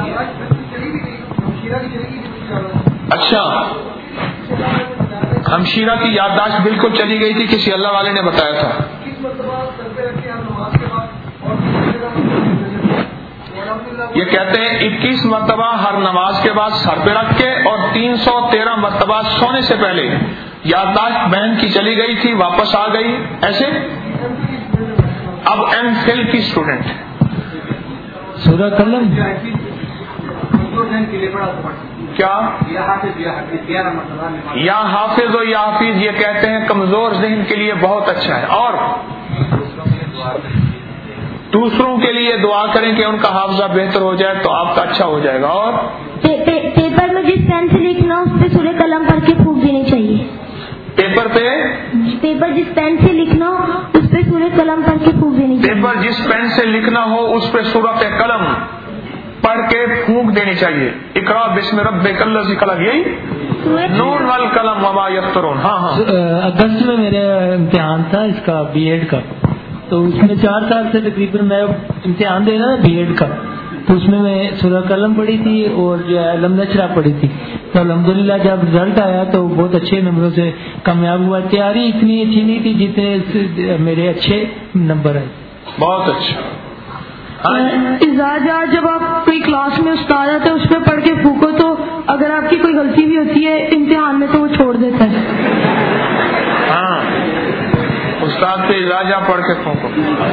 S1: اچھا, ہمشیرہ کی یادداشت بالکل چلی گئی تھی, کسی اللہ والے نے بتایا تھا. یہ کہتے ہیں اکیس مرتبہ ہر نماز کے بعد سر پہ رکھ کے, اور تین سو تیرہ مرتبہ سونے سے پہلے. یادداشت بہن کی چلی گئی تھی, واپس آ گئی. ایسے اب ایم فل کی اسٹوڈنٹ
S7: سورہ قلم
S1: کیا یا حافظ ہو یا حافظ, یہ کہتے ہیں کمزور ذہن کے لیے بہت اچھا ہے. اور دوسروں کے لیے دعا کریں کہ ان کا حافظہ بہتر ہو جائے تو آپ کا اچھا ہو جائے گا. اور
S5: پیپر میں جس پین سے لکھنا اس پہ سورہ قلم پڑھ کے پھونک دینی چاہیے.
S1: پیپر پہ
S5: پیپر جس پین سے لکھنا ہو اس پہ سورہ قلم پڑھ کے پھونک دینی چاہیے.
S1: پیپر جس پین سے لکھنا ہو اس پہ سورۃ قلم پڑھ کے پھونک دینی چاہیے. اقرا بسم ربک الذی خلق, یہی نون والقلم وما یسطرون. ہاں ہاں,
S9: اگست میں میرا امتحان تھا اس کا بی ایڈ کا, تو اس میں چار سال سے تقریباً میں امتحان دے رہا بی ایڈ کا, تو اس میں میں سورہ قلم پڑھی تھی اور جو ہے علم نشرہ پڑھی تھی. تو الحمدللہ جب رزلٹ آیا تو بہت اچھے نمبروں سے کامیاب ہوا. تیاری اتنی اچھی نہیں تھی جتنے میرے اچھے نمبر آئے.
S1: بہت اچھا.
S10: اجازت جب آپ کوئی کلاس میں استاد آتے ہیں اس پہ پڑھ کے پھونکو تو اگر آپ کی کوئی غلطی بھی ہوتی ہے امتحان میں تو وہ چھوڑ دیتا ہے.
S1: ہاں, استاد پہ اجازت پڑھ کے پھونکو.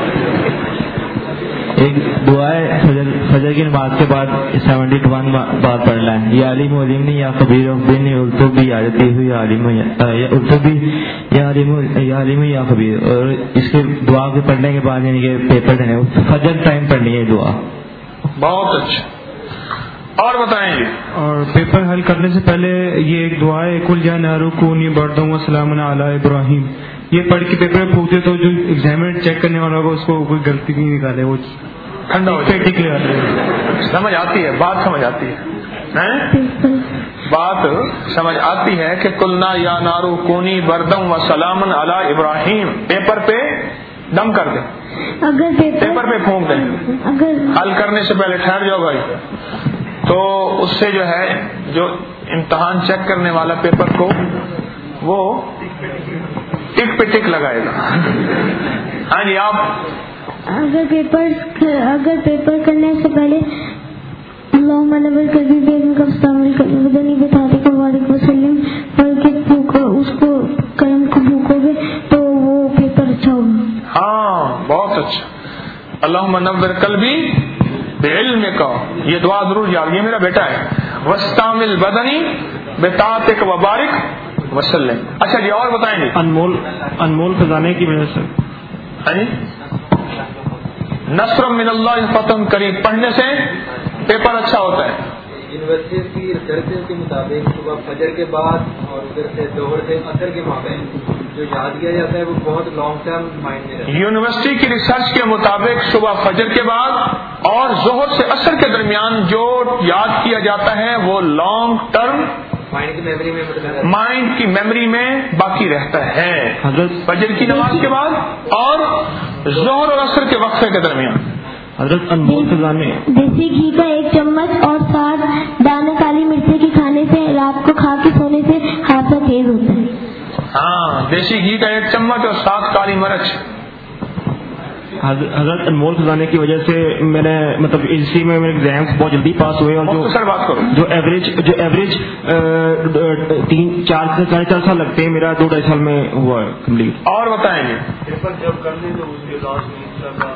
S11: ایک دعا ہے فجر, فجر کی نماز کے بعد سیونٹی ون بار پڑھنا ہے. یا علیم علیم نہیں یا خبیر بن اردو بھی یادتی ہوئی یا علیم اردو بھی یا علیم یا علیم یا خبیر. اور اس کے دعا کے پڑھنے کے بعد یعنی کہ پیپر دینے فجر ٹائم پڑھنی ہے دعا.
S1: بہت اچھا. اور بتائیں گے.
S3: اور پیپر حل کرنے سے پہلے یہ ایک دعا ہے کل جا نارو کونی بردوں وسلام علی ابراہیم, یہ پڑھ کے پیپر میں پھونکتے تو جو ایگزامینر چیک کرنے والا ہوگا اس کو کوئی غلطی نہیں نکالے, وہ ٹھنڈا ہو جائے.
S1: سمجھ آتی ہے بات, سمجھ آتی ہے بات سمجھ آتی ہے کہ کلنا یا نارو کونی بردم و سلام علی ابراہیم پیپر پہ دم کر دیں,
S5: اگر
S1: پیپر پہ پھونک دیں. حل کرنے سے پہلے ٹھہر جاؤ بھائی, تو اس سے جو ہے جو امتحان چیک کرنے والا پیپر کو وہ ٹک پہ ٹک لگائے گا. ہاں جی آپ.
S5: اگر پیپر اگر پیپر کرنے سے پہلے اللہم نور قلبی بیگم کا استعمال کرنے بدنی بتاتے کو وعلیک وسلم پڑھ کے پھونکو, اس کو قلم کو پھونکو گے تو وہ پیپر اچھا ہوگا.
S1: ہاں بہت اچھا. اللہم نور قلبی بعلم کا, یہ دعا ضرور یاد, یہ میرا بیٹا ہے. واستعمل بدنی بطاعتک وبارک وسلم. اچھا جی اور بتائیں گے.
S3: انمول انمول خزانے کی وجہ سے.
S1: ہاں جی नस्र मिनल्लाह फतह करीब पढ़ने से पेपर अच्छा होता है।
S12: यूनिवर्सिटी की रिसर्च के मुताबिक सुबह फजर के बाद और उधर से दोहर से असर के माबैन जो याद किया जाता है वो बहुत लॉन्ग टर्म माइंड में रहता है।
S1: यूनिवर्सिटी की रिसर्च के मुताबिक सुबह फजर के बाद और जोहर से असर के दरमियान जो याद किया जाता है वो लॉन्ग टर्म
S12: माइंड की मेमोरी में मतलब
S1: माइंड की मेमोरी में बाकी रहता है फजर की नमाज के बाद और जोहर और असर के वक्फे के दरमियान।
S11: हजरत अनमोल खजाने
S5: देसी घी का एक चम्मच और सात दाने काली मिर्ची के खाने से रात को खा के सोने से हादसा तेज होता है।
S1: हाँ, देसी घी का एक चम्मच और सात काली मिर्च।
S11: हजरत अनमोल खजाने की वजह से मैंने मतलब इसी में मेरे एग्जाम्स बहुत जल्दी पास हुए और जो
S1: सर बात करो
S11: जो एवरेज जो एवरेज तीन चार से साढ़े चार साल लगते हैं मेरा दो ढाई साल में हुआ है कम्प्लीट।
S1: और बताएंगे
S12: पेपर जब कर लें तो उसके लास्ट में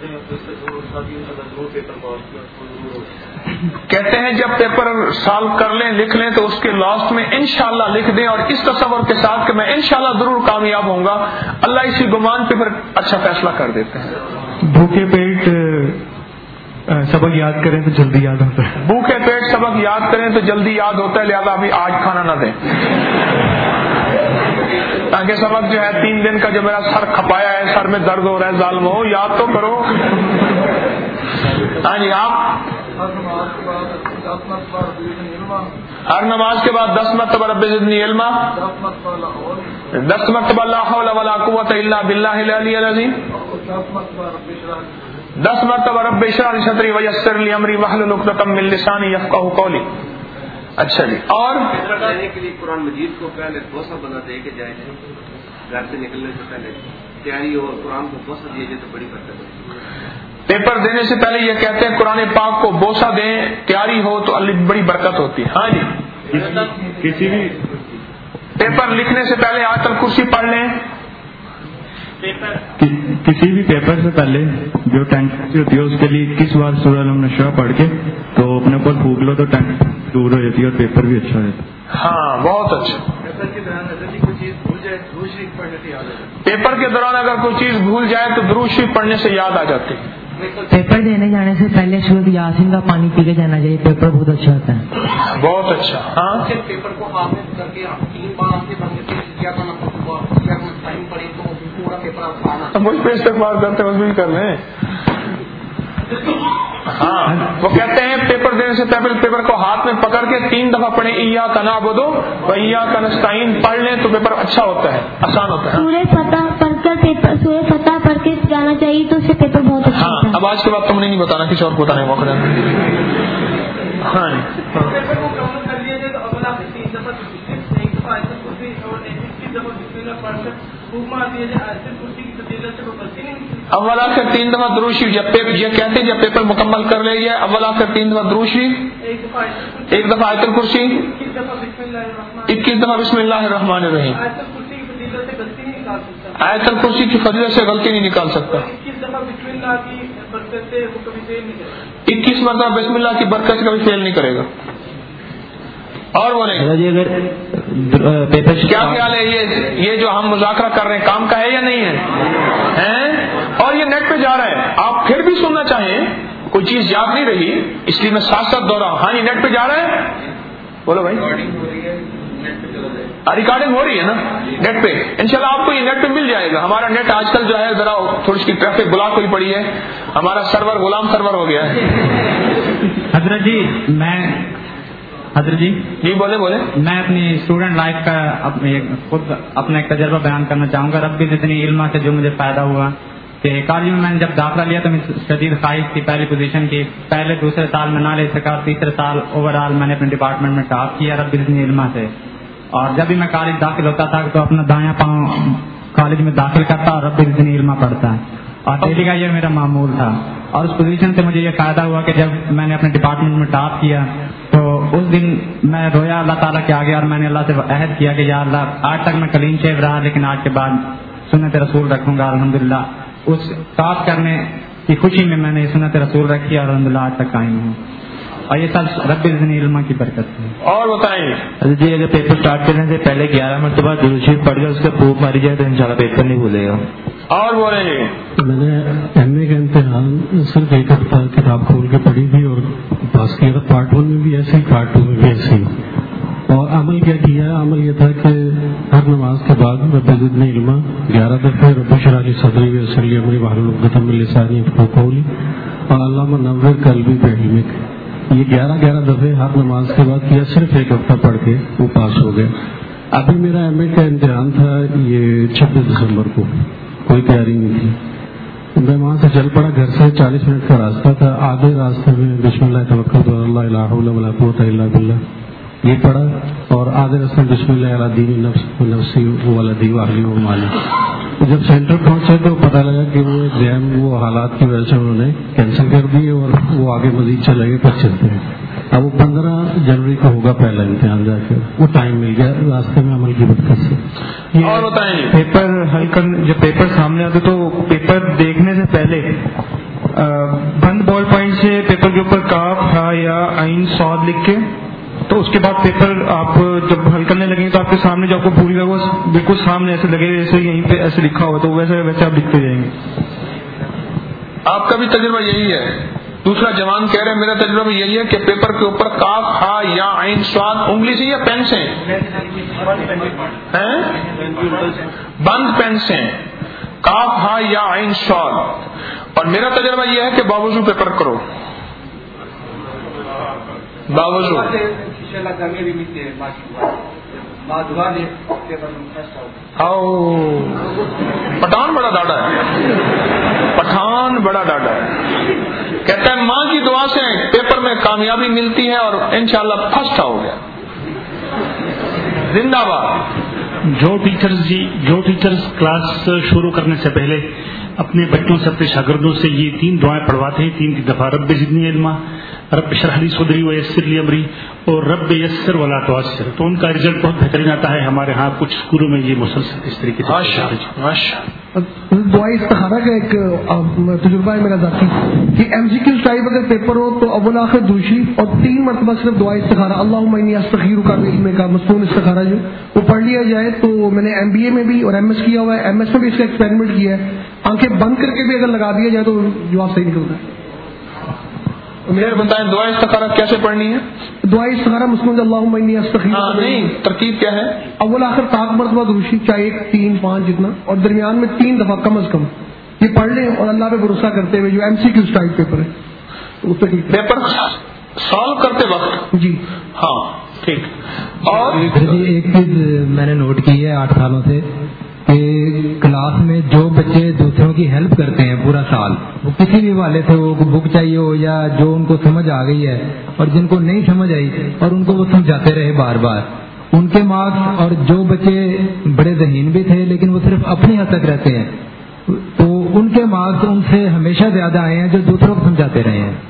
S1: कहते हैं जब पेपर सॉल्व कर लें लिख लें तो उसके लास्ट में इंशाल्लाह लिख दें और इस तसव्वुर के साथ कि मैं इंशाल्लाह जरूर कामयाब होऊंगा। अल्लाह इसी गुमान पे फिर अच्छा फैसला कर देते हैं।
S3: भूखे पेट सबक याद करें तो जल्दी याद होता है।
S1: भूखे पेट सबक याद करें तो जल्दी याद होता है, लिहाजा अभी आज खाना ना दें ताकि सबक जो है तीन दिन का जो मेरा सर खपाया है, सर में दर्द हो रहा है, जालिम हो याद तो करो। हाँ जी, आप हर नमाज के बाद दस मरतबा रब्बि ज़िदनी इल्मा, दस मरतबा ला हौला वला कुव्वता इल्ला बिल्लाहिल अलिय्यिल अज़ीम, दस मरतबा रब्बि इश्रह ली सदरी वयस्सिर ली अमरी वहलुल उक़दतम मिन लिसानी यफ़क़हू क़ौली। अच्छा जी, और
S12: देने के लिए कुरान मजीद को पहले बोसा बना दे के जाए, घर से निकलने से पहले तैयारी हो, कुरान को बोसा दिया जाए तो बड़ी बरकत होती है।
S1: पेपर देने से पहले ये कहते हैं कुरान पाक को बोसा दें, तैयारी हो तो अल्लाह बड़ी बरकत होती है। हाँ जी,
S3: किसी भी
S1: पेपर लिखने से पहले आयतुल कुर्सी पढ़ लें।
S3: कि, किसी भी पेपर से पहले जो टेंशन होती है उसके लिए इक्कीस बार सूरह अल-नशा पढ़ के तो अपने ऊपर फूक लो तो टेंशन दूर हो जाती है और पेपर भी अच्छा हो जाता है।
S1: हाँ, बहुत अच्छा।
S12: पेपर के दौरान अगर कोई चीज भूल जाए दुरूद शरीफ पढ़ने से याद आ जाती है।
S1: पेपर के दौरान अगर कोई चीज भूल जाए तो दुरूद शरीफ पढ़ने से याद आ जाती है।
S13: पेपर देने जाने से पहले सूरत यासीन का पानी पी के जाना चाहिए, पेपर बहुत अच्छा होता है।
S1: बहुत अच्छा। हाँ,
S12: पेपर को हाथ में करके तीन बार आपसे बनते क्या करना क्या टाइम पड़े तो पूरा पेपर आप खाना
S1: मुझ पे इस्तेमाल करते मजबूरी कर लें। हाँ, वो कहते हैं पेपर देने से पहले पेपर को हाथ में पकड़ के तीन दफा पढ़े इय्याका नअबुदु व इय्याका नस्तईन पढ़ लें तो पेपर अच्छा होता है, आसान होता है।
S5: सूरह फतह पढ़कर पेपर सूरह फतह पढ़ के जाना चाहिए तो उससे पेपर बहुत अच्छा होता है।
S1: अब आज के बाद तुमने नहीं बताना, किसी और को बताने का मौका देना। हाँ,
S12: पेपर को कवर कर लिया जाए तो अगला तीन दफा एक दफा आयत कुर्सी और इक्कीस दफा बिस्मिल्लाह पढ़कर फूंक मार दिया जाए, आयत कुर्सी की फजीलत से वो गलती नहीं।
S1: अव्वल आखिर तीन दफा दुरूद शरीफ, जब पेपर ये कहते हैं जब पेपर मुकम्मल कर ले गया अव्वल आखिर तीन दफा दुरूद शरीफ, एक दफा आयतुल कुर्सी, इक्कीस दफा बिस्मिल्लाहिर रहमानिर रहीम। आयतुल कुर्सी की फजीलत से गलती नहीं निकाल सकता। इक्कीस मरतबा बिस्मिल्लाह की बरकत से कभी फेल नहीं करेगा। और बोलेंगे
S11: जी अगर पेपर
S1: क्या ख्याल है, ये ये जो हम मुज़ाकरा कर रहे हैं काम का है या नहीं है, हैं? और ये नेट पे जा रहा है, आप फिर भी सुनना चाहें, कोई चीज याद नहीं रही इसलिए मैं साथ साथ दोहराऊं। हाँ, ये नेट पे जा रहा है, बोलो भाई। रिकॉर्डिंग हो रही है ना नेट पे, इंशाल्लाह आपको ये नेट पे मिल जाएगा। हमारा नेट आजकल जो है जरा थोड़ी सी ट्रैफिक ब्लॉक हुई पड़ी है, हमारा सर्वर गुलाम सर्वर हो गया है।
S2: हजरत जी मैं हजरत जी
S1: जी बोले बोले
S2: मैं अपनी स्टूडेंट लाइफ का अपने खुद अपना एक तजर्बा बयान करना चाहूँगा। रब्बी जितनी इल्म से जो मुझे फायदा हुआ कि कॉलेज में मैंने जब दाखिला लिया तो मेरी शदीद ख्वाहिश थी पहली पोजीशन की, पहले दूसरे साल में ना ले सका, तीसरे साल ओवरऑल मैंने अपने डिपार्टमेंट में टॉप किया रब्बी जितनी इल्म से। और जब भी मैं कॉलेज दाखिल होता था तो अपना दायां पाँव कॉलेज में दाखिल करता और रब्बी जितनी इल्म पढ़ता और डेली का ये मेरा मामूल था। और उस पोजीशन से मुझे ये फायदा हुआ कि जब मैंने अपने डिपार्टमेंट में टॉप किया तो उस दिन मैं रोया अल्लाह ताला के आगे और मैंने अल्लाह से अहद किया कि या अल्लाह आज तक मैं कलीन शेव रहा लेकिन आज के बाद सुन्नत रसूल रखूंगा। अल्हम्दुलिल्लाह उस टॉप करने की खुशी में मैंने सुन्नत रसूल रखी और अल्हम्दुलिल्लाह आज तक कायम हूँ और ये सब रब्बी ज़िदनी इल्मा की बरकत है।
S1: और बताइए
S11: जी अगर पेपर स्टार्ट करने से पहले ग्यारह मरतबा दुरूद शरीफ पढ़ के उसके फूंक मारी जाए तो इंशाल्लाह पेपर नहीं भूलेगा।
S1: اور بولیں گے.
S14: میں نے ایم اے کا امتحان صرف ایک ہفتہ کتاب کھول کے پڑھی تھی اور پاس کیا تھا. پارٹ ون میں بھی ایسے ہی, پارٹ ٹو میں بھی ایسے ہی. اور عمل کیا کیا ہے؟ عمل یہ تھا کہ ہر نماز کے بعد رب زدنی علما گیارہ دفعہ, رب اشرح لی صدری ویسر لی امری واحلل عقدۃ من لسانی یفقهوا قولی اور اللہم نور قلبی بعلمک. یہ گیارہ گیارہ دفعے ہر نماز کے بعد کیا, صرف ایک ہفتہ پڑھ کے وہ پاس ہو گئے. ابھی میرا ایم اے کا امتحان تھا یہ چھبیس دسمبر کو, کوئی تیاری نہیں تھی. میں وہاں سے چل پڑا, گھر سے چالیس منٹ کا راستہ تھا. آدھے راستے میں بسم اللہ توکلت علی اللہ لا حول ولا قوۃ الا باللہ یہ پڑھا, اور آدھے راستے میں بسم اللہ علی دین نفس نفسی ولدی واہلی و مالی. جب سینٹر پہنچے تو پتہ لگا کہ وہ ایگزام وہ حالات کی وجہ سے انہوں نے کینسل کر دیے اور وہ آگے مزید چلے گئے پچیس دن. اب وہ پندرہ جنوری کو ہوگا پہلا امتحان, جا کے وہ ٹائم مل گیا راستے میں عمل کی برکت سے.
S1: اور بتائیں
S11: پیپر حل کر جب پیپر سامنے آتے تو پیپر دیکھنے سے پہلے بند بال پوائنٹ سے پیپر کے اوپر کاف ہا یا عین صاد لکھ کے, تو اس کے بعد پیپر آپ جب حل کرنے لگیں تو آپ کے سامنے جو آپ کو پوری لگے بالکل سامنے ایسے لگے جیسے یہیں پہ ایسے لکھا ہوا, تو ویسے ویسے آپ لکھتے جائیں گے.
S1: آپ کا بھی تجربہ یہی ہے. دوسرا جوان کہہ رہے ہیں میرا تجربہ یہی ہے کہ پیپر کے اوپر کاف ہا یا عین صاد انگلی سے یا پین سے, بند پین سے کاف ہا یا عین صاد. اور میرا تجربہ یہ ہے کہ باوضو پیپر کرو, باوضو. پٹھان بڑا ڈاڈا ہے, پٹھان بڑا ڈاڈا ہے. کہتا ہے ماں کی دعا سے پیپر میں کامیابی ملتی ہے اور انشاءاللہ فرسٹ ہو گیا. زندہ باد.
S15: جو ٹیچرز جی جو ٹیچرز کلاس شروع کرنے سے پہلے اپنے بچوں سے اپنے شاگردوں سے یہ تین دعائیں پڑھواتے ہیں, تین کی دفعہ رب زدنی علما, رب اشرح لی صدری ویسر لی امری اور رب یسر ولا تعسر, تو ان کا رزلٹ بہت بہترین آتا ہے. ہمارے ہاں کچھ اسکولوں میں یہ مسلسل اس طریقے سے.
S6: دعائیں استخارہ کا ایک تجربہ ہے میرا ذاتی کہ ایم سی کیو ٹائپ اگر پیپر ہو تو اول آخر دوسری اور تین مرتبہ صرف دعائیں استخارہ اللہم انی استخیرک کا علم کا مصنون استخارہ جو وہ پڑھ لیا جائے. تو میں نے ایم بی اے میں بھی اور ایم ایس کیا ہوا ہے, ایم ایس میں بھی اس کا ایکسپیریمنٹ کیا ہے. آنکھیں بند کر کے بھی اگر لگا دیا جائے تو جواب صحیح نکلتا ہے.
S1: میرے بتائیں دعا استخارہ کیسے پڑھنی ہے؟
S6: دعا استخارہ مسلم اللہم انی استخیرک.
S1: ہاں نہیں, ترتیب کیا ہے؟
S6: اول آخر تاک مرتبہ دروشی چاہے ایک تین پانچ جتنا, اور درمیان میں تین دفعہ کم از کم یہ پڑھ لیں اور اللہ پہ بھروسہ کرتے ہوئے. جو M C Q type paper ہے اس پہ
S1: پیپر سالو کرتے وقت
S6: جی
S1: ہاں ٹھیک. اور
S13: ایک چیز میں نے نوٹ کی ہے آٹھ سالوں سے کہ کلاس میں جو بچے دوسروں کی ہیلپ کرتے ہیں پورا سال, وہ کسی بھی والے سے وہ بک چاہیے ہو یا جو ان کو سمجھ آ گئی ہے اور جن کو نہیں سمجھ آئی اور ان کو وہ سمجھاتے رہے بار بار, ان کے مارکس. اور جو بچے بڑے ذہین بھی تھے لیکن وہ صرف اپنی حد تک رہتے ہیں تو ان کے مارکس ان سے ہمیشہ زیادہ آئے ہیں جو دوسروں کو سمجھاتے رہے ہیں.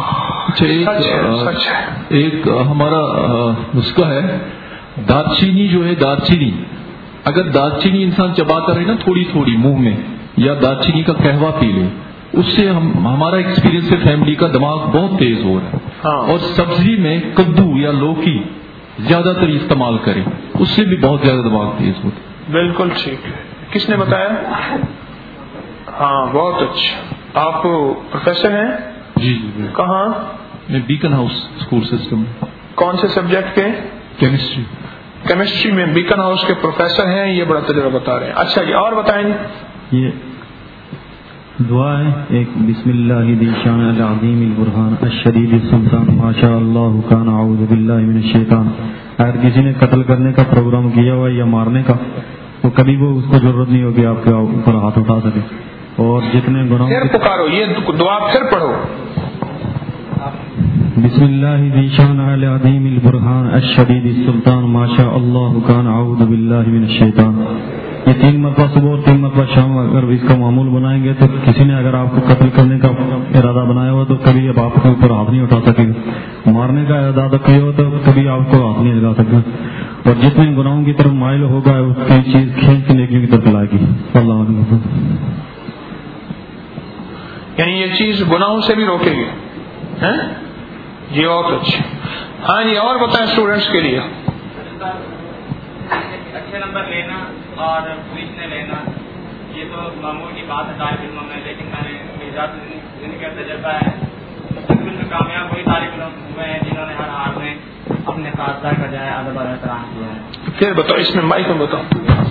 S16: ایک, ایک ہمارا نسخہ ہے دال چینی جو ہے, دال چینی اگر دال چینی انسان چباتا رہے نا تھوڑی تھوڑی منہ میں, یا دال چینی کا قہوہ پی لے, اس سے ہم ہمارا ایکسپیرینس ہے فیملی کا دماغ بہت تیز ہو رہا ہے. اور سبزی میں کدو یا لوکی زیادہ تر استعمال کریں, اس سے بھی بہت زیادہ دماغ تیز ہوتا ہے.
S1: بالکل ٹھیک ہے. کس نے بتایا؟ ہاں بہت اچھا. آپ پروفیسر ہیں؟
S16: جی جی.
S1: کہاں؟
S16: میں بیکن ہاؤس اسکول سسٹم.
S1: کون سے سبجیکٹ کے؟
S16: کیمسٹری.
S1: کیمسٹری میں بیکن ہاؤس کے پروفیسر ہیں, یہ بڑا تجربہ بتا رہے ہیں. اچھا جی اور بتائیں.
S8: یہ دعا ہے ایک بسم اللہ ذی شان العظیم البرہان الشدید السلطان ما شاء اللہ کان اعوذ باللہ من الشیطان. اگر کسی نے قتل کرنے کا پروگرام کیا ہوا ہے یا مارنے کا تو کبھی وہ اس کو ضرورت نہیں ہوگی آپ کے اوپر ہاتھ اٹھا سکے. اور جتنے گناہوں
S1: پھر پکارو, یہ دعا پھر پڑھو.
S8: بسم اللہ ذی شان العظیم البرہان الشدید السلطان ما شاء اللہ کان اعوذ باللہ من الشیطان. یہ تین مرتبہ صبح اور تین مرتبہ شام اگر اس کا معمول بنائیں گے تو کسی نے اگر آپ کو قتل کرنے کا ارادہ بنایا ہوا تو کبھی اب آپ کے اوپر ہاتھ نہیں اٹھا سکے گا. مارنے کا ارادہ کیا ہو تو کبھی آپ کو ہاتھ نہیں لگا سکے. اور جتنے گناہوں کی طرف مائل ہوگا اس کی چیز کھینچ کے نیکیوں کی طرف لائے گی. اللہ علیہ.
S1: یعنی یہ چیز گناہوں سے بھی روکے گی. جی بہت اچھا. ہاں جی اور بتائیں اسٹوڈینٹس کے لیے.
S12: اچھے نمبر لینا اور پوزیشن لینا یہ تو معمول کی بات ہے طالب علموں میں، لیکن میں نے میری ذاتی زندگی کا تجربہ ہے، مستقبل میں کامیاب وہی طالب علم ہوئے ہیں جنہوں نے ہر حال میں اپنے اساتذہ کا جو ہے ادب اور احترام کیا ہے.
S1: پھر بتاؤ، اس میں مائک میں بتاؤ.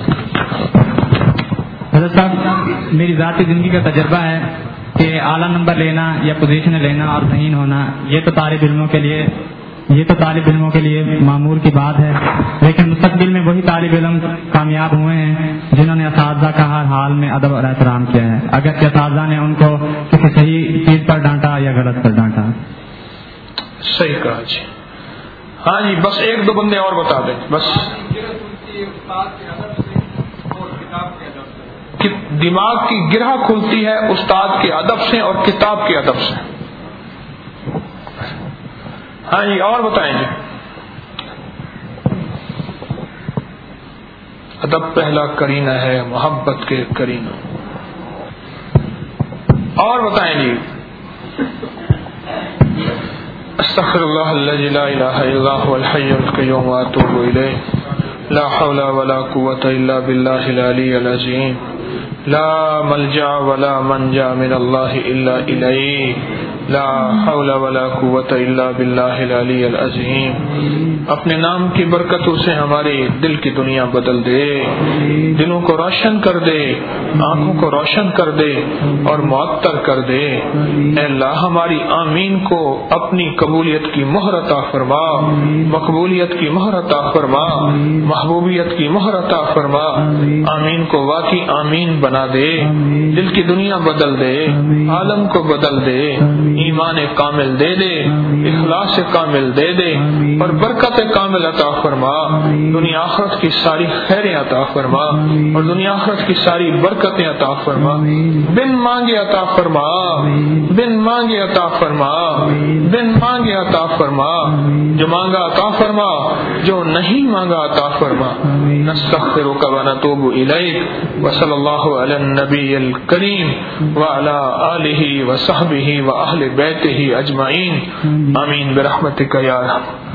S2: حضرت صاحب، میری ذاتی زندگی کا تجربہ ہے کہ اعلیٰ نمبر لینا یا پوزیشن لینا اور ذہین ہونا یہ تو طالب علموں کے لیے یہ تو طالب علموں کے لیے معمول کی بات ہے، لیکن مستقبل میں وہی طالب علم کامیاب ہوئے ہیں جنہوں نے اساتذہ کا ہر حال میں ادب اور احترام کیا ہے، اگر کہ اساتذہ نے ان کو کسی صحیح چیز پر ڈانٹا یا غلط پر ڈانٹا.
S1: صحیح کہا جی. ہاں جی، بس ایک دو بندے اور بتا دیں بس. دماغ کی گرہ کھلتی ہے استاد کے ادب سے اور کتاب کے ادب سے. ہاں جی، اور بتائیں جی. ادب پہلا کرینہ ہے محبت کے کرینہ. اور بتائیں جی. استغفر اللہ الذی لا الہ الا هو الحی القیوم واتوب الیہ لا حول ولا قوة الا باللہ العلی العظیم لا ملجا ولا منجا من اللہ الا الیہ لا حول ولا قوة الا باللہ العلی العظیم. اپنے نام کی برکتوں سے ہمارے دل کی دنیا بدل دے، دلوں کو روشن کر دے، آنکھوں کو روشن کر دے اور معطر کر دے. اے اللہ، ہماری آمین کو اپنی قبولیت کی مہر عطا فرما، مقبولیت کی مہر عطا فرما، محبوبیت کی مہر عطا فرما. آمین کو واقعی آمین بنا دے، دل کی دنیا بدل دے، عالم کو بدل دے، ایمان کامل دے دے، اخلاص کامل دے دے اور برکت کامل عطا فرما. دنیا آخرت کی ساری خیریں عطا فرما اور دنیا آخرت کی ساری برکتیں عطا فرما. بن مانگے عطا فرما، بن مانگے عطا فرما، بن مانگے عطا فرما. جو مانگا عطا فرما، جو نہیں مانگا عطا فرما. نستغفرک ونتوب الیک وصلی اللہ علی النبی الکریم وعلی آلہ وصحبہ واہل بیتہ اجمعین. آمین برحمتک یا ارحم.